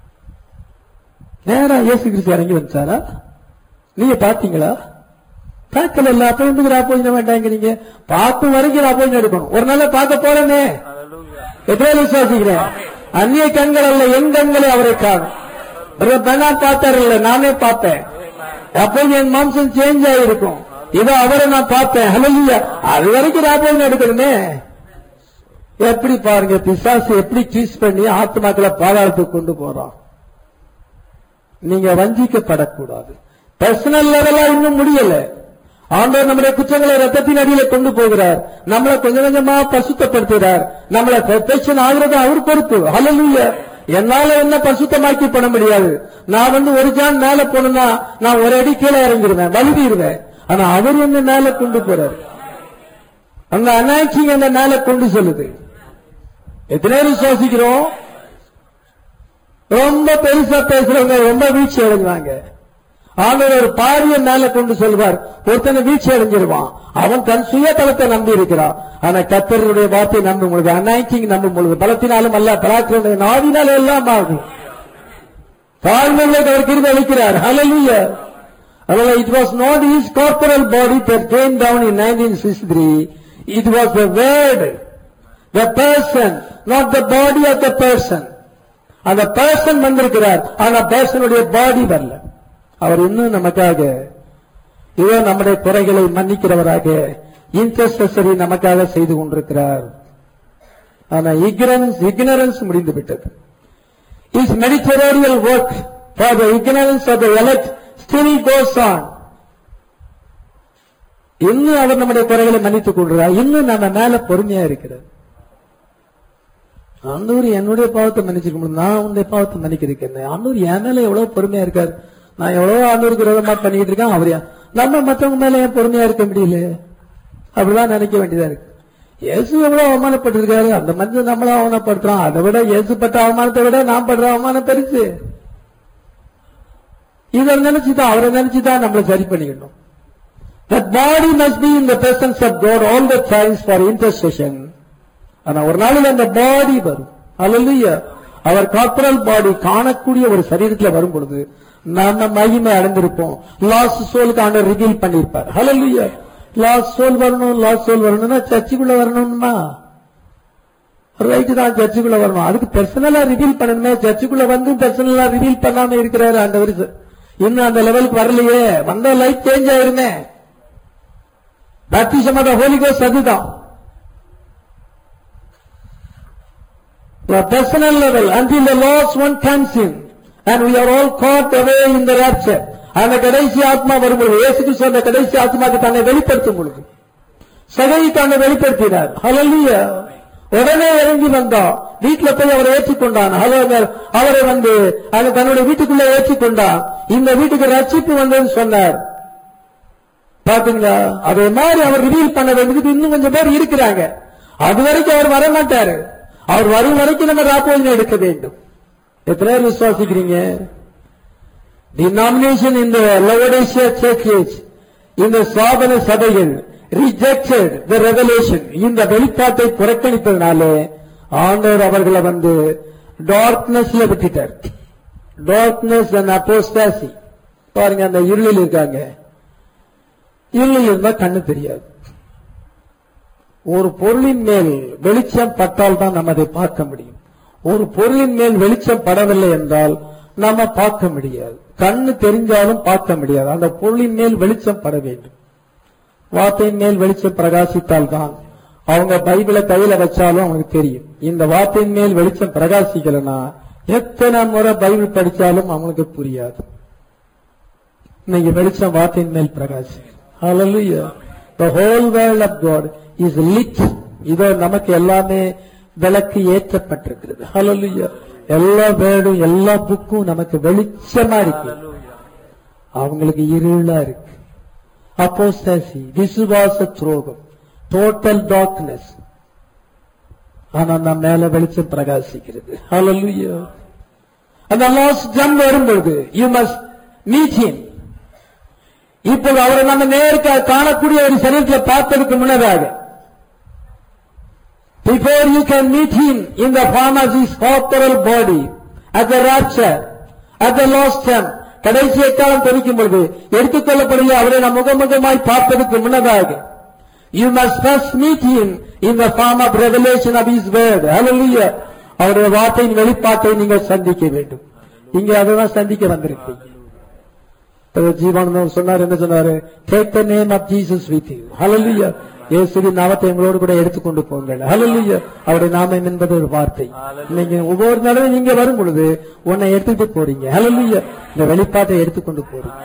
நேரா இயேசு கிறிஸ்து இறங்கி வந்துச்சாரா? நீங்க பாத்தீங்களா? பார்க்கல. அப்ப வந்து ராப்போஜன வேண்டாங்கிறீங்க. பார்க்கும் வரைக்கும் ராப்போஜனம் எடுக்கணும். ஒரு நாள பார்க்க போறேனே. எத்தனை விசுவாசிக்கிறேன்? அந்நிய கண்கள் அல்ல, என் கண்களை அவரை காணும். பார்த்தாரு இல்ல, நானே பார்த்தேன். அப்போ என் மாம்சம் சேஞ்ச் ஆகிருக்கும். இதோ அவரை நான் பார்த்தேன். ஹல்லேலூயா. அது வரைக்கும் ராப்போஜனம் எடுக்கணுமே. எப்படி பாருங்க, பிசாசு எப்படி ட்வீட் பண்ணி ஆத்மாக்களை பாதாளத்துக்கு கொண்டு போறான். நீங்க வஞ்சிக்கப்படக்கூடாது. பர்சனல் லெவலா இன்னும் முடியல. ஆண்டவர் நம்முடைய குற்றங்களை ரத்தத்தின் அடியில கொண்டு போகிறார். நம்மளை கொஞ்சம் கொஞ்சமா பசுத்தப்படுத்துகிறார். நம்மளை பெர்ஃபெக்ஷன் ஆகிறது அவர் பொறுப்பு. ஹல்லேலூயா. என்னால என்ன பசுத்தமாக்கி பண்ண முடியாது. நான் வந்து ஒரு ஜான் மேல போனா நான் ஒரு அடி கீழே இறங்கிடுவேன், வலுவிடுவேன். ஆனா அவர் என்ன மேல கொண்டு போறார். அந்த அனாய்ச்சிங் என்ன மேல கொண்டு சொல்லுது. எத்தனை விசுவாசிக்கிறோம்? ரொம்ப பெருசா பேசுறவங்க ரொம்ப வீழ்ச்சி அடைஞ்சாங்க. ஆண்டவர் ஒரு பாரிய மேல கொண்டு சொல்வார், ஒருத்தனை வீழ்ச்சி அடைஞ்சிருவான். அவன் தன் சுயபலத்தை நம்பி இருக்கிறான். ஆனா கர்த்தருடைய வார்த்தை நம்பும் பொழுது, அனாயிண்டிங் நம்பும் பொழுது, பலத்தினாலும் அல்ல பராக்கிரம நாவினாலும் எல்லாம் ஆகும். தாழ்மைகளை அவர் கிருபை அளிக்கிறார். ஹல்லேலூயா. அதனால it was not his corporal body that came down in nineteen sixty-three. It was the word, the person, not the body of the person. அந்த பர்சன் வந்திருக்கிறார், ஆனா பர்சனுடைய பாடி வரல. அவர் இன்னும் நமக்காக இதோ நம்முடைய குறைகளை மன்னிக்கிறவராக இன்டர்செசரி நமக்காக செய்து கொண்டிருக்கிறார். ஆனா ignorance ignorance முடிந்து விட்டது. His mediatorial work for the ignorance of the elect still goes on. இன்னும் அவர் நம்முடைய குறைகளை மன்னித்துக் கொள்கிறார். இன்னும் நம்ம மேல பொறுமையா இருக்கிறார். ஆண்டவர் என்னுடைய பாவத்தை மன்னிச்சிருக்க முடியும், நான் உன்னுடைய பாவத்தை மன்னிக்கிறேன். ஆண்டவர் என் மேல எவ்வளவு பொறுமையா இருக்காரு, நான் எவ்வளவு ஆண்டவருக்கு விரோதமா பண்ணிட்டு இருக்கேன். அவரையா நம்ம மற்றவங்க மேல ஏன் பொறுமையா இருக்க முடியல? அப்படிதான் நினைக்க வேண்டியதா இருக்கு. இயேசு எவ்வளவு அவமானப்பட்டிருக்காரு, அந்த மனுஷன் நம்மள அவமானப்படுத்துறான். அதை விட இயேசு பட்ட அவமானத்தை விட நான் படுற அவமானம் பெருசு. இதை நினைச்சுதான் அவரை நினைச்சுதான் நம்மளை சரி பண்ணிக்கணும். That body must be in the presence of God all the times for intercession. ஆனா ஒரு நாளில் அந்த பாடி வரும். அல்லேலூயா. அவர் கார்பரல் பாடி காணக்கூடிய ஒரு சரீரத்துல வரும் பொழுது நம்ம மகிமை அடைந்திருப்போம். லாஸ்ட் சோலுக்கு ஆண்டவர் ரிவீல் பண்ணிருப்பார். அல்லேலூயா. லாஸ்ட் சோல் வரணும், லாஸ்ட் சோல் வரணும்னா சர்ச்சுக்குள்ள வரணுமா? ரைட்டு தான், சர்ச்சுக்குள்ள வரணும். அதுக்கு பர்சனலா ரிவீல் பண்ணணுமே. சர்ச்சுக்குள்ள வந்து பர்சனலா ரிவீல் பண்ணாம இருக்கிறாரு ஆண்டவர். இன்னும் அந்த லெவலுக்கு வரலையே. வந்த லைஃப் சேஞ்ச் ஆயிருமே. Baptism of the holy ghost அதுதான். The personal level until the last one comes in and we are all caught away in the rapture. அந்த கடைசி ஆத்மா வரும்போது இயேசு கிறிஸ்து அந்த கடைசி ஆத்மாக்கு தன்னை வெளிப்படுத்தும் பொழுது சகை தன்னை வெளிப்படுத்தினார். ஹல்லேலூயா. உடனே இறங்கி வந்தான், வீட்டுல போய் அவரை ஏற்றுக்கொண்டான். அவரை வந்து தன்னுடைய வீட்டுக்குள்ள ஏற்றுக்கொண்டான். இந்த வீட்டுக்கு ரட்சிப்பு வந்ததுன்னு சொன்னார். பாத்தீங்களா? அதே மாதிரி அவர் ரிவீல் பண்ண வேண்டியது இன்னும் கொஞ்சம் பேர் இருக்கிறாங்க. அது வரைக்கும் அவர் வரமாட்டாரு. அவர் வரும் வரைக்கும் நம்ம ராப்போஜனை எடுக்க வேண்டும். எத்தனை பேர் விசுவாசிக்கிறீங்க? டினாமினேஷன் இந்த லவோடேசியா சர்ச்சஸ், இந்த சாதன சபைகள் ரிஜெக்டட் தி ரெவலேஷன், இந்த வெளிப்பாட்டை புறக்கணித்ததுனாலே ஆண்டவர் அவர்களை வந்து டார்க்னஸ்ல விட்டுட்டார். Darkness and apostasy. பாருங்க, அந்த இருளில் இருக்காங்க. இருளில் இருந்தா கண்ணு தெரியாது. ஒரு பொருளின் மேல் வெளிச்சம் பட்டால் தான் நம்ம அதை பார்க்க முடியும். ஒரு பொருளின் மேல் வெளிச்சம் படவில்லை என்றால் நம்ம பார்க்க முடியாது. கண்ணு தெரிஞ்சாலும் பார்க்க முடியாது. அந்த பொருளின் மேல் வெளிச்சம் பட வேண்டும். வார்த்தையின் மேல் வெளிச்சம் பிரகாசித்தால் தான் அவங்க பைபிளை கையில வச்சாலும் அவங்களுக்கு தெரியும். இந்த வார்த்தையின் மேல் வெளிச்சம் பிரகாசிக்கலனா எத்தனை முறை பைபிள் படிச்சாலும் அவங்களுக்கு புரியாது. இன்னைக்கு வெளிச்சம் வார்த்தையின் மேல் பிரகாசிக்கும். Hallelujah. The whole world of God is lit. இதோ நமக்கு எல்லாமே விளக்கு ஏற்றப்பட்டிருக்கிறது. Hallelujah. எல்லா வேர்டும் எல்லா புக்கும் நமக்கு வெளிச்சமா இருக்கு. அவங்களுக்கு இருளா இருக்கு. அப்போஸ்டசி, விசுவாச துரோகம், டோட்டல் டார்க்னஸ். ஆனா நம்ம மேல வெளிச்சம் பிரகாசிக்கிறது. Hallelujah. அந்த லாஸ்ட் ஜம் வரும்போது you must meet him. இப்போது அவரை நம்ம நேருக்கு காணக்கூடிய ஒரு சரீரத்தில் பார்த்ததுக்கு முன்னதாக, before you can meet him in the form of his corporal body at the rapture, at the last time, கடைசி எக்காலம் தெரிவிக்கும் பொழுது எடுத்துக்கொள்ளப்படல அவரை நம் முகமுகமாய் பார்ப்பதற்கு முன்னதாக you must first meet him in the form of revelation of his word. Hallelujah. அவருடைய வார்த்தையின் வெளிப்பாட்டை நீங்கள் சந்திக்க வேண்டும். இங்க அதான் சந்திக்க வந்திருக்கீங்க. ஜீவானந்தம் சொன்னார், என்ன சொன்னாரு? Take the name of Jesus with you. Hallelujah. இயேசுவின் நாமத்தை எங்களோடு கூட எடுத்துக்கொண்டு போங்கள். Hallelujah. அவருடைய நாமம் என்பது ஒரு வார்த்தை. நீங்க ஒவ்வொரு நாளும் நீங்க வரும் பொழுது உன்னை எடுத்துட்டு போறீங்க. Hallelujah. இந்த வெளிப்பாட்டை எடுத்துக்கொண்டு போறீங்க.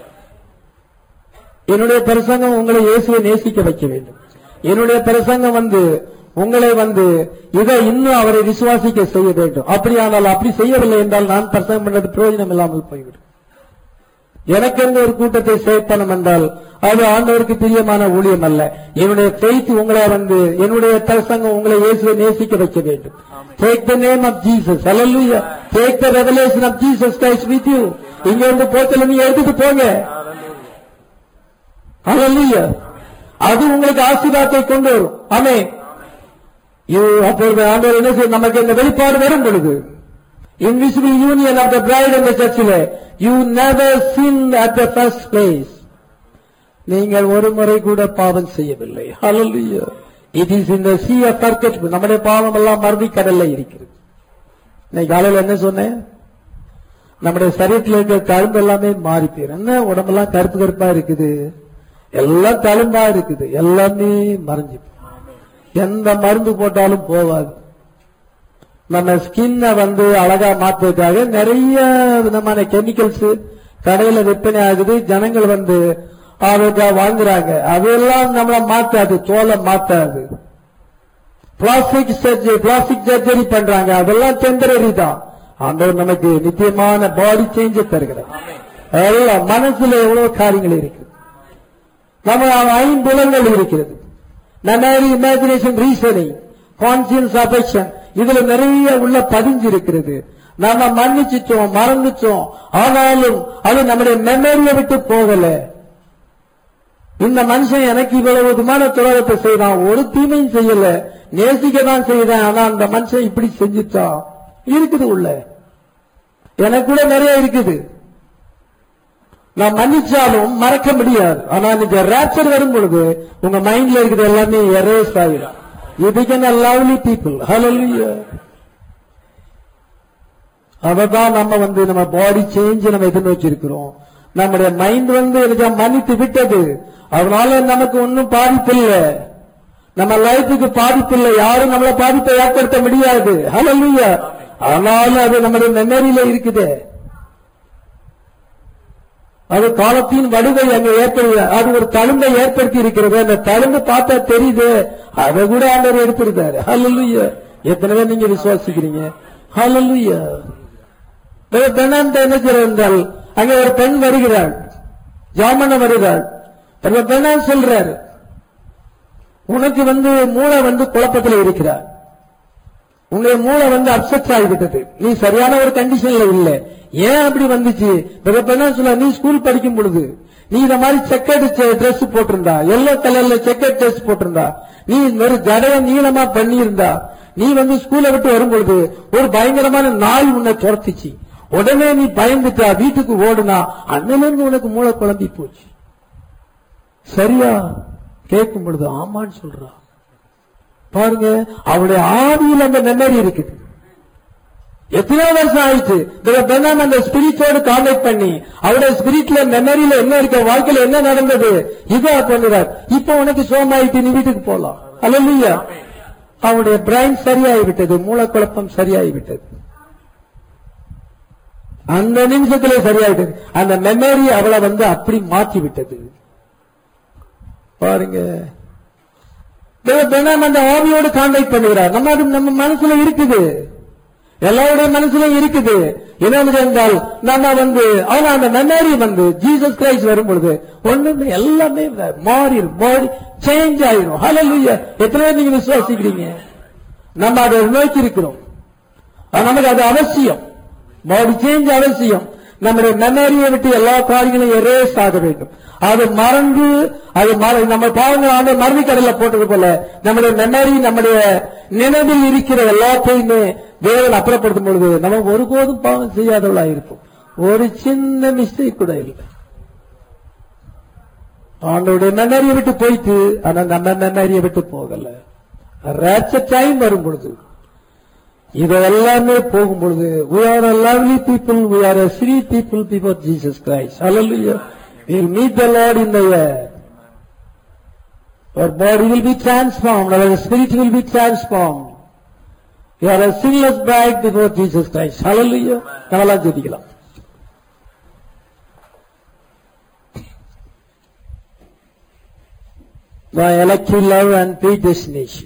என்னுடைய பிரசங்கம் உங்களை இயேசுவை நேசிக்க வைக்க வேண்டும். என்னுடைய பிரசங்கம் வந்து உங்களை வந்து இதை இன்னும் அவரை விசுவாசிக்க செய்ய வேண்டும். அப்படியானால் அப்படி செய்யவில்லை என்றால் நான் பிரசங்கம் பண்ணது பிரயோஜனம் இல்லாமல் போய்விடும். எனக்கு எந்த ஒரு கூட்டத்தை சேர்ப்பனம் என்றால் அது ஆண்டவருக்கு பிரியமான ஊழியம் அல்ல. என்னுடைய faith உங்களை வந்து என்னுடைய பிரசங்கம் உங்களை இயேசுவை நேசிக்க வைக்க வேண்டும். Take the name of Jesus. Hallelujah. Take the revelation of Jesus Christ with you. இங்க இருந்து போத்தல நீ எடுத்துட்டு போங்க. Hallelujah. அது உங்களுக்கு ஆசீர்வாதத்தை கொண்டு வரும். ஆமென். அப்பொழுது ஆண்டவர் என்ன செய்ய, நமக்கு இந்த வெளிப்பாடு வரும் பொழுது invisible union of the bride and the church, you never sinned at the first place. நீங்கள் ஒரு முறை கூட பாவம் செய்யவில்லை. Hallelujah. It is in the sea of forgetfulness. நம்முடைய பாவம் எல்லாம் மறுபடி கடல்ல இருக்கிறது. இன்னைக்கு காலையில் என்ன சொன்னேன்? நம்முடைய சரீரத்தில் இருக்கிற தழும்பு எல்லாமே மாறி போயிடும். என்ன உடம்பெல்லாம் கருப்பு கருப்பா இருக்குது, எல்லாம் தழும்பா இருக்குது, எல்லாமே மறைஞ்சு எந்த மருந்து போட்டாலும் போவாது. நம்ம ஸ்கின்ன வந்து அழகா மாற்றுவதற்காக நிறைய விதமான கெமிக்கல்ஸ் கடையில விற்பனை ஆகுது. ஜனங்கள் வந்து அதுக்காக வாங்குறாங்க. அதெல்லாம் நம்மள மாத்தாது, தோலை மாத்தாது. பிளாஸ்டிக் சர்ஜரி பிளாஸ்டிக் சர்ஜரி பண்றாங்க, அதெல்லாம் டெம்பரரி தான். ஆண்டவர் நமக்கு நித்தியமான பாடி சேஞ்ச தருகிறார். அதெல்லாம் மனசுல எவ்வளவு காரியங்கள் இருக்கு, நம்ம ஐம்புலங்கள் இருக்கிறது, memory, imagination, reasoning, conscience, affection, இதுல நிறைய உள்ள பதிஞ்சு இருக்கிறது. நாம மன்னிச்சிட்டோம், மறந்துச்சோம், ஆனாலும் அது நம்முடைய மெமரியை விட்டு போகல. இந்த மனுஷன் எனக்கு இவ்வளவு விதமான துரோகத்தை செய்தான், ஒரு தீமையும் செய்யல, நேசிக்க தான் செய்தேன், ஆனா அந்த மனுஷன் இப்படி செஞ்சுட்டான் இருக்குது உள்ள. எனக்கு கூட நிறைய இருக்குது, நான் மன்னிச்சாலும் மறக்க முடியாது. ஆனா நீங்க ரேப்சர் வரும் பொழுது உங்க மைண்ட்ல இருக்கிறது எல்லாமே எரேஸ் ஆகிடும். You become a lovely people. Hallelujah. அததான் நம்ம வந்து நம்ம பாடி சேஞ்ச் நம்ம எதிர்நோக்கி இருக்கிறோம். நம்முடைய மைண்ட் வந்து எனக்கு மன்னித்து விட்டது, அதனால நமக்கு ஒன்னும் பாதிப்பில்லை, நம்ம லைஃபுக்கு பாதிப்பில்லை, யாரும் நம்மளை பாதிப்பை ஏற்படுத்த முடியாது. ஹல்லேலூயா. ஆனாலும் அது நம்முடைய மெமரியில இருக்குது, அது காலத்தின் வடுவை அங்க ஏற்படுது, அது ஒரு தழும்பை ஏற்படுத்தி இருக்கிறது. அந்த தழும்பு பார்த்தா தெரியுது, அதை கூட ஆண்டவர் எடுத்திருக்காரு. ஹல்லேலூயா. எத்தனை பேர் நீங்க விசுவாசிக்கிறீங்க? ஹல்லேலூயா. என்ன என்றால் அங்கே ஒரு பெண் வருகிறாள், ஜாமன வருகிறாள். பெண்ணான் சொல்றாரு, உனக்கு வந்து மூளை வந்து குழப்பத்தில் இருக்கிறார், உன்னுடைய மூளை வந்து அப்செட் ஆகிவிட்டது, நீ சரியான ஒரு கண்டிஷன்ல இல்ல. ஏன் அப்படி வந்துச்சு? சொல்ல, நீ ஸ்கூல் படிக்கும் பொழுது நீ இந்த மாதிரி செக்கெட் டிரெஸ் போட்டிருந்தா, எல்லோ கலர்ல செக்கெட் டிரெஸ் போட்டிருந்தா, நீ ஒரு ஜடைய நீளமா பண்ணியிருந்தா, நீ வந்து ஸ்கூலை விட்டு வரும்பொழுது ஒரு பயங்கரமான நாய் உன்னை துரத்துச்சு, உடனே நீ பயந்துட்டா, வீட்டுக்கு ஓடுனா, அன்னிலிருந்து உனக்கு மூளை குழம்பி போச்சு. சரியா? கேட்கும் பொழுது ஆமான்னு சொல்றா. பாருங்க, அவளுடைய ஆவியில் அந்த மெமரி இருக்குது. எத்தனை வருஷம் ஆயிடுச்சு அந்த ஸ்பிரிட்டோடு கான்டாக்ட் பண்ணி, அவருடைய ஸ்பிரிட்ல மெமரியில என்ன இருக்க, வாழ்க்கையில என்ன நடந்தது, இதா பண்ணுறார். இப்ப உனக்கு சோமாயிட்டு நீ வீட்டுக்கு போலாம். அல்லேலூயா. அவனுடைய பிரைன் சரியாகிவிட்டது, மூலக்குழப்பம் சரியாகிவிட்டது, அந்த நிமிஷத்திலே சரியாயிட்டது. அந்த மெமரி அவளை வந்து அப்படி மாற்றி விட்டது. பாருங்க, அந்த ஆவியோடு கான்டாக்ட் பண்ணுகிறார். நம்ம அது நம்ம மனசுல இருக்குது, எல்லாருடைய மனசுல இருக்குது. என்ன என்றால் நம்ம வந்து ஆனா அந்த மெமரி வந்து ஜீசஸ் கிரைஸ்ட் வரும் பொழுது ஒண்ணு எல்லாமே மாறிடும், பாடி சேஞ்ச் ஆயிடும். ஹல்லேலூயா. எத்தனை பேர் நீங்க விசுவாசிக்கிறீங்க? நம்ம அதை நோக்கி இருக்கிறோம், நமக்கு அது அவசியம், பாடி சேஞ்ச் அவசியம். நம்முடைய மெமரியை விட்டு எல்லா காரியங்களையும் எரேஸ் ஆக வேண்டும். அது மறந்து அது நம்ம பாவங்கள் மறுமைக்கடல போட்டது போல நம்முடைய மெமரி, நம்முடைய நினைவில் இருக்கிற எல்லாத்தையுமே தேவன் அப்புறப்படுத்தும் பொழுது நம்ம ஒருபோதும் பாவம் செய்யாதவளா இருக்கும். ஒரு சின்ன மிஸ்டேக் கூட இல்லை. அவனுடைய மெமரியை விட்டு போயிட்டு, ஆனா நம்ம மெமரியை விட்டு போகல. ரேப்சர் டைம் வரும் பொழுது இது எல்லாமே போகும் பொழுது we are a lovely people, we are a sweet people before Jesus Christ. Hallelujah. We will meet the Lord in the air. Our body will be transformed, our spirit will be transformed. We are a sinless bride before Jesus Christ. Hallelujah. நம்மளாம் ஜெபிக்கலாம். My elective love and predestination.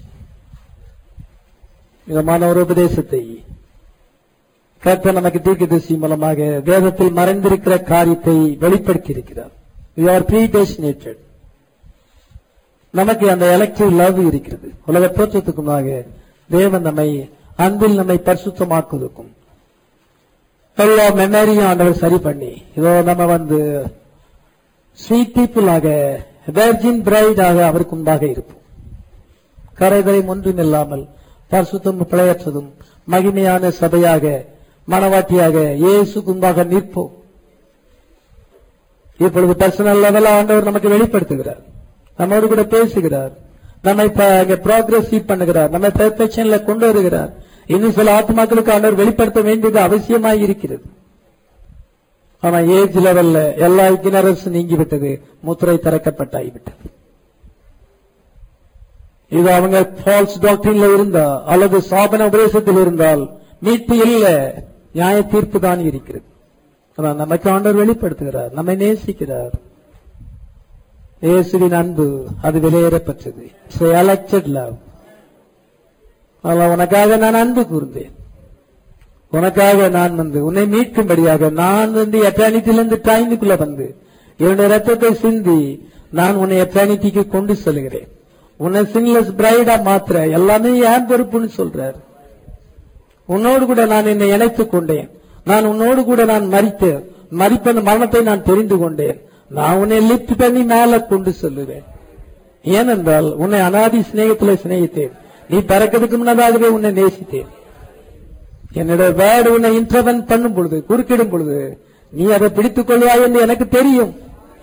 இதமான ஒரு உபதேசத்தை கர்த்தர் நமக்கு தீர்க்கதரிசி மூலமாக வேதத்தில் மறைந்திருக்கிற காரியத்தை வெளிப்படுத்தி இருக்கிறார். We are predestinated. நமக்கு அந்த எலக்டிவ் லவ் இருக்கிறது. உலக தோற்றத்துக்குமாக தேவன் நம்மை அன்பில் நம்மை பரிசுத்தமாக்குவதற்கும் எல்லா மெமரியும் ஆண்டவர் சரி பண்ணி, இதோ நம்ம வந்து ஸ்வீட் பீப்புளாக, வெர்ஜின் பிரைடாக அவருக்கு முன்பாக இருப்போம். கரைதலை ஒன்றும் இல்லாமல் பரிசுத்தம் பிழையற்றதும் மகிமையான சபையாக, மனவாட்டியாக இயேசு முன்பாக நிற்போம். இப்பொழுது பர்சனல் லெவல் ஆண்டவர் நமக்கு வெளிப்படுத்துகிறார், நம்மோடு கூட பேசுகிறார், நம்மை ப்ராக்ரஸ் பண்ணுகிறார், நம்மை பெர்ஃபெக்ஷன்ல கொண்டு வருகிறார். இன்னும் சில ஆத்மாக்களுக்கு ஆண்டவர் வெளிப்படுத்த வேண்டியது அவசியமாய் இருக்கிறது. ஆனா ஏஜ் லெவல்ல எல்லா இக்னரன்ஸ் நீங்கிவிட்டது, முத்திரை திறக்கப்பட்டாகிவிட்டது. இது அவங்க ஃபால்ஸ் டாக்டரின்ல இருந்தா அல்லது சாபன உபதேசத்தில் இருந்தால் மீட்பு இல்ல, நியாய தீர்ப்பு தான் இருக்கிறது. நமக்கு ஆண்டவர் வெளிப்படுத்துகிறார், நம்மை நேசிக்கிறார். இயேசுவின் அன்பு அது வெளியேறப்பட்டது. Elected love. ஆனால் உனக்காக நான் அன்பு கூர்ந்தேன். உனக்காக நான் வந்து உன்னை மீட்கும்படியாக நான் வந்து எட்டர்னிட்டிலிருந்து டைமுக்குள்ள வந்து என்னுடைய ரத்தத்தை சிந்தி நான் உன்னை எட்டர்னிட்டிக்கு கொண்டு செல்கிறேன். உன்னை சின்லெஸ் பிரைடா மாத்திர எல்லாமே ஏன் பொறுப்புன்னு சொல்றார். உன்னோடு கூட நான் என்னை இணைத்துக் கொண்டேன். நான் உன்னோடு கூட நான் மரித்தேன். மரிப்பன் மரணத்தை நான் தெரிந்து கொண்டேன். நான் உன்னை லிப்ட் பண்ணி மேல கொண்டு செல்லுவேன். ஏனென்றால் உன்னை அனாதி சிநேகத்தில் சிநேகித்தேன். நீ பறக்கிறதுக்கு முன்னதாகவே உன்னை நேசித்தேன். என்னுடைய வேர்டு உன்னை இன்டர்வென் பண்ணும் பொழுது, குறுக்கிடும் பொழுது நீ அதை பிடித்துக் கொள்வாய் என்று எனக்கு தெரியும்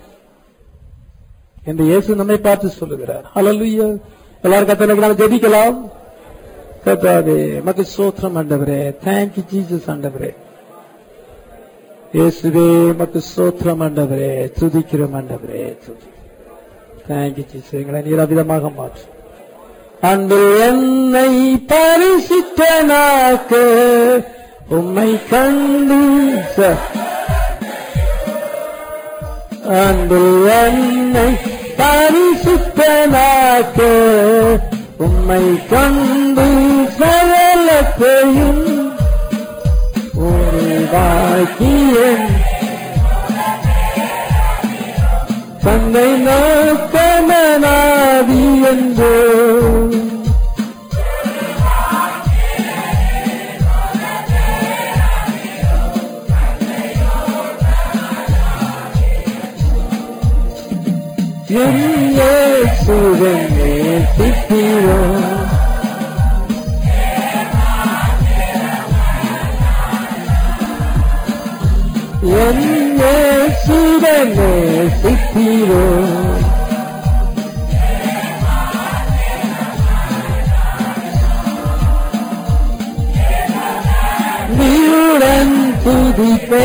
என்று இயேசு நம்மை பார்த்து சொல்லுகிறார். ஹல்லேலூயா. எல்லாரும் கர்த்தருக்கு நாம் ஜெபிக்கலாம். கர்த்தாவே மக்கு ஸ்தோத்திரம் ஆண்டவரே. தேங்க்யூ ஜீசஸ் ஆண்டவரே. இயேசுவே மக்கு ஸ்தோத்திரம் ஆண்டவரே. துதிக்கிறோம் ஆண்டவரே. Thank you Jesus. எங்களை நீரவிதமாக மாற்று. அன்பில் என்னை பரிசுத்தனாக்க உம்மை கண்டு அன்பில் என்னை பரிசுத்தனாக்க உம்மை கண்டு சகலத்தையும் உருவாக்கியேன். தந்தை நோக்கமனாதி என்றோ என்னே சுகமே சித்திரோ என்னே சுகமே சித்திரோ நீயுடன் துதிப்பே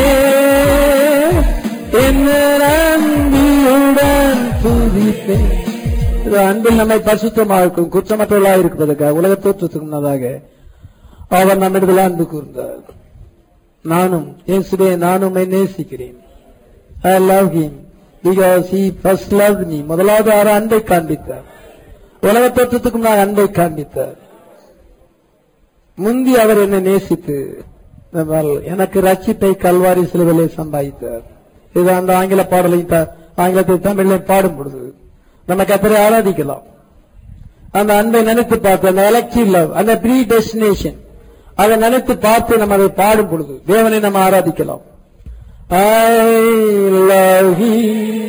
என்ன நம்பியுடன் துதிப்பே. அன்பில் நம்மை பரிசுத்தமாக்கும் குற்றமற்றவர்களாக இருப்பதற்காக உலக தோற்றத்துக்கு முன்னதாக அவர் நம்மிடத்தில் அன்பு கூர்ந்தார். நானும் இயேசுவே நானும் உம்மை நேசிக்கிறேன். I love him because he first loved me. முதலாவது அவர் அன்பை காண்பித்தார். உலக தோற்றத்துக்கு முன்னால் அன்பை காண்பித்தார். முந்தி அவர் என்னை நேசித்து எனக்கு ரட்சிப்பை கல்வாரி சிலுவையிலே சம்பாதித்தார். இது அந்த ஆங்கில பாடலையும் ஆங்கிலத்தை தமிழையும் பாடும் பொழுது நம்ம கர்த்தரை ஆராதிக்கலாம். அந்த அன்பை நினைத்து பார்த்து அந்த எலக்டிவ் லவ், அந்த ப்ரீ டெஸ்டினேஷன் அதை நினைத்து பார்த்து நம்ம அதை பாடும் பொழுது தேவனை நம்ம ஆராதிக்கலாம். I love him,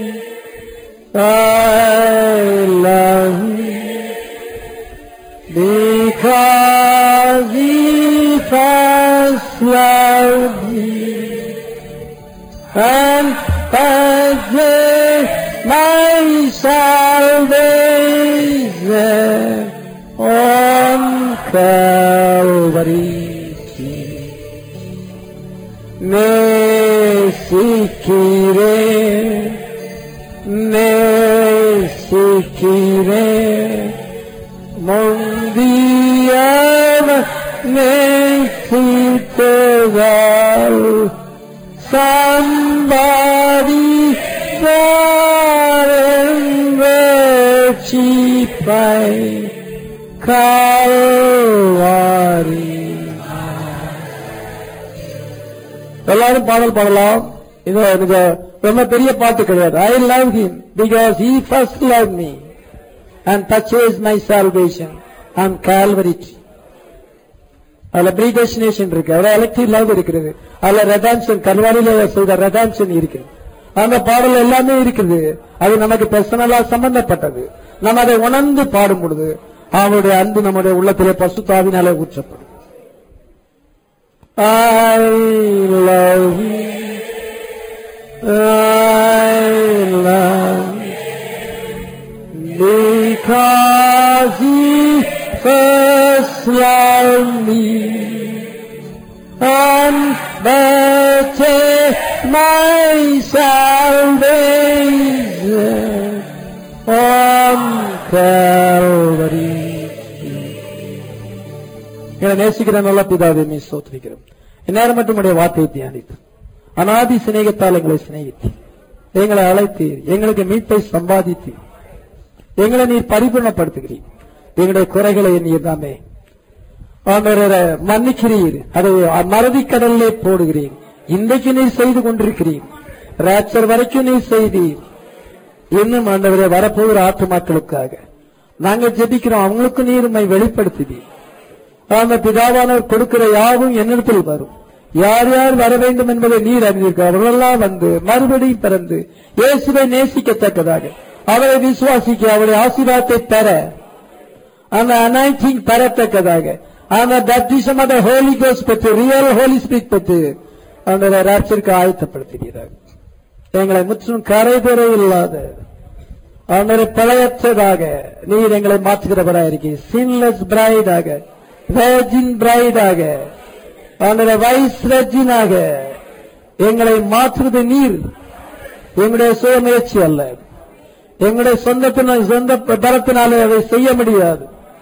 I love him, because he first loved me and purchased my salvation on Calvary. நேசிக்கிறே நேசிக்கிறே முந்தியவர் நேசித்ததால் somebody ரட்சிப்பை கால்வாரி. எல்லாரும் பாடல் பாடலாம். இது எனக்கு ரொம்ப பெரிய பாட்டு கிடையாது. I love him because he first loved me and purchased my salvation on Calvary. அதுல predestination இருக்கு, அதுல elective love இருக்கிறது, அதுல redemption கல்வாரியில செய்த redemption இருக்கிறது. அந்த பாடல் எல்லாமே இருக்குது. அது நமக்கு பர்சனலா சம்பந்தப்பட்டது. நம்ம அதை உணர்ந்து பாடும் பொழுது அவனுடைய அன்பு நம்முடைய உள்ளத்திலே பசுத்தாவினாலே ஊற்றப்படும். I love you, I love you, because he first loved me and purchased my salvation on Calvary. நேசிக்கிற நல்ல பிதாவை நீ ஸ்தோத்திரிக்கிறோம். இந்நேரம் மட்டும் உடைய வார்த்தையை தியானித்து அநாதி சிநேகத்தால் எங்களை சிநேகித்து எங்களை அழைத்து எங்களுக்கு மீட்பை சம்பாதித்து எங்களை நீர் பரிபூர்ணப்படுத்துகிறீர். எங்களுடைய குறைகளை நீர் தாமே ஆண்டவரே மன்னிக்கிறீர், அதை மறதி கடலிலே போடுகிறீர். இன்றைக்கு நீர் செய்து கொண்டிருக்கிறீர், ராட்சர் வரைக்கும் நீர் செய்தீர். இன்னும் ஆண்டவரே வரப்போகிற ஆத்து மக்களுக்காக நாங்கள் ஜெபிக்கிறோம், அவங்களுக்கு நீர் உம்மை வெளிப்படுத்துவீர். அந்த பிதாவானவர் கொடுக்கிற யாவும் என்னிடத்தில் வரும். யார் யார் வர வேண்டும் என்பதை நீர் அறிந்திருக்கிறார். அவர்களெல்லாம் வந்து மறுபடியும் பிறந்து இயேசுவை நேசிக்கத்தக்கதாக, அவரை விசுவாசிக்க, அவருடைய ஆசீர்வாதத்தை பெற, அந்த அனாயிண்டிங் பெறத்தக்கதாக, அந்த baptism of the holy ghost பெற்று, ரியல் ஹோலி ஸ்பிரிட் பெற்று அந்த ராட்சருக்கு ஆயத்தப்படுத்துகிறார். எங்களை முற்றும் கரை பெற இல்லாத அவரை பழையற்றதாக நீர் எங்களை மாற்றுகிறவராக இருக்கிறீர். சின்லெஸ் பிரைடாக, வெர்ஜின் பிரைடாக, வைஸ் வெர்ஜினாக எங்களை மாற்றுவது நீர். எங்களுடைய சுய முயற்சி அல்ல, எங்களுடைய சொந்தத்தினால் சொந்த பலத்தினாலே அதை செய்ய முடியாது.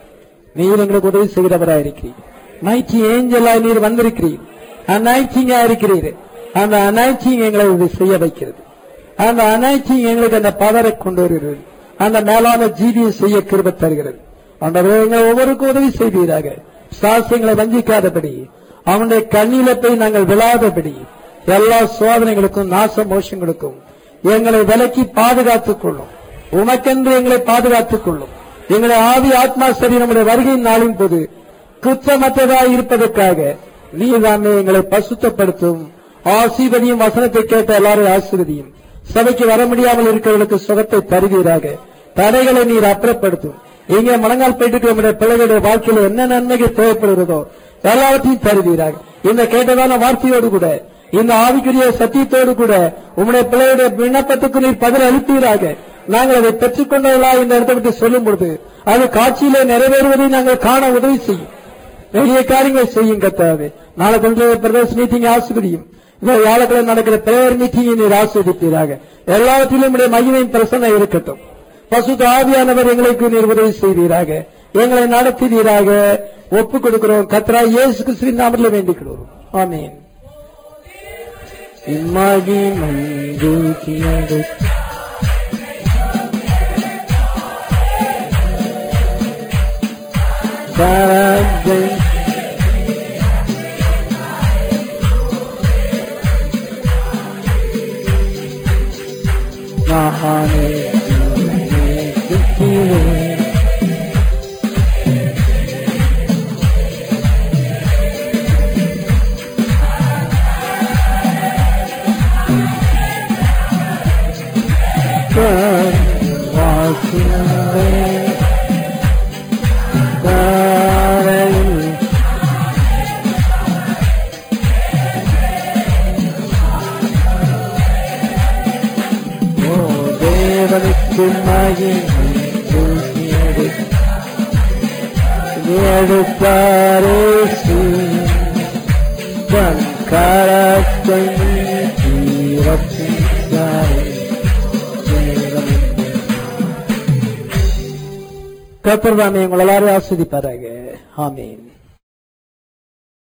நீர் எங்களுக்கு உதவி செய்கிறவராக இருக்கிறீர். மைட்டி ஏஞ்சலாய் நீர் வந்திருக்கிறீர், அனாயிட்டிங்கா இருக்கிறீர். அந்த அனாயிட்டிங் எங்களை செய்ய வைக்கிறது. அந்த அனாயிட்டிங் எங்களுக்கு அந்த பவரை கொண்டு வருகிறது, அந்த மேலான ஜீவியை செய்ய கிருபை தருகிறது. அந்த எங்களை ஒவ்வொருக்கும் உதவி செய்வீராக. சாசியங்களை வஞ்சிக்காதபடி, அவனுடைய கண்ணில போய் நாங்கள் விழாதபடி, எல்லா சோதனைகளுக்கும் நாச மோஷங்களுக்கும் எங்களை விலக்கி பாதுகாத்துக் கொள்ளும். உமக்கென்று எங்களை பாதுகாத்துக் கொள்ளும். எங்களை ஆவி ஆத்மா சரி நம்முடைய வருகையின் நாளின் போது குற்றமற்றதாக இருப்பதற்காக நீதாமே எங்களை பசுத்தப்படுத்தும். ஆசீர்வதியும், வசனத்தை கேட்ட எல்லாரும் ஆசீர்வதியும். சபைக்கு வர முடியாமல் இருக்கிறவர்களுக்கு சுகத்தை தருவீராக. தடைகளை நீர் அப்புறப்படுத்தும். இங்கே முழங்கால் போயிட்டு நம்முடைய பிள்ளைகளுடைய வாழ்க்கையில் என்ன நன்மைகள் தேவைப்படுகிறதோ எல்லாவற்றையும் தருவீராக. இந்த கேட்டதான வார்த்தையோடு கூட, இந்த ஆவிக்குரிய சத்தியத்தோடு கூட உம்முடைய பிள்ளையுடைய விண்ணப்பத்துக்கு நீர் பதில் அளிப்பீராக. நாங்கள் அதை பெற்றுக்கொண்டவர்களா இந்த இடத்தை விட்டு சொல்லும் பொழுது அது காட்சியிலே நிறைவேறுவதை நாங்கள் காண உதவி செய்யும். பெரிய காரியங்களை செய்யும் கர்த்தாவே. நாளை கொண்டு பிரதர்ஸ் மீட்டிங் ஆசிரியும், இந்த வியாழக்கிழமை நடக்கிற பிரேயர் மீட்டிங்கை நீர் ஆஸ்வதிப்பீராக. எல்லாவற்றிலும் மகிமையின் பிரசன்னம் இருக்கட்டும். பசுத்த ஆவியானவர் எங்களுக்கு நீர் உதவி செய்வீராக. எங்களை நடத்துவீராக. ஒப்புக் கொடுக்கிறோம் கர்த்தராகிய இயேசு கிறிஸ்துவின் நாமத்தில் வேண்டிக் கொள்கிறோம். ஆமென். கர்த்தர் தாமே உங்கள் எல்லாரையும் ஆசீர்வதிப்பாராக. ஆமென்.